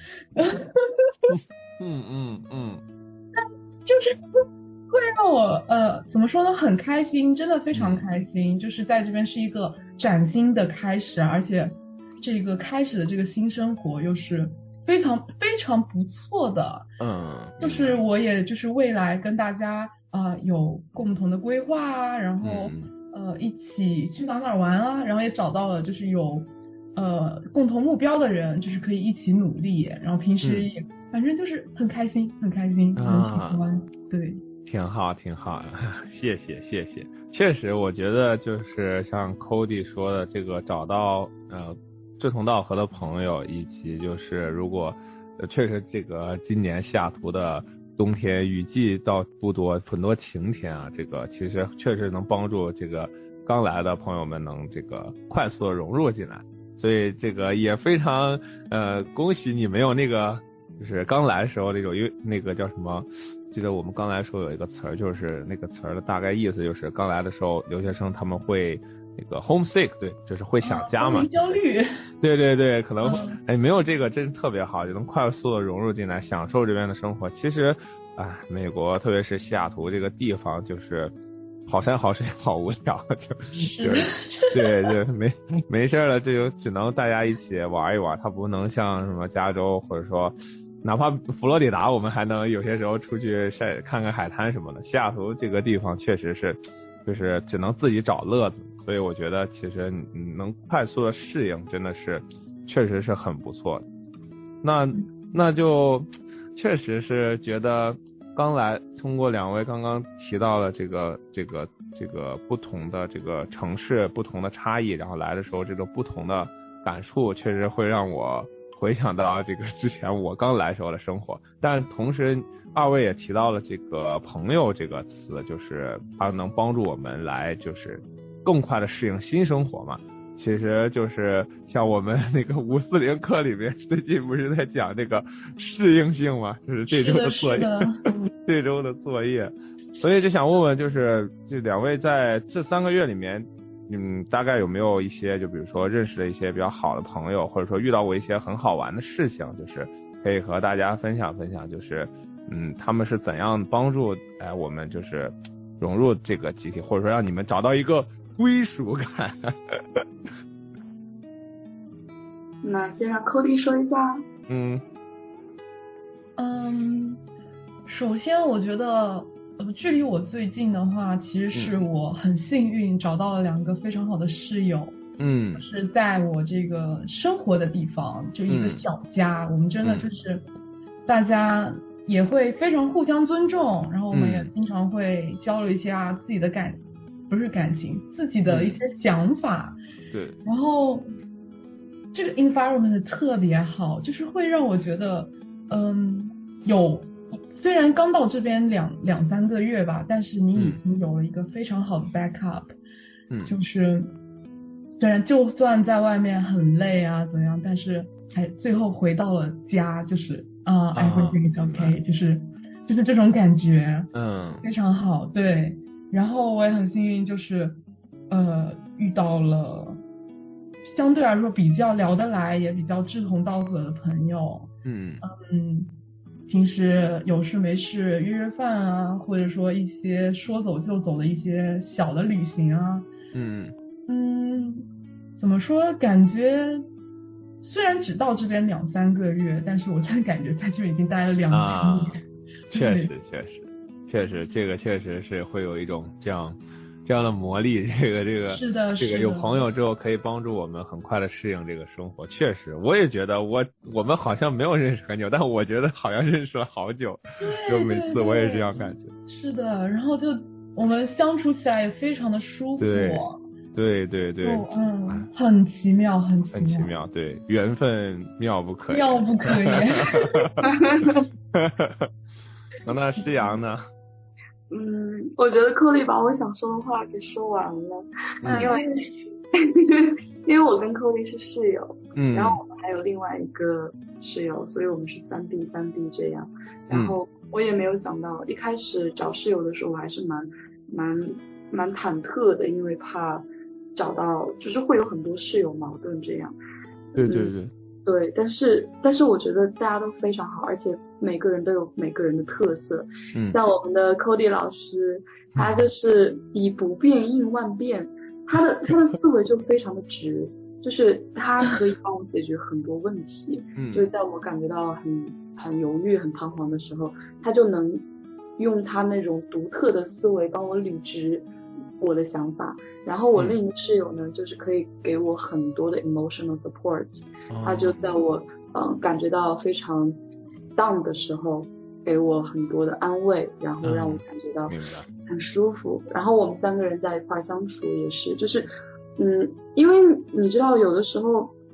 嗯嗯嗯， 就是会让我呃怎么说呢，很开心，真的非常开心，嗯、就是在这边是一个崭新的开始，而且这个开始的这个新生活又是非常非常不错的， 嗯， 就是我也就是未来跟大家啊、呃、有共同的规划啊，然后、 嗯、 呃一起去哪哪玩啊，然后也找到了就是有呃共同目标的人，就是可以一起努力，然后平时也、嗯、反正就是很开心很开心，很喜欢、啊，对， 挺好挺好，谢谢谢谢，确实我觉得就是像 Cody 说的这个找到呃志同道合的朋友，以及就是如果呃确实这个今年西雅图的冬天雨季倒不多，很多晴天啊，这个其实确实能帮助这个刚来的朋友们能这个快速的融入进来，所以这个也非常呃恭喜你没有那个就是刚来的时候那种，因为那个叫什么，记得我们刚来的时候有一个词儿，就是那个词儿的大概意思就是刚来的时候留学生他们会那个 homesick， 对，就是会想家嘛， 啊、焦虑， 对对对，可能、 嗯、 哎没有这个真特别好，就能快速的融入进来，享受这边的生活。其实哎，美国特别是西雅图这个地方就是好山好水好无聊，就就是对对没没事了，这就只能大家一起玩一玩，它不能像什么加州或者说哪怕佛罗里达，我们还能有些时候出去晒看看海滩什么的。西雅图这个地方确实是就是只能自己找乐子，所以我觉得其实你能快速的适应真的是确实是很不错的。那那就确实是觉得刚来，通过两位刚刚提到了这个这个这个不同的这个城市不同的差异，然后来的时候这种不同的感触，确实会让我回想到这个之前我刚来时候的生活。但同时二位也提到了这个朋友这个词，就是它能帮助我们来就是更快的适应新生活嘛。其实就是像我们那个五四零课里面最近不是在讲这个适应性嘛，就是这周的作业，这周的作业。所以就想问问，就是这两位在这三个月里面，嗯，大概有没有一些就比如说认识了一些比较好的朋友，或者说遇到过一些很好玩的事情，就是可以和大家分享分享，就是嗯他们是怎样帮助哎我们就是融入这个集体，或者说让你们找到一个归属感。 那先让 Cody 说一下。 嗯嗯，首先我觉得呃，距离我最近的话，其实是我很幸运找到了两个非常好的室友。 嗯， 是在我这个生活的地方，就一个小家，嗯、我们真的就是大家也会非常互相尊重，然后我们也经常会交流一些啊自己的感，不是感情，自己的一些想法。 嗯、对， 然后这个 environment 特别好，就是会让我觉得，嗯，有虽然刚到这边两两三个月吧，但是你已经有了一个非常好的 backup， 嗯， 就是虽然就算在外面很累啊怎样，但是还最后回到了家，就是啊、uh, everything is okay，、嗯、就是就是这种感觉， 嗯， 非常好，对。然后我也很幸运，就是呃遇到了相对来说比较聊得来，也比较志同道合的朋友， 嗯嗯，平时有事没事约约饭啊，或者说一些说走就走的一些小的旅行啊， 嗯嗯，怎么说？感觉虽然只到这边两三个月，但是我真的感觉在这边已经待了两三年。 啊，确实确实确实，这个确实是会有一种这样这样的魔力。这个这个是的， 这个有朋友之后可以帮助我们很快的适应这个生活。确实，我也觉得我我们好像没有认识很久，但我觉得好像认识了好久。就每次我也这样感觉。 是的，然后就我们相处起来也非常的舒服。 对。对对对， 嗯，很奇妙，很奇妙， 很奇妙，对，缘分妙不可言， 妙不可言。 那那诗阳呢？ 嗯，我觉得寇丽把我想说的话给说完了，嗯、因为因为我跟寇丽是室友， 嗯， 然后我们还有另外一个室友，所以我们是三 B 三 B 这样。然后我也没有想到，一开始找室友的时候，我还是蛮蛮蛮忐忑的，因为怕。找到就是会有很多室友矛盾这样， 对对对、嗯、 对，但是但是我觉得大家都非常好，而且每个人都有每个人的特色。 嗯， 像我们的 Cody 老师，他就是以不变应万变，他的他的思维就非常的直，就是他可以帮我解决很多问题。 嗯， 就是在我感觉到很很犹豫、很彷徨的时候，他就能用他那种独特的思维帮我捋直我的想法。然后我另一个室友呢、嗯、就是可以给我很多的 emotional support、哦、他就在我嗯、呃、感觉到非常 down 的时候给我很多的安慰，然后让我感觉到很舒服、嗯、然后我们三个人在一块相处也是就是嗯因为你知道有的时候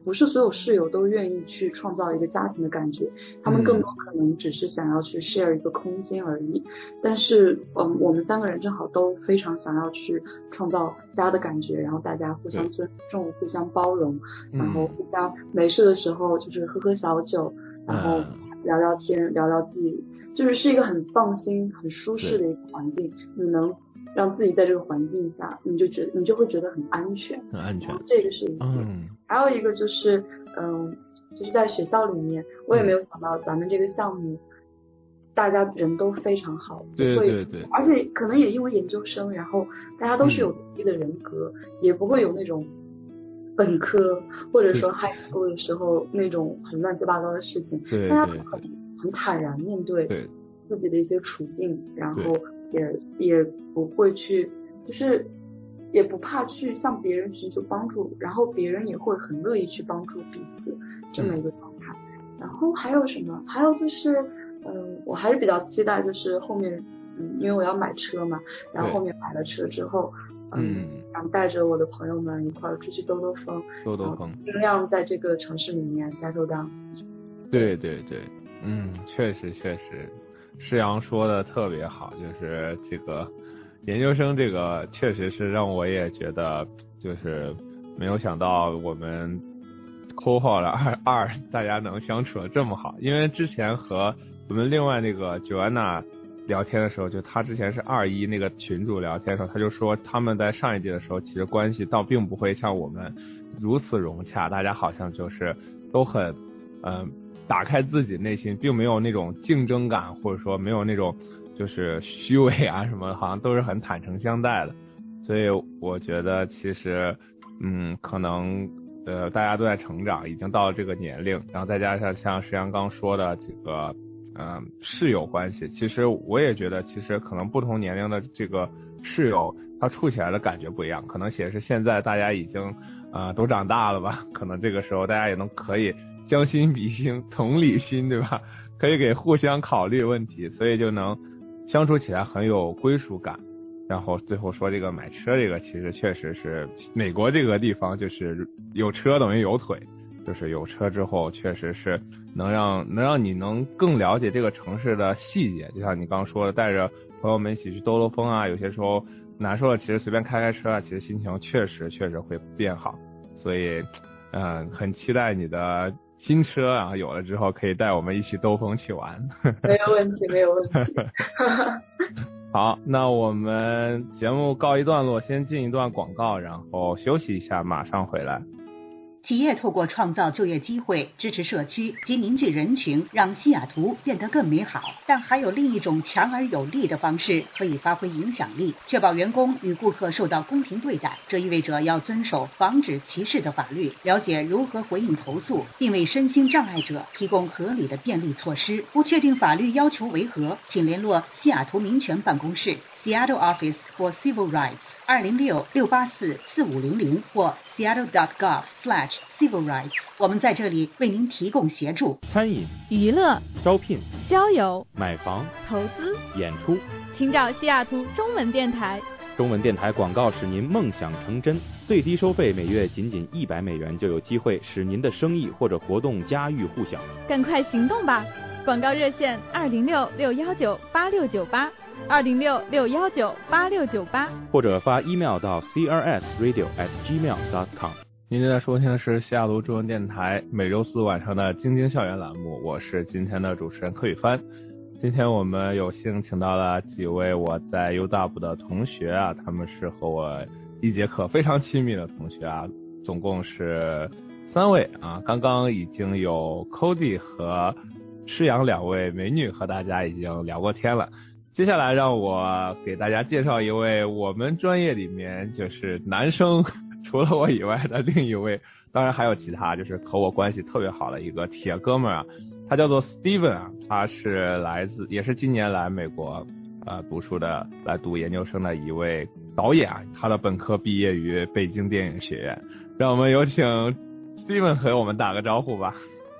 不是所有室友都愿意去创造一个家庭的感觉，他们更多可能只是想要去 share 一个空间而已。但是嗯，我们三个人正好都非常想要去创造家的感觉，然后大家互相尊重，互相包容，然后互相没事的时候就是喝喝小酒，然后聊聊天，聊聊自己，就是是一个很放心很舒适的一个环境，你能让自己在这个环境下，你就觉得你就会觉得很安全， 很安全。 这个是一点。 嗯， 还有一个就是，嗯，就是在学校里面，我也没有想到咱们这个项目，大家人都非常好， 对对对， 而且可能也因为研究生，然后大家都是有独立的人格，嗯、也不会有那种本科或者说 high school 的时候那种很乱七八糟的事情， 对大家很很坦然面对自己的一些处境，然后也也不会去就是也不怕去向别人寻求帮助，然后别人也会很乐意去帮助彼此这么一个状态。嗯、然后还有什么？还有就是嗯，我还是比较期待就是后面嗯，因为我要买车嘛，然后后面买了车之后。嗯，想带着我的朋友们一块儿出去兜兜风， 兜兜风， 尽量在这个城市里面 settle down。 对对对，嗯，确实确实，施阳说的特别好，就是这个研究生这个确实是让我也觉得，就是没有想到我们扣号了二二，大家能相处的这么好，因为之前和我们另外那个 Joanna。聊天的时候，就他之前是二一那个群主聊天的时候，他就说他们在上一届的时候，其实关系倒并不会像我们如此融洽，大家好像就是都很嗯、呃、打开自己内心，并没有那种竞争感，或者说没有那种就是虚伪啊什么，好像都是很坦诚相待的。所以我觉得其实嗯可能呃大家都在成长，已经到了这个年龄，然后再加上像石阳刚说的这个。嗯，室友关系，其实我也觉得，其实可能不同年龄的这个室友，他处起来的感觉不一样。可能也是现在大家已经呃都长大了吧，可能这个时候大家也能可以将心比心、同理心，对吧？可以给互相考虑问题，所以就能相处起来很有归属感。然后最后说这个买车，这个其实确实是美国这个地方，就是有车等于有腿。就是有车之后，确实是能让能让你能更了解这个城市的细节。就像你刚刚说的，带着朋友们一起去兜兜风啊，有些时候难受了，其实随便开开车啊，其实心情确实确实会变好。所以，嗯、呃，很期待你的新车啊，然后有了之后可以带我们一起兜风去玩。 没有问题，没有问题。 好，那我们节目告一段落，先进一段广告，然后休息一下，马上回来。 企业透过创造就业机会，支持社区及凝聚人群，让西雅图变得更美好。但还有另一种强而有力的方式可以发挥影响力，确保员工与顾客受到公平对待。这意味着要遵守防止歧视的法律，了解如何回应投诉，并为身心障碍者提供合理的便利措施。不确定法律要求为何，请联络西雅图民权办公室 Seattle Office for Civil Rights 二零六六八四四五零零或 seattle dot gov slash civil rights。我们在这里为您提供协助。 餐饮、 娱乐、 招聘、 交友、 买房、 投资、 演出， 请找西雅图中文电台。 中文电台广告使您梦想成真，最低收费每月仅仅一百美元，就有机会使您的生意或者活动家喻户晓。 赶快行动吧！广告热线二零六六幺九八六九八。二零六六幺九八六九八， 或者发 email 到 c r s radio at gmail dot com。 您正在收听的是西雅图中文电台每周四晚上的晶晶校园栏目，我是今天的主持人柯宇帆。今天我们有幸请到了几位我在 U W 的同学啊，他们是和我一节课非常亲密的同学啊，总共是三位啊。刚刚已经有 Cody 和施阳两位美女和大家已经聊过天了。接下来让我给大家介绍一位我们专业里面就是男生除了我以外的另一位，当然还有其他，就是和我关系特别好的一个铁哥们儿啊，他叫做 Steven 啊，他是来自也是今年来美国呃读书的，来读研究生的一位导演啊，他的本科毕业于北京电影学院。让我们有请 Steven 和我们打个招呼吧。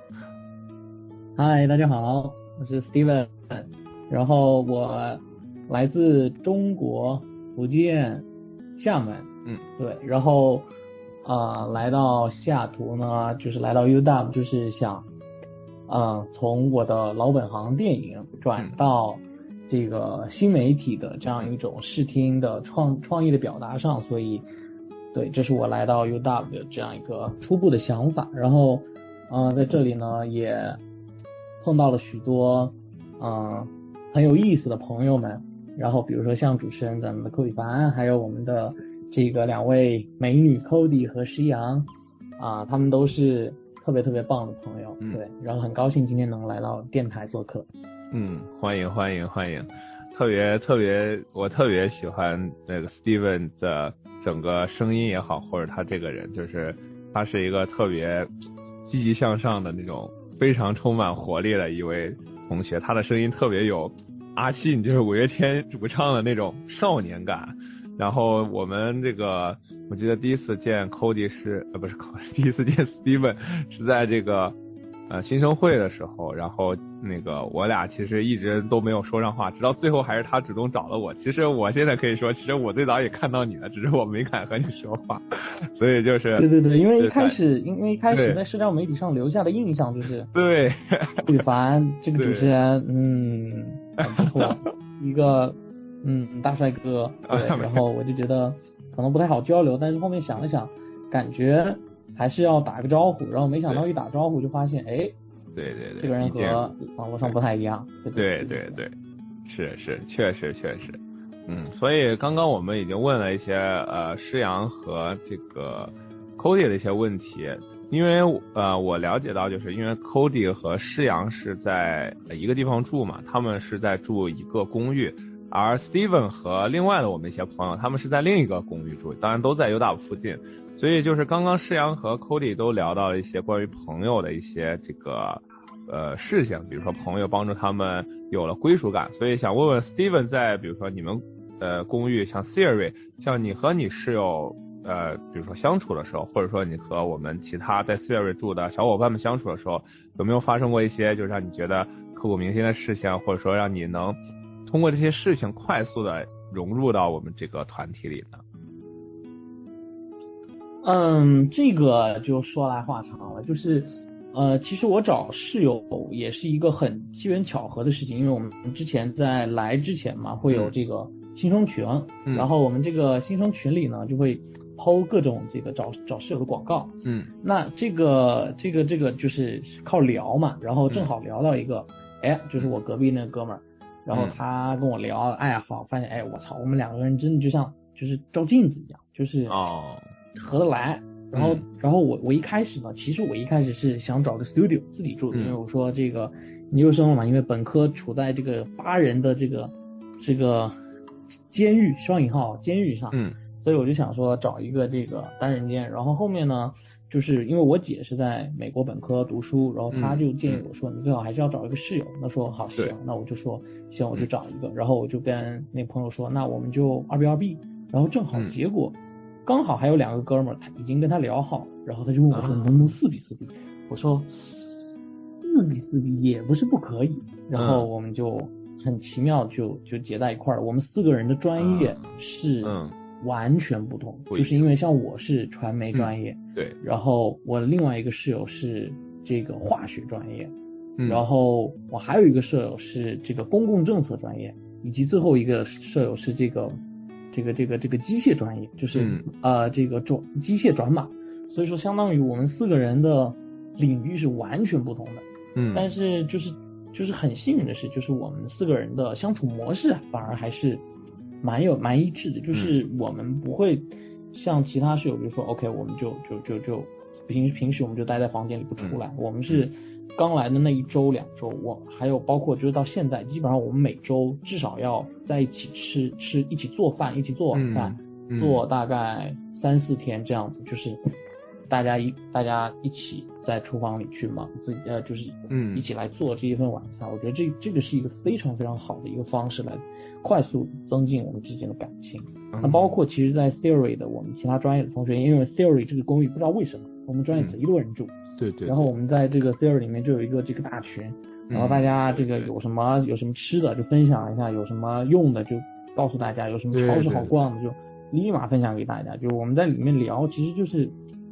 嗨，大家好，我是 Steven。然后我来自中国福建厦门， 嗯， 对，然后呃来到西雅图呢，就是来到 U W， 就是想呃从我的老本行电影转到这个新媒体的这样一种视听的创创意的表达上，所以对，这是我来到 U W 的这样一个初步的想法。然后呃在这里呢也碰到了许多嗯、呃、很有意思的朋友们，然后比如说像主持人咱们的寇比凡，还有我们的这个两位美女 Cody 和石阳啊，他们都是特别特别棒的朋友， 嗯、 对，然后很高兴今天能来到电台做客。 嗯，欢迎欢迎欢迎，特别特别，我特别喜欢那个 Steven 的整个声音也好，或者他这个人，就是他是一个特别积极向上的那种，非常充满活力的一位同学，他的声音特别有阿信，就是五月天主唱的那种少年感。然后我们这个，我记得第一次见 Cody 是呃不是 Cody， 第一次见 Steven 是在这个呃新生会的时候，然后那个我俩其实一直都没有说上话，直到最后还是他主动找了我。其实我现在可以说，其实我最早也看到你了，只是我没敢和你说话，所以就是对对对，因为一开始因为一开始在社交媒体上留下的印象就是对吕凡这个主持人，嗯，很不错，一个。嗯，大帅哥，对，然后我就觉得可能不太好交流，但是后面想了想，感觉还是要打个招呼，然后没想到一打招呼就发现，哎， 对对对， 这个人和网络上不太一样， 对对对对，是是，确实确实，嗯，所以刚刚我们已经问了一些呃施洋和这个 Cody 的一些问题，因为呃我了解到，就是因为 Cody 和施洋是在一个地方住嘛，他们是在住一个公寓。而 Steven 和另外的我们一些朋友，他们是在另一个公寓住，当然都在 U W 附近，所以就是刚刚施洋和 Cody 都聊到了一些关于朋友的一些这个呃事情，比如说朋友帮助他们有了归属感，所以想问问 Steven 在比如说你们呃公寓像 Siri， 像你和你室友呃比如说相处的时候，或者说你和我们其他在 Siri 住的小伙伴们相处的时候，有没有发生过一些就是让你觉得刻骨铭心的事情，或者说让你能通过这些事情快速的融入到我们这个团体里呢？ 嗯，这个就说来话长了，就是呃，其实我找室友也是一个很机缘巧合的事情，因为我们之前在来之前嘛，会有这个新生群，嗯、然后我们这个新生群里呢就会抛各种这个找找室友的广告， 嗯， 那这个这个这个就是靠聊嘛，然后正好聊到一个，哎、嗯，就是我隔壁那个哥们儿。然后他跟我聊爱好，发现哎，我操，我们两个人真的就像就是照镜子一样，就是哦合得来。然后、嗯、然后我我一开始呢，其实我一开始是想找个 studio 自己住的，嗯、因为我说这个研究生嘛，因为本科处在这个八人的这个这个监狱双引号监狱上， 嗯， 所以我就想说找一个这个单人间。然后后面呢，就是因为我姐是在美国本科读书，然后她就建议我说，你最好还是要找一个室友。那说好行，那我就说行，我就找一个。然后我就跟那朋友说，那我们就二 B 二 B。然后正好结果、嗯、刚好还有两个哥们儿，他已经跟他聊好，然后他就问我说，能不能四比四 B？我说四比四 B 也不是不可以。然后我们就很奇妙就就结在一块儿。我们四个人的专业是、 嗯。 完全不同，就是因为像我是传媒专业、 嗯，对， 然后我另外一个室友是这个化学专业， 嗯、 然后我还有一个舍友是这个公共政策专业，以及最后一个舍友是这个这个这个这个机械专业，就是、 嗯、 呃这个转机械转码，所以说相当于我们四个人的领域是完全不同的， 嗯， 但是就是就是很幸运的是，就是我们四个人的相处模式反而还是蛮有蛮一致的，就是我们不会像其他室友，比如说 OK 我们就就就就平平时我们就待在房间里不出来、嗯、我们是刚来的那一周两周，我还有包括就是到现在基本上我们每周至少要在一起吃吃一起做饭，一起做晚饭、 嗯嗯、 做大概三四天这样子，就是大家一大家一起在厨房里去忙自己呃就是一起来做这一份晚餐、嗯、我觉得这这个是一个非常非常好的一个方式来快速增进我们之间的感情、嗯、那包括其实在 Theory 的我们其他专业的同学，因为 Theory 这个公寓不知道为什么我们专业只一多人住、 嗯、对, 对对， 然后我们在这个 Theory 里面就有一个这个大群、嗯、然后大家这个有什么有什么吃的就分享一下，有什么用的就告诉大家，有什么超市好逛的就立马分享给大家，就我们在里面聊，其实就是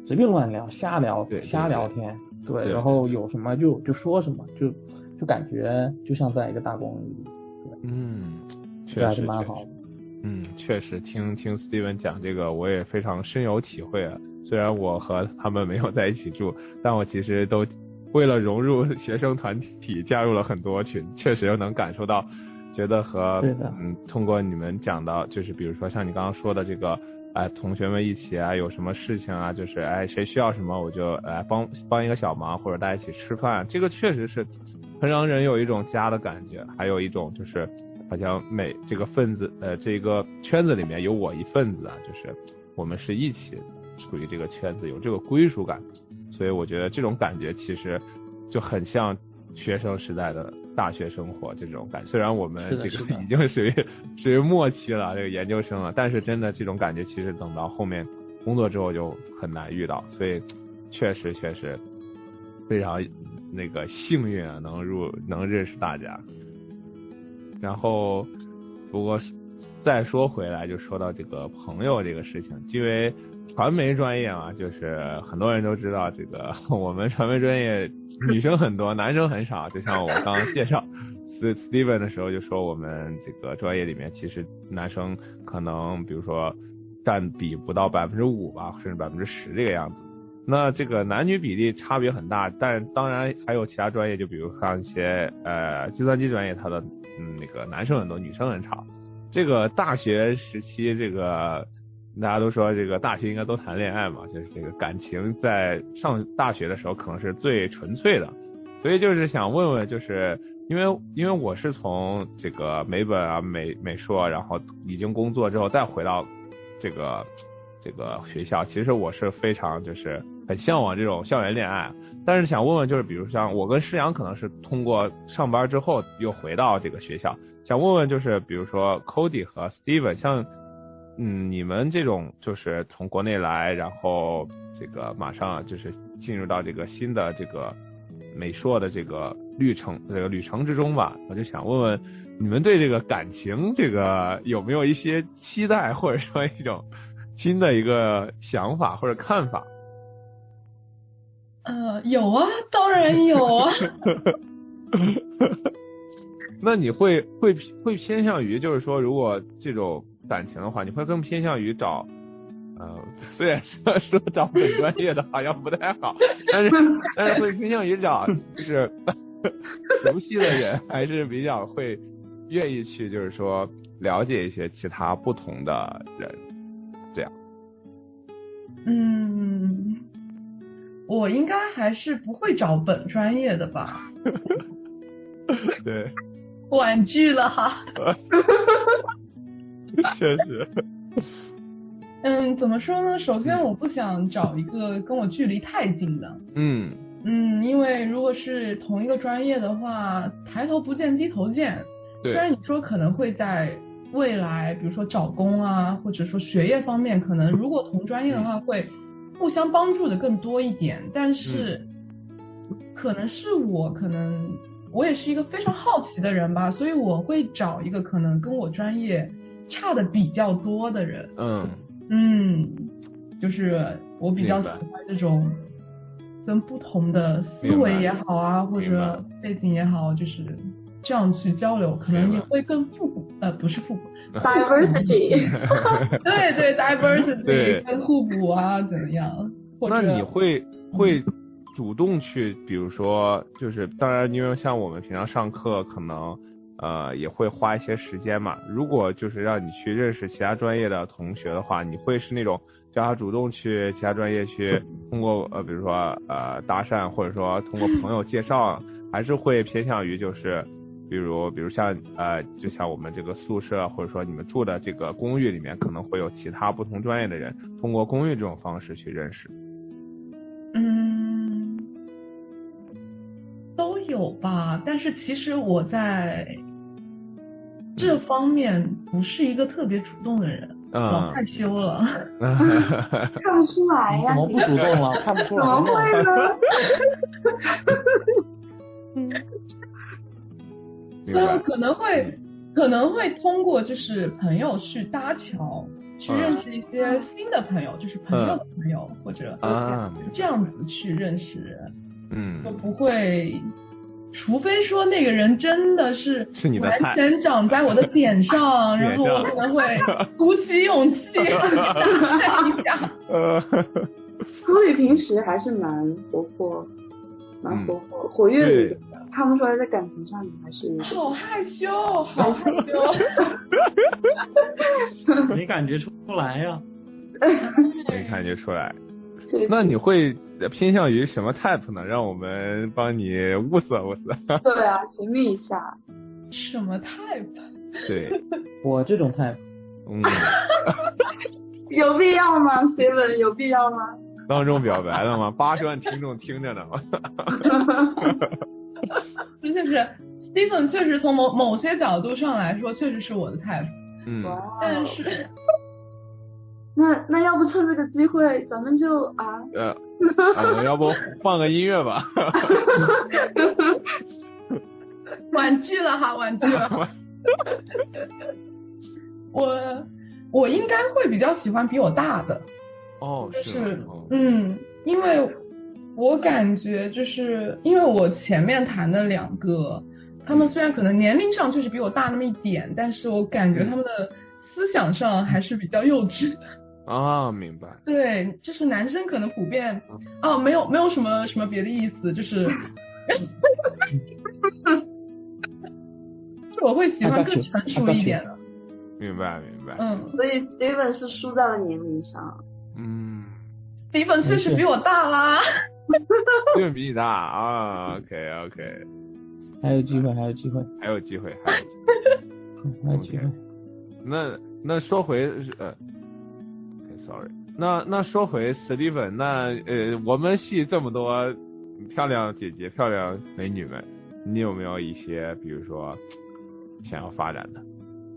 随便乱聊，瞎聊， 对瞎聊天，对， 对然后有什么就就说什么，就就感觉就像在一个大公寓里，对， 嗯， 这还确实是蛮好的。 嗯，确实听听 Steven 讲这个，我也非常深有体会啊。虽然我和他们没有在一起住，但我其实都为了融入学生团体加入了很多群，确实能感受到，觉得和嗯，通过你们讲到，就是比如说像你刚刚说的这个，哎，同学们一起啊，有什么事情啊，就是哎谁需要什么我就哎帮帮一个小忙，或者大家一起吃饭，这个确实是很让人有一种家的感觉，还有一种就是好像每这个分子呃这个圈子里面有我一份子啊，就是我们是一起处于这个圈子，有这个归属感，所以我觉得这种感觉其实就很像学生时代的大学生活这种感觉。虽然我们这个已经属于属于末期了，这个研究生了，但是真的这种感觉其实等到后面工作之后就很难遇到，所以确实确实非常那个幸运啊，能入能认识大家。然后不过再说回来，就说到这个朋友这个事情，因为传媒专业嘛，就是很多人都知道这个我们传媒专业女生很多，男生很少。就像我刚刚介绍 Steven 的时候就说，我们这个专业里面其实男生可能比如说占比不到百分之五吧，甚至百分之十这个样子。那这个男女比例差别很大，但当然还有其他专业，就比如像一些呃计算机专业，它的嗯那个男生很多，女生很少。这个大学时期，这个大家都说这个大学应该都谈恋爱嘛，就是这个感情在上大学的时候可能是最纯粹的，所以就是想问问，就是因为因为我是从这个美本啊美美硕，然后已经工作之后再回到这个这个学校，其实我是非常就是很向往这种校园恋爱，但是想问问，就是比如像我跟诗阳可能是通过上班之后又回到这个学校，想问问就是比如说 Cody 和 Steven， 像嗯你们这种就是从国内来，然后这个马上就是进入到这个新的这个美硕的这个旅程这个旅程之中吧，我就想问问你们对这个感情这个有没有一些期待，或者说一种新的一个想法或者看法？ 呃，有啊，当然有啊。 那你会会会偏向于，就是说，如果这种感情的话，你会更偏向于找，呃，虽然说说找本专业的好像不太好，但是但是会偏向于找就是熟悉的人，还是比较会愿意去，就是说了解一些其他不同的人，这样。 嗯，我应该还是不会找本专业的吧。 对， 婉拒了哈。 确实。 嗯，怎么说呢？首先，我不想找一个跟我距离太近的。 嗯。 嗯，因为如果是同一个专业的话，抬头不见低头见。虽然你说可能会在未来，比如说找工啊，或者说学业方面，可能如果同专业的话，会互相帮助的更多一点。但是，可能是我可能。我也是一个非常好奇的人吧，所以我会找一个可能跟我专业差的比较多的人。 嗯嗯，就是我比较喜欢这种跟不同的思维也好啊，或者背景也好，就是这样去交流，可能也会更复古。呃，不是复古 ，diversity。 对对 ，diversity 跟互补啊，怎么样？ 那你会会。主动去，比如说，就是当然，因为像我们平常上课，可能呃也会花一些时间嘛。如果就是让你去认识其他专业的同学的话，你会是那种叫他主动去其他专业去通过呃，比如说呃搭讪，或者说通过朋友介绍，还是会偏向于就是比如比如像呃就像我们这个宿舍，或者说你们住的这个公寓里面，可能会有其他不同专业的人，通过公寓这种方式去认识。 嗯，都有吧，但是其实我在这方面不是一个特别主动的人， 嗯、 老害羞了。 看不出来呀、啊， 怎么不主动了？看不出来。 怎么会呢？ 所以我可能会可能会通过就是朋友去搭桥， 去认识一些新的朋友，就是朋友的朋友， 嗯、 或者啊这样子去认识人， 嗯， 就不会，除非说那个人真的是是你的完全长在我的点上，然后我可能会鼓起勇气看一下。 呃， 所以平时还是蛮活泼，蛮活泼、活跃的一个。看不出来在感情上你还是好害羞，好害羞， 没感觉出来呀、 啊，没感觉出来。那你会偏向于什么 type 呢？让我们帮你物色物色。 对啊，寻觅一下。 什么 type？ 对， 我这种 type。 嗯。 有必要吗 ？Steven 有必要吗？ 当众表白了吗？八十万听众听着呢。 就是 Steven 确实从某某些角度上来说，确实是我的 type。 嗯。 但是， 那那要不趁这个机会，咱们就啊。 呃，啊，要不放个音乐吧。 婉拒了哈，婉拒了。我我应该会比较喜欢比我大的。 哦， 是。 是嗯，因为。我感觉就是因为我前面谈的两个，他们虽然可能年龄上确实比我大那么一点，但是我感觉他们的思想上还是比较幼稚的。 啊，明白。 对，就是男生可能普遍，哦，没有没有什么什么别的意思，就是，我会喜欢更成熟一点的。 明白明白。 嗯，所以 Steven 是输在了年龄上。 嗯 ，Steven 确实比我大啦。 因为比你大啊 ，OK OK， 还有机会，还有机会， 还有机会，还有机会， 还有机会。 那那说回呃 ，OK，sorry， 那那说回 Steven， 那呃，我们系这么多漂亮姐姐、漂亮美女们，你有没有一些比如说想要发展的？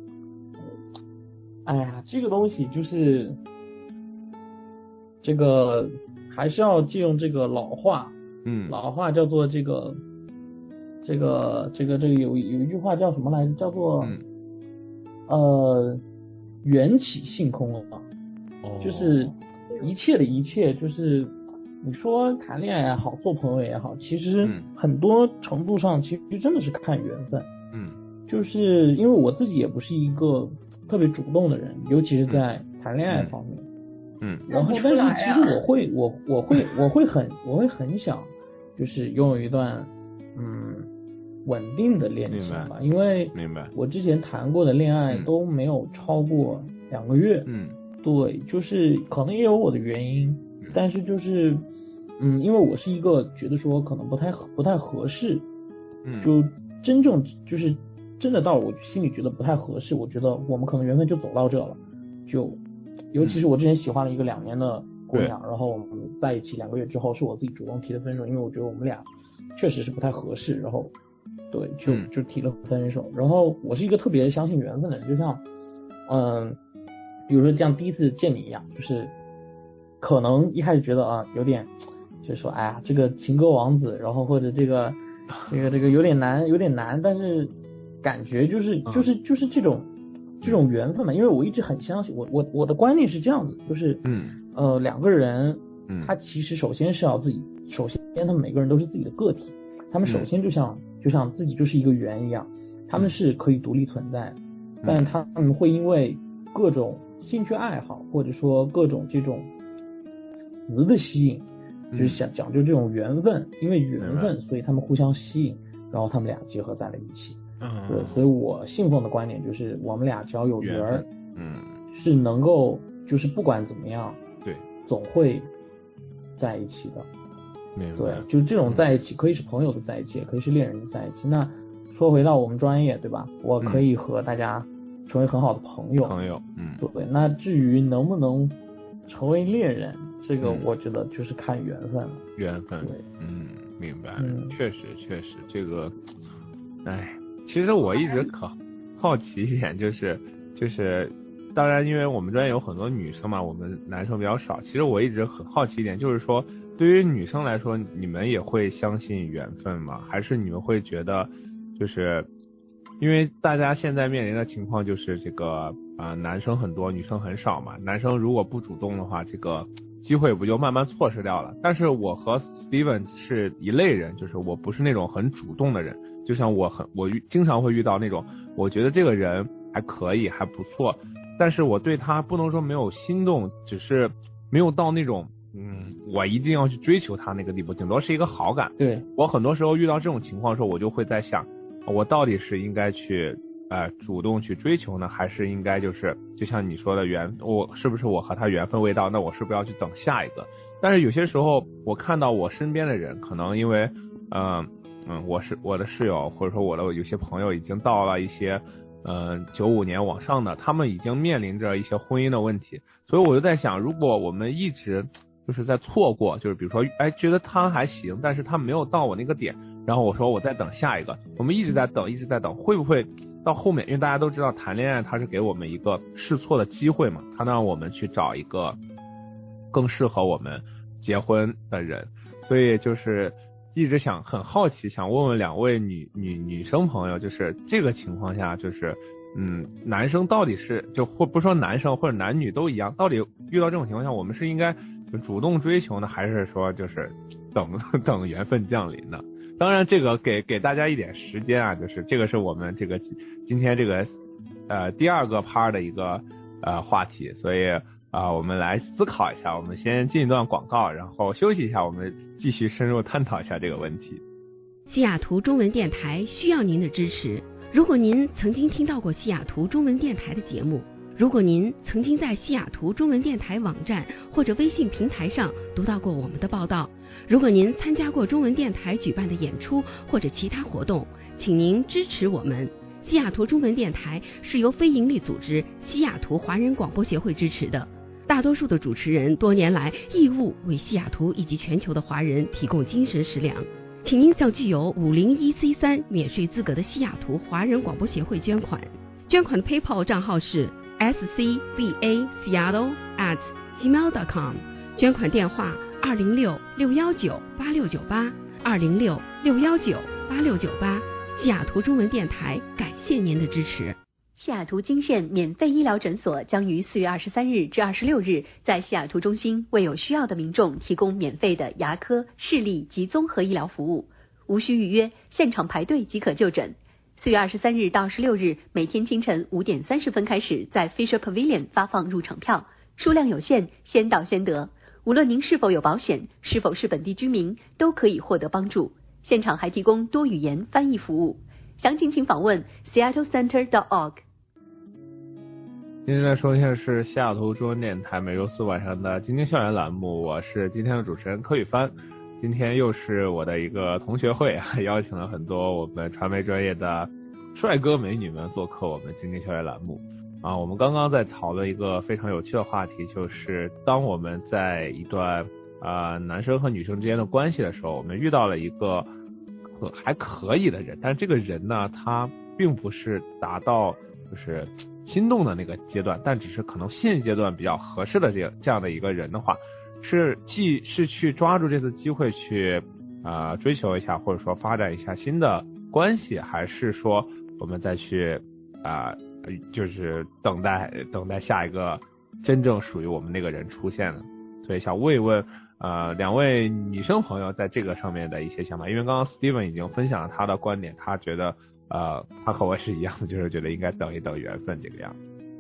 哎呀，这个东西就是这个。还是要借用这个老话， 嗯， 老话叫做这个，这个这个这个有有一句话叫什么来着？叫做， 嗯、 呃，缘起性空了嘛， 哦， 就是一切的一切，就是你说谈恋爱也好，做朋友也好，其实很多程度上其实真的是看缘分， 嗯， 就是因为我自己也不是一个特别主动的人，尤其是在谈恋爱方面。 嗯嗯， 然后但是其实我会我我会我会很我会很想就是拥有一段嗯稳定的恋情吧，因为明白我之前谈过的恋爱都没有超过两个月， 嗯， 对，就是可能也有我的原因， 嗯、 但是就是嗯因为我是一个觉得说可能不太不太合适， 嗯， 就真正就是真的到我心里觉得不太合适，我觉得我们可能缘分就走到这了，就。尤其是我之前喜欢了一个两年的姑娘，然后我们在一起两个月之后，是我自己主动提的分手，因为我觉得我们俩确实是不太合适，然后对就就提了分手。然后我是一个特别相信缘分的人，就像嗯，比如说像第一次见你一样，就是可能一开始觉得啊有点，就是说哎呀这个情歌王子，然后或者这个这个这个有点难有点难，但是感觉就是就是就是这种。这种缘分嘛，因为我一直很相信，我我我的观念是这样子，就是嗯呃两个人， 嗯， 他其实首先是要自己，首先他们每个人都是自己的个体，他们首先就像、嗯、就像自己就是一个圆一样，他们是可以独立存在的，嗯、但他们会因为各种兴趣爱好或者说各种这种词的吸引， 嗯、 就是想讲究这种缘分，因为缘分，所以他们互相吸引，然后他们俩结合在了一起。对，所以我信奉的观点就是，我们俩只要有缘儿， 嗯， 是能够，就是不管怎么样， 对， 总会在一起的。 明白。 对，就是这种在一起，可以是朋友的在一起，也可以是恋人的在一起。那说回到我们专业，对吧？我可以和大家成为很好的朋友。 朋友，嗯， 对。那至于能不能成为恋人，这个我觉得就是看缘分了。 缘分， 对， 嗯，明白。 嗯， 确实，确实，这个，哎。其实我一直可好奇一点，就是就是，当然因为我们专业有很多女生嘛，我们男生比较少。其实我一直很好奇一点，就是说对于女生来说，你们也会相信缘分吗？还是你们会觉得，就是因为大家现在面临的情况就是这个啊、呃、男生很多女生很少嘛，男生如果不主动的话，这个机会不就慢慢错失掉了。但是我和 Steven 是一类人，就是我不是那种很主动的人，就像我很我经常会遇到那种我觉得这个人还可以还不错，但是我对他不能说没有心动，只是没有到那种嗯我一定要去追求他那个地步，顶多是一个好感。 对， 我很多时候遇到这种情况的时候，我就会在想，我到底是应该去呃主动去追求呢，还是应该就是就像你说的缘，我是不是我和他缘分未到，那我是不是要去等下一个？但是有些时候我看到我身边的人，可能因为嗯嗯我是我的室友，或者说我的有些朋友已经到了一些嗯九五年往上的，他们已经面临着一些婚姻的问题，所以我就在想，如果我们一直就是在错过，就是比如说哎觉得他还行，但是他没有到我那个点，然后我说我在等下一个，我们一直在等一直在等，会不会到后面，因为大家都知道谈恋爱它是给我们一个试错的机会嘛，它让我们去找一个更适合我们结婚的人，所以就是一直想很好奇，想问问两位女女女生朋友，就是这个情况下，就是嗯，男生到底是就或不说男生或者男女都一样，到底遇到这种情况下，我们是应该主动追求呢，还是说就是等等缘分降临呢？当然这个给给大家一点时间啊，就是这个是我们这个今天这个呃第二个 part 的一个呃话题，所以啊、呃、我们来思考一下，我们先进一段广告，然后休息一下，我们继续深入探讨一下这个问题。 西雅图中文电台需要您的支持。如果您曾经听到过西雅图中文电台的节目，如果您曾经在西雅图中文电台网站或者微信平台上读到过我们的报道，如果您参加过中文电台举办的演出或者其他活动，请您支持我们。西雅图中文电台是由非营利组织西雅图华人广播协会支持的，大多数的主持人多年来义务为西雅图以及全球的华人提供精神食粮，请您向具有五零一 C 三免税资格的西雅图华人广播协会捐款，捐款的 PayPal 账号是 S C V A Seattle at gmail dot com， 捐款电话二零六六幺九八六九八二零六六幺九八六九八。西雅图中文电台感谢您的支持。 西雅图金县免费医疗诊所将于四月二十三日至二十六日在西雅图中心为有需要的民众提供免费的牙科、视力及综合医疗服务，无需预约，现场排队即可就诊。四月二十三日到十六日，每天清晨五点三十分开始，在 Fisher Pavilion 发放入场票，数量有限，先到先得。无论您是否有保险，是否是本地居民，都可以获得帮助。现场还提供多语言翻译服务，详情请访问 seattle center dot org。 今天在收听的是西雅图中文电台每周四晚上的今天校园栏目，我是今天的主持人柯宇帆。今天又是我的一个同学会啊，邀请了很多我们传媒专业的帅哥美女们做客我们今天校园栏目啊。我们刚刚在讨论一个非常有趣的话题，就是当我们在一段呃男生和女生之间的关系的时候，我们遇到了一个可还可以的人，但是这个人呢，他并不是达到就是心动的那个阶段，但只是可能现阶段比较合适的这这样的一个人的话，是既是去抓住这次机会去啊、呃、追求一下，或者说发展一下新的关系，还是说我们再去啊、呃、就是等待等待下一个真正属于我们那个人出现呢？所以想问一问呃两位女生朋友在这个上面的一些想法，因为刚刚 Steven 已经分享了他的观点，他觉得呃他和我是一样的，就是觉得应该等一等缘分这个样子。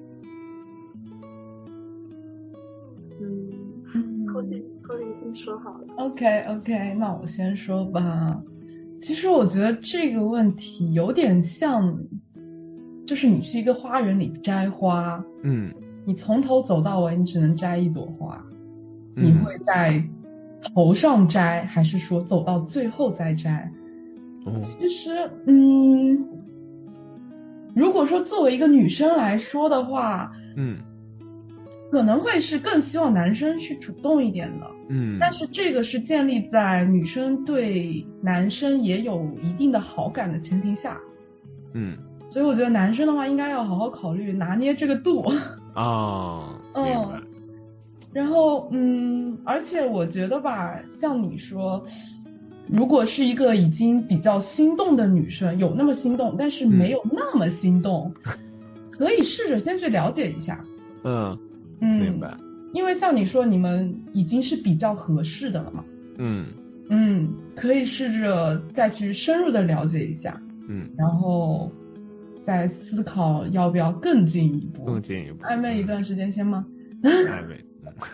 嗯，柯林柯林先说好了。 OK OK， 那我先说吧。其实我觉得这个问题有点像，就是你是一个花园里摘花， 嗯， 你从头走到尾，你只能摘一朵花，你会在头上摘，还是说走到最后再摘？ 嗯， 其实，嗯，如果说作为一个女生来说的话， 嗯， 可能会是更希望男生去主动一点的， 嗯， 但是这个是建立在女生对男生也有一定的好感的前提下， 嗯， 所以我觉得男生的话应该要好好考虑拿捏这个度。 哦，明白。 嗯，然后嗯，而且我觉得吧，像你说，如果是一个已经比较心动的女生，有那么心动，但是没有那么心动， 可以试着先去了解一下。 嗯嗯， 明白。 因为像你说，你们已经是比较合适的了嘛。 嗯嗯，可以试着再去深入的了解一下。 嗯， 然后再思考要不要更进一步。 更进一步。 暧昧一段时间先吗？ 暧昧。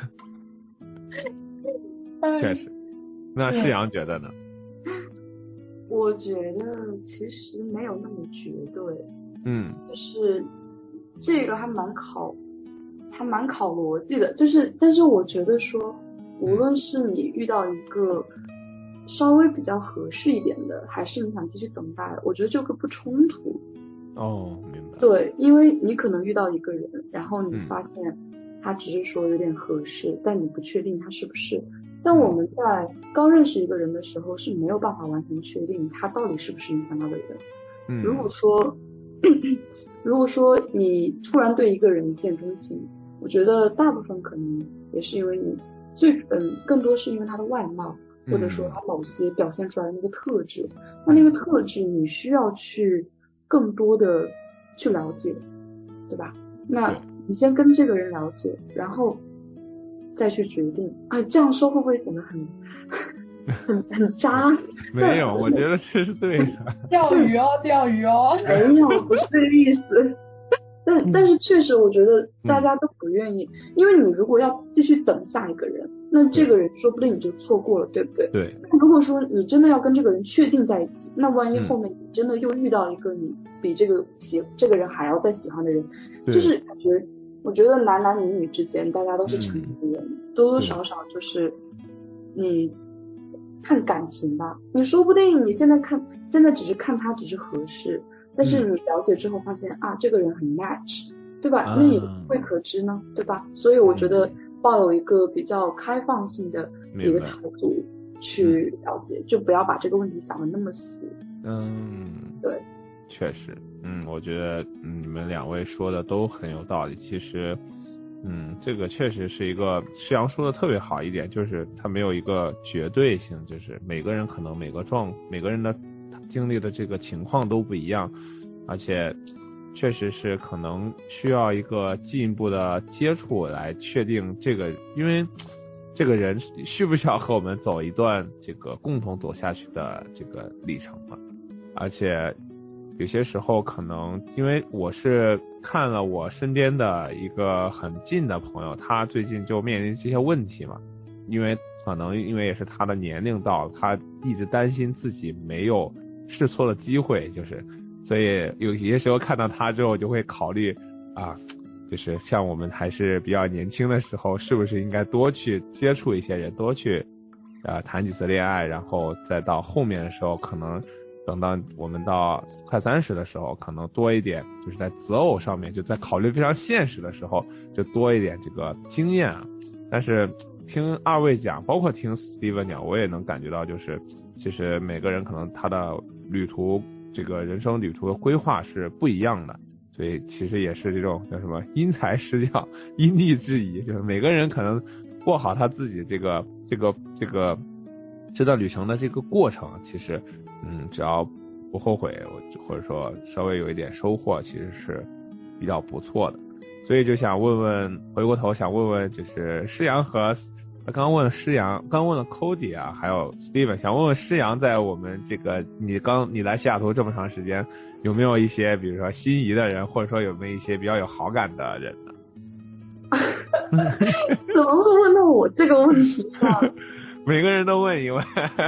确实。那世阳觉得呢？ 我觉得其实没有那么绝对。 嗯。 就是这个还蛮考，还蛮考逻辑的。就是，但是我觉得说，无论是你遇到一个稍微比较合适一点的，还是你想继续等待，我觉得这个不冲突。 哦，明白。 对，因为你可能遇到一个人，然后你发现他只是说有点合适，嗯、但你不确定他是不是。但我们在刚认识一个人的时候是没有办法完全确定他到底是不是你想要的人。 嗯。 如果说，如果说你突然对一个人一见钟情，我觉得大部分可能也是因为你最嗯，更多是因为他的外貌，或者说他某些表现出来的那个特质。嗯、那那个特质你需要去更多的去了解，对吧？那你先跟这个人了解，然后再去决定。哎，这样说会不会显得很很很渣？ 没有，我觉得这是对的。 钓鱼哦，钓鱼哦。 没有，不是这个意思。但但是确实，我觉得大家都不愿意，嗯、因为你如果要继续等下一个人，那这个人说不定你就错过了，对不对？ 对。 如果说你真的要跟这个人确定在一起，那万一后面你真的又遇到一个你比这个喜这个人还要再喜欢的人，就是感觉，我觉得男男女女之间大家都是成年人，嗯、多多少少就是你看感情吧，你说不定你现在看现在只是看他只是合适。但是你了解之后发现、嗯、啊，这个人很 match， 对吧？啊、那也会可知呢，对吧？所以我觉得抱有一个比较开放性的一个态度去了解，嗯、就不要把这个问题想得那么死。 嗯， 对， 确实，嗯，我觉得嗯你们两位说的都很有道理。其实，嗯，这个确实是一个世阳说的特别好一点，就是他没有一个绝对性，就是每个人可能每个状每个人的经历的这个情况都不一样，而且确实是可能需要一个进一步的接触来确定这个，因为这个人需不需要和我们走一段这个共同走下去的这个历程嘛。而且有些时候可能因为我是看了我身边的一个很近的朋友，他最近就面临这些问题嘛，因为可能因为也是他的年龄到了，他一直担心自己没有试错的机会，就是所以有些时候看到他之后就会考虑啊，就是像我们还是比较年轻的时候，是不是应该多去接触一些人，多去呃谈几次恋爱，然后再到后面的时候，可能等到我们到快三十的时候，可能多一点，就是在择偶上面，就在考虑非常现实的时候，就多一点这个经验啊。但是听二位讲，包括听 Steven 讲，我也能感觉到，就是其实每个人可能他的旅途，这个人生旅途的规划是不一样的，所以其实也是这种叫什么因材施教、因地制宜，就是每个人可能过好他自己这个这个这个这段旅程的这个过程，其实嗯，只要不后悔，或者说稍微有一点收获，其实是比较不错的。所以就想问问，回过头想问问，就是施洋和刚刚问了施洋，刚问了 Cody 啊，还有 Steven， 想问问施洋，在我们这个你刚你来西雅图这么长时间，有没有一些比如说心仪的人，或者说有没有一些比较有好感的人呢？ 怎么会问到我这个问题呢？ 每个人都问一问。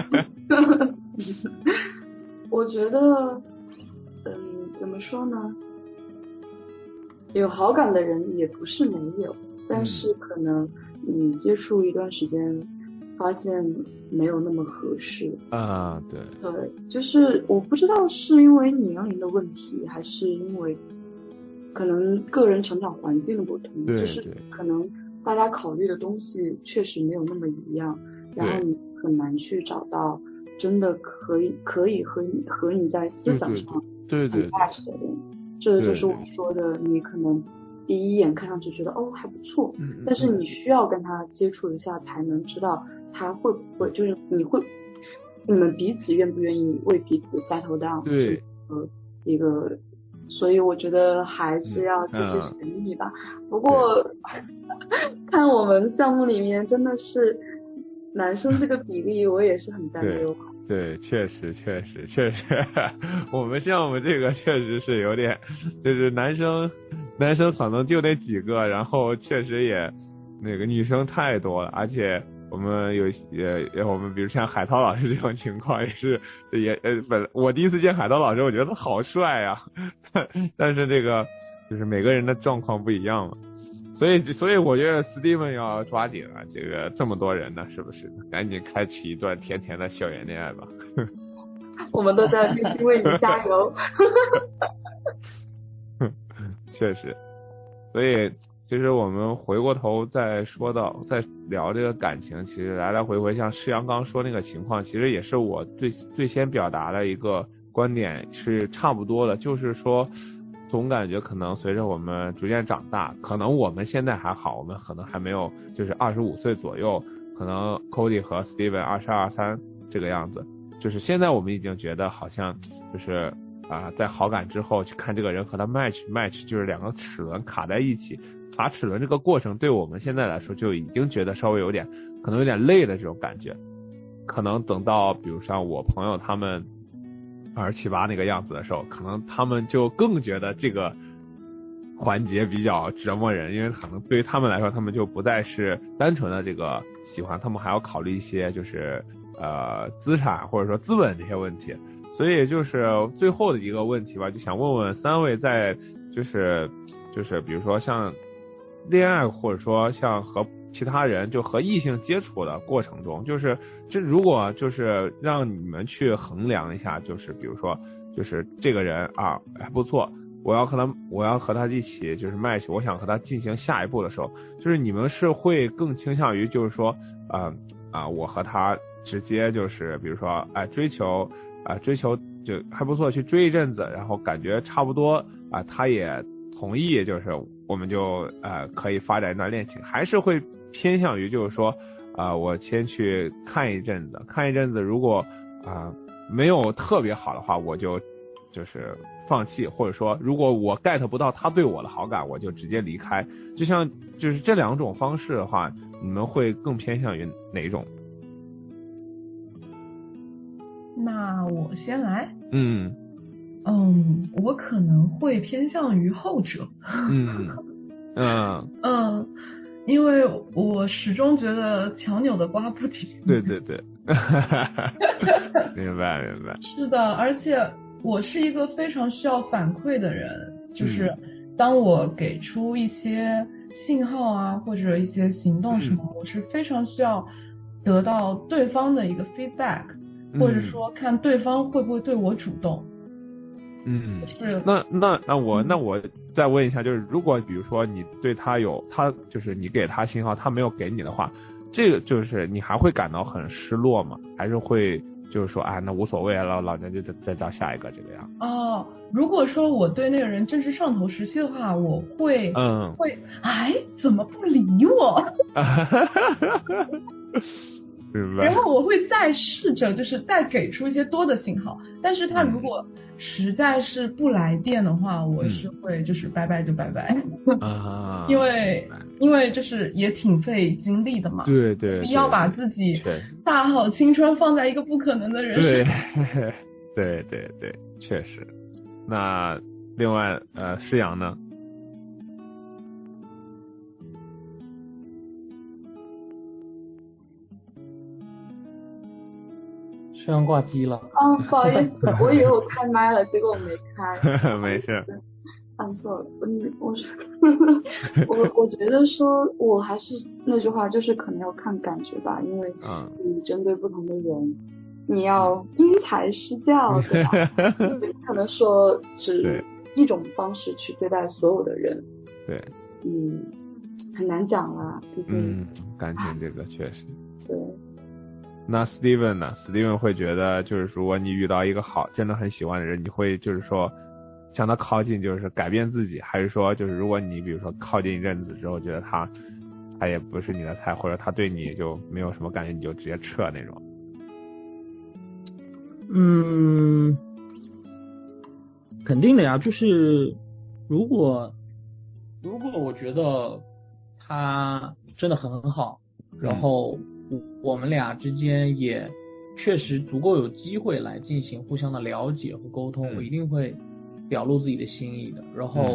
我觉得，嗯，怎么说呢？有好感的人也不是没有，但是可能你接触一段时间，发现没有那么合适啊。对对，就是我不知道是因为年龄的问题，还是因为可能个人成长环境的不同， 对对， 就是可能大家考虑的东西确实没有那么一样，然后你很难去找到真的可以可以和你和你在思想上对对很 match 的人。这就是我说的，你可能第一眼看上去觉得哦还不错， 嗯， 但是你需要跟他接触一下，才能知道他会不会，就是你会，你们彼此愿不愿意为彼此 settle down， 对， 呃，一个所以我觉得还是要支持全力吧。嗯、不过看我们项目里面真的是男生这个比例，我也是很担忧。 对，确实确实确实，我们项目这个确实是有点，就是男生男生可能就那几个，然后确实也那个女生太多了，而且我们有也我们比如像海涛老师这种情况也是也呃本我第一次见海涛老师，我觉得他好帅啊，但是这个就是每个人的状况不一样嘛。所以，所以我觉得 Steven 要抓紧了，这个这么多人呢，是不是？赶紧开启一段甜甜的校园恋爱吧。 我们都在内心为你加油。 确实，所以其实我们回过头再说到，再聊这个感情，其实来来回回像施阳刚说那个情况，其实也是我最最先表达的一个观点，是差不多的，就是说。总感觉可能随着我们逐渐长大，可能我们现在还好，我们可能还没有就是二十五岁左右，可能 Cody 和 Steven 二十二三这个样子，就是现在我们已经觉得好像就是啊、呃，在好感之后去看这个人和他 match match 就是两个齿轮卡在一起，卡齿轮这个过程对我们现在来说就已经觉得稍微有点可能有点累的这种感觉，可能等到比如像我朋友他们二十七八那个样子的时候，可能他们就更觉得这个环节比较折磨人，因为可能对于他们来说，他们就不再是单纯的这个喜欢，他们还要考虑一些就是呃资产或者说资本这些问题。所以就是最后的一个问题吧，就想问问三位在就是就是比如说像恋爱或者说像和其他人就和异性接触的过程中，就是这如果就是让你们去衡量一下，就是比如说就是这个人啊还不错，我要和他我要和他一起就是 match， 我想和他进行下一步的时候，就是你们是会更倾向于就是说啊啊、呃呃、我和他直接就是比如说哎、呃、追求啊、呃、追求就还不错去追一阵子，然后感觉差不多啊、呃、他也同意，就是我们就呃可以发展一段恋情，还是会偏向于就是说啊、呃、我先去看一阵子看一阵子如果啊、呃、没有特别好的话，我就就是放弃，或者说如果我 get 不到他对我的好感，我就直接离开。就像就是这两种方式的话，你们会更偏向于哪种？ 那我先来。 嗯嗯，我可能会偏向于后者。 嗯嗯嗯，因为我始终觉得强扭的瓜不甜。 对对对，明白明白。 是的，而且我是一个非常需要反馈的人，就是当我给出一些信号啊，或者一些行动什么，嗯、我是非常需要得到对方的一个 feedback，嗯、或者说看对方会不会对我主动。 嗯，是。那那那我那我再问一下，就是如果比如说你对他有他就是你给他信号，他没有给你的话，这个就是你还会感到很失落吗？还是会就是说啊那无所谓了，老娘就再再到下一个这个样？ 哦，如果说我对那个人正是上头时期的话，我会嗯会哎怎么不理我？然后我会再试着就是再给出一些多的信号，但是他如果实在是不来电的话，我是会就是拜拜就拜拜， 啊， 因为因为就是也挺费精力的嘛， 对对， 你要把自己大好青春放在一个不可能的人身上，对对对对，确实。那另外呃施阳呢？ 施阳挂机了。 哦，不好意思，我以为我开麦了，结果我没开。 没事。 按错了，嗯，我是我我觉得说，我还是那句话，就是可能要看感觉吧，因为你针对不同的人，你要因材施教，对吧？可能说只一种方式去对待所有的人， 对， 嗯，很难讲啦，毕竟， 嗯，感情这个确实， 对。 那 Steven 呢 ？Steven 会觉得，就是如果你遇到一个好、真的很喜欢的人，你会就是说向他靠近，就是改变自己，还是说就是如果你比如说靠近一阵子之后，觉得他他也不是你的菜，或者他对你就没有什么感觉，你就直接撤那种？ 嗯， 肯定的呀，就是如果如果我觉得他真的很好，然后我们俩之间也确实足够有机会来进行互相的了解和沟通，我一定会表露自己的心意的。然后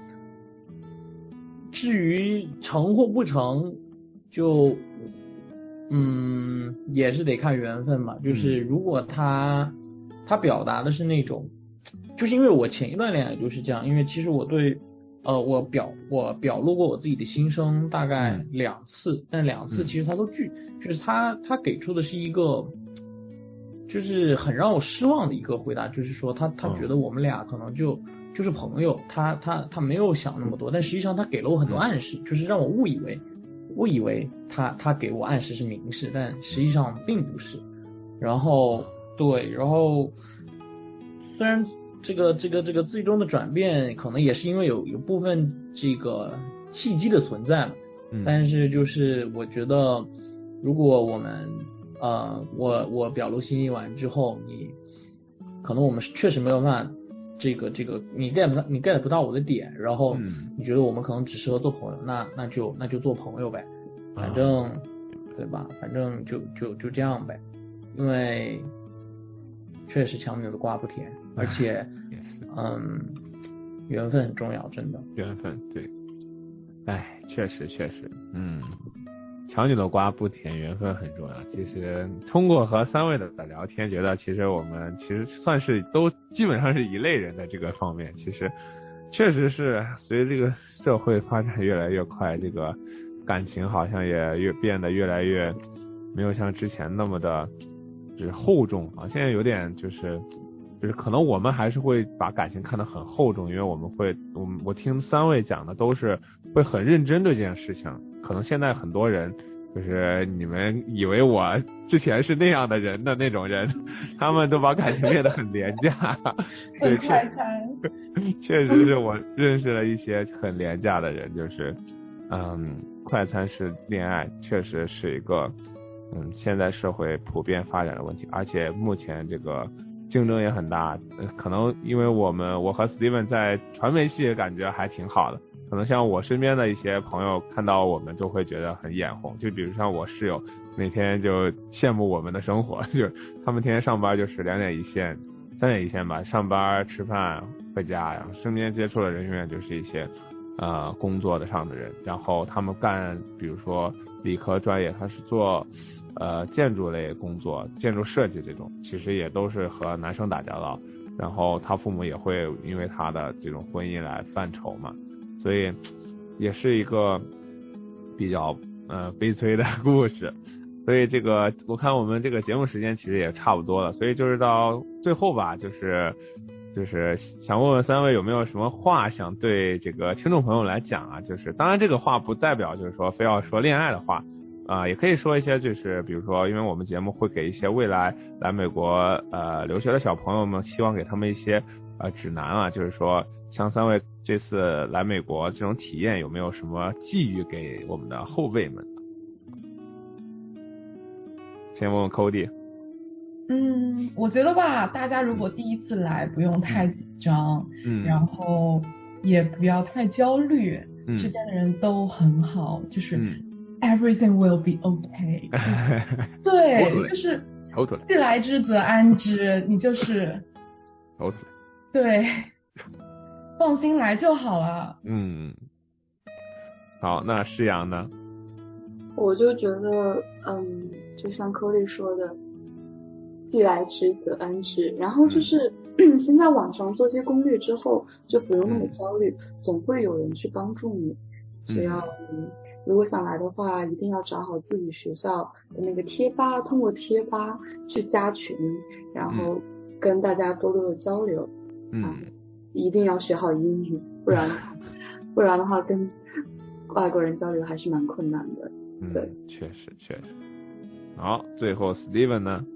至于成或不成，就嗯也是得看缘分嘛。就是如果他他表达的是那种，就是因为我前一段恋爱就是这样，因为其实我对呃我表我表露过我自己的心声大概两次，但两次其实他都拒，就是他他给出的是一个就是很让我失望的一个回答，就是说他他觉得我们俩可能就就是朋友，他他他没有想那么多，但实际上他给了我很多暗示，就是让我误以为误以为他他给我暗示是明示，但实际上并不是。然后对，然后虽然这个这个这个最终的转变可能也是因为有有部分这个契机的存在嘛，但是就是我觉得如果我们呃我我表露心意完之后，你可能我们确实没有办法这个这个你 get 不到你 get 不到我的点，然后你觉得我们可能只适合做朋友，那那就那就做朋友呗，反正、啊、对吧，反正就就就这样呗，因为确实强扭的瓜不甜，而且嗯缘分很重要，真的缘分对，哎确实确实嗯强扭的瓜不甜，缘分很重要。其实通过和三位的聊天，觉得其实我们其实算是都基本上是一类人的这个方面，其实确实是随着这个社会发展越来越快，这个感情好像也越变得越来越没有像之前那么的就是厚重啊，现在有点就是就是可能我们还是会把感情看得很厚重，因为我们会我们我听三位讲的都是会很认真对这件事情。可能现在很多人就是你们以为我之前是那样的人的那种人，他们都把感情变得很廉价。对，确确实是我认识了一些很廉价的人，就是嗯，快餐式恋爱确实是一个嗯现在社会普遍发展的问题，而且目前这个竞争也很大，可能因为我们我和 Steven 在传媒系感觉还挺好的。可能像我身边的一些朋友看到我们就会觉得很眼红，就比如像我室友每天就羡慕我们的生活，就他们天天上班就是两点一线三点一线吧，上班吃饭回家，然后身边接触的人永远就是一些呃工作的上的人，然后他们干比如说理科专业他是做呃建筑类工作，建筑设计这种其实也都是和男生打交道，然后他父母也会因为他的这种婚姻来犯愁嘛，所以也是一个比较呃悲催的故事。所以这个我看我们这个节目时间其实也差不多了，所以就是到最后吧，就是就是想问问三位有没有什么话想对这个听众朋友来讲啊，就是当然这个话不代表就是说非要说恋爱的话啊、呃，也可以说一些就是比如说因为我们节目会给一些未来来美国呃留学的小朋友们，希望给他们一些呃指南啊，就是说像三位这次来美国这种体验有没有什么寄语给我们的后辈们？先问问 Cody。 嗯，我觉得吧，大家如果第一次来不用太紧张，嗯，然后也不要太焦虑，嗯，这边的人都很好，就是、嗯、everything will be okay 对，totally, 就是既来之则安之，你就是 totally, 对，放心来就好了。 嗯，好，那诗阳呢？ 我就觉得嗯就像柯丽说的，既来之则安之，然后就是、嗯、先在网上做些攻略之后就不用那么焦虑、嗯、总会有人去帮助你。只要你、嗯、如果想来的话，一定要找好自己学校的那个贴吧，通过贴吧去加群，然后跟大家多多的交流。嗯、啊，一定要学好英语，不然不然的话跟外国人交流还是蛮困难的。对， 嗯，确实确实。好，最后 Steven 呢？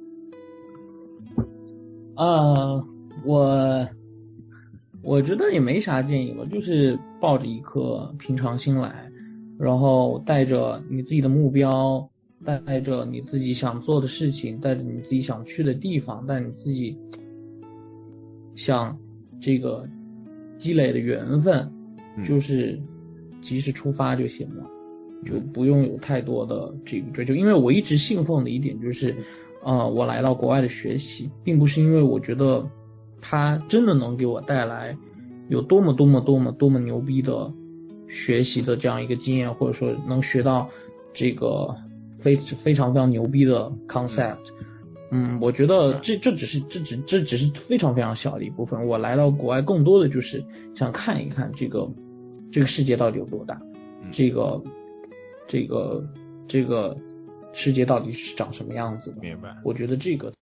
呃，我我觉得也没啥建议吧，就是抱着一颗平常心来，然后带着你自己的目标，带着你自己想做的事情，带着你自己想去的地方，带你自己想这个积累的缘分，就是及时出发就行了，就不用有太多的这个追求。因为我一直信奉的一点就是，呃，我来到国外的学习，并不是因为我觉得它真的能给我带来有多么多么多么多么牛逼的学习的这样一个经验，或者说能学到这个非非常非常牛逼的 concept。嗯，我觉得这这只是这只这只是非常非常小的一部分。我来到国外更多的就是想看一看这个这个世界到底有多大，这个这个这个世界到底是长什么样子的。 明白。 我觉得这个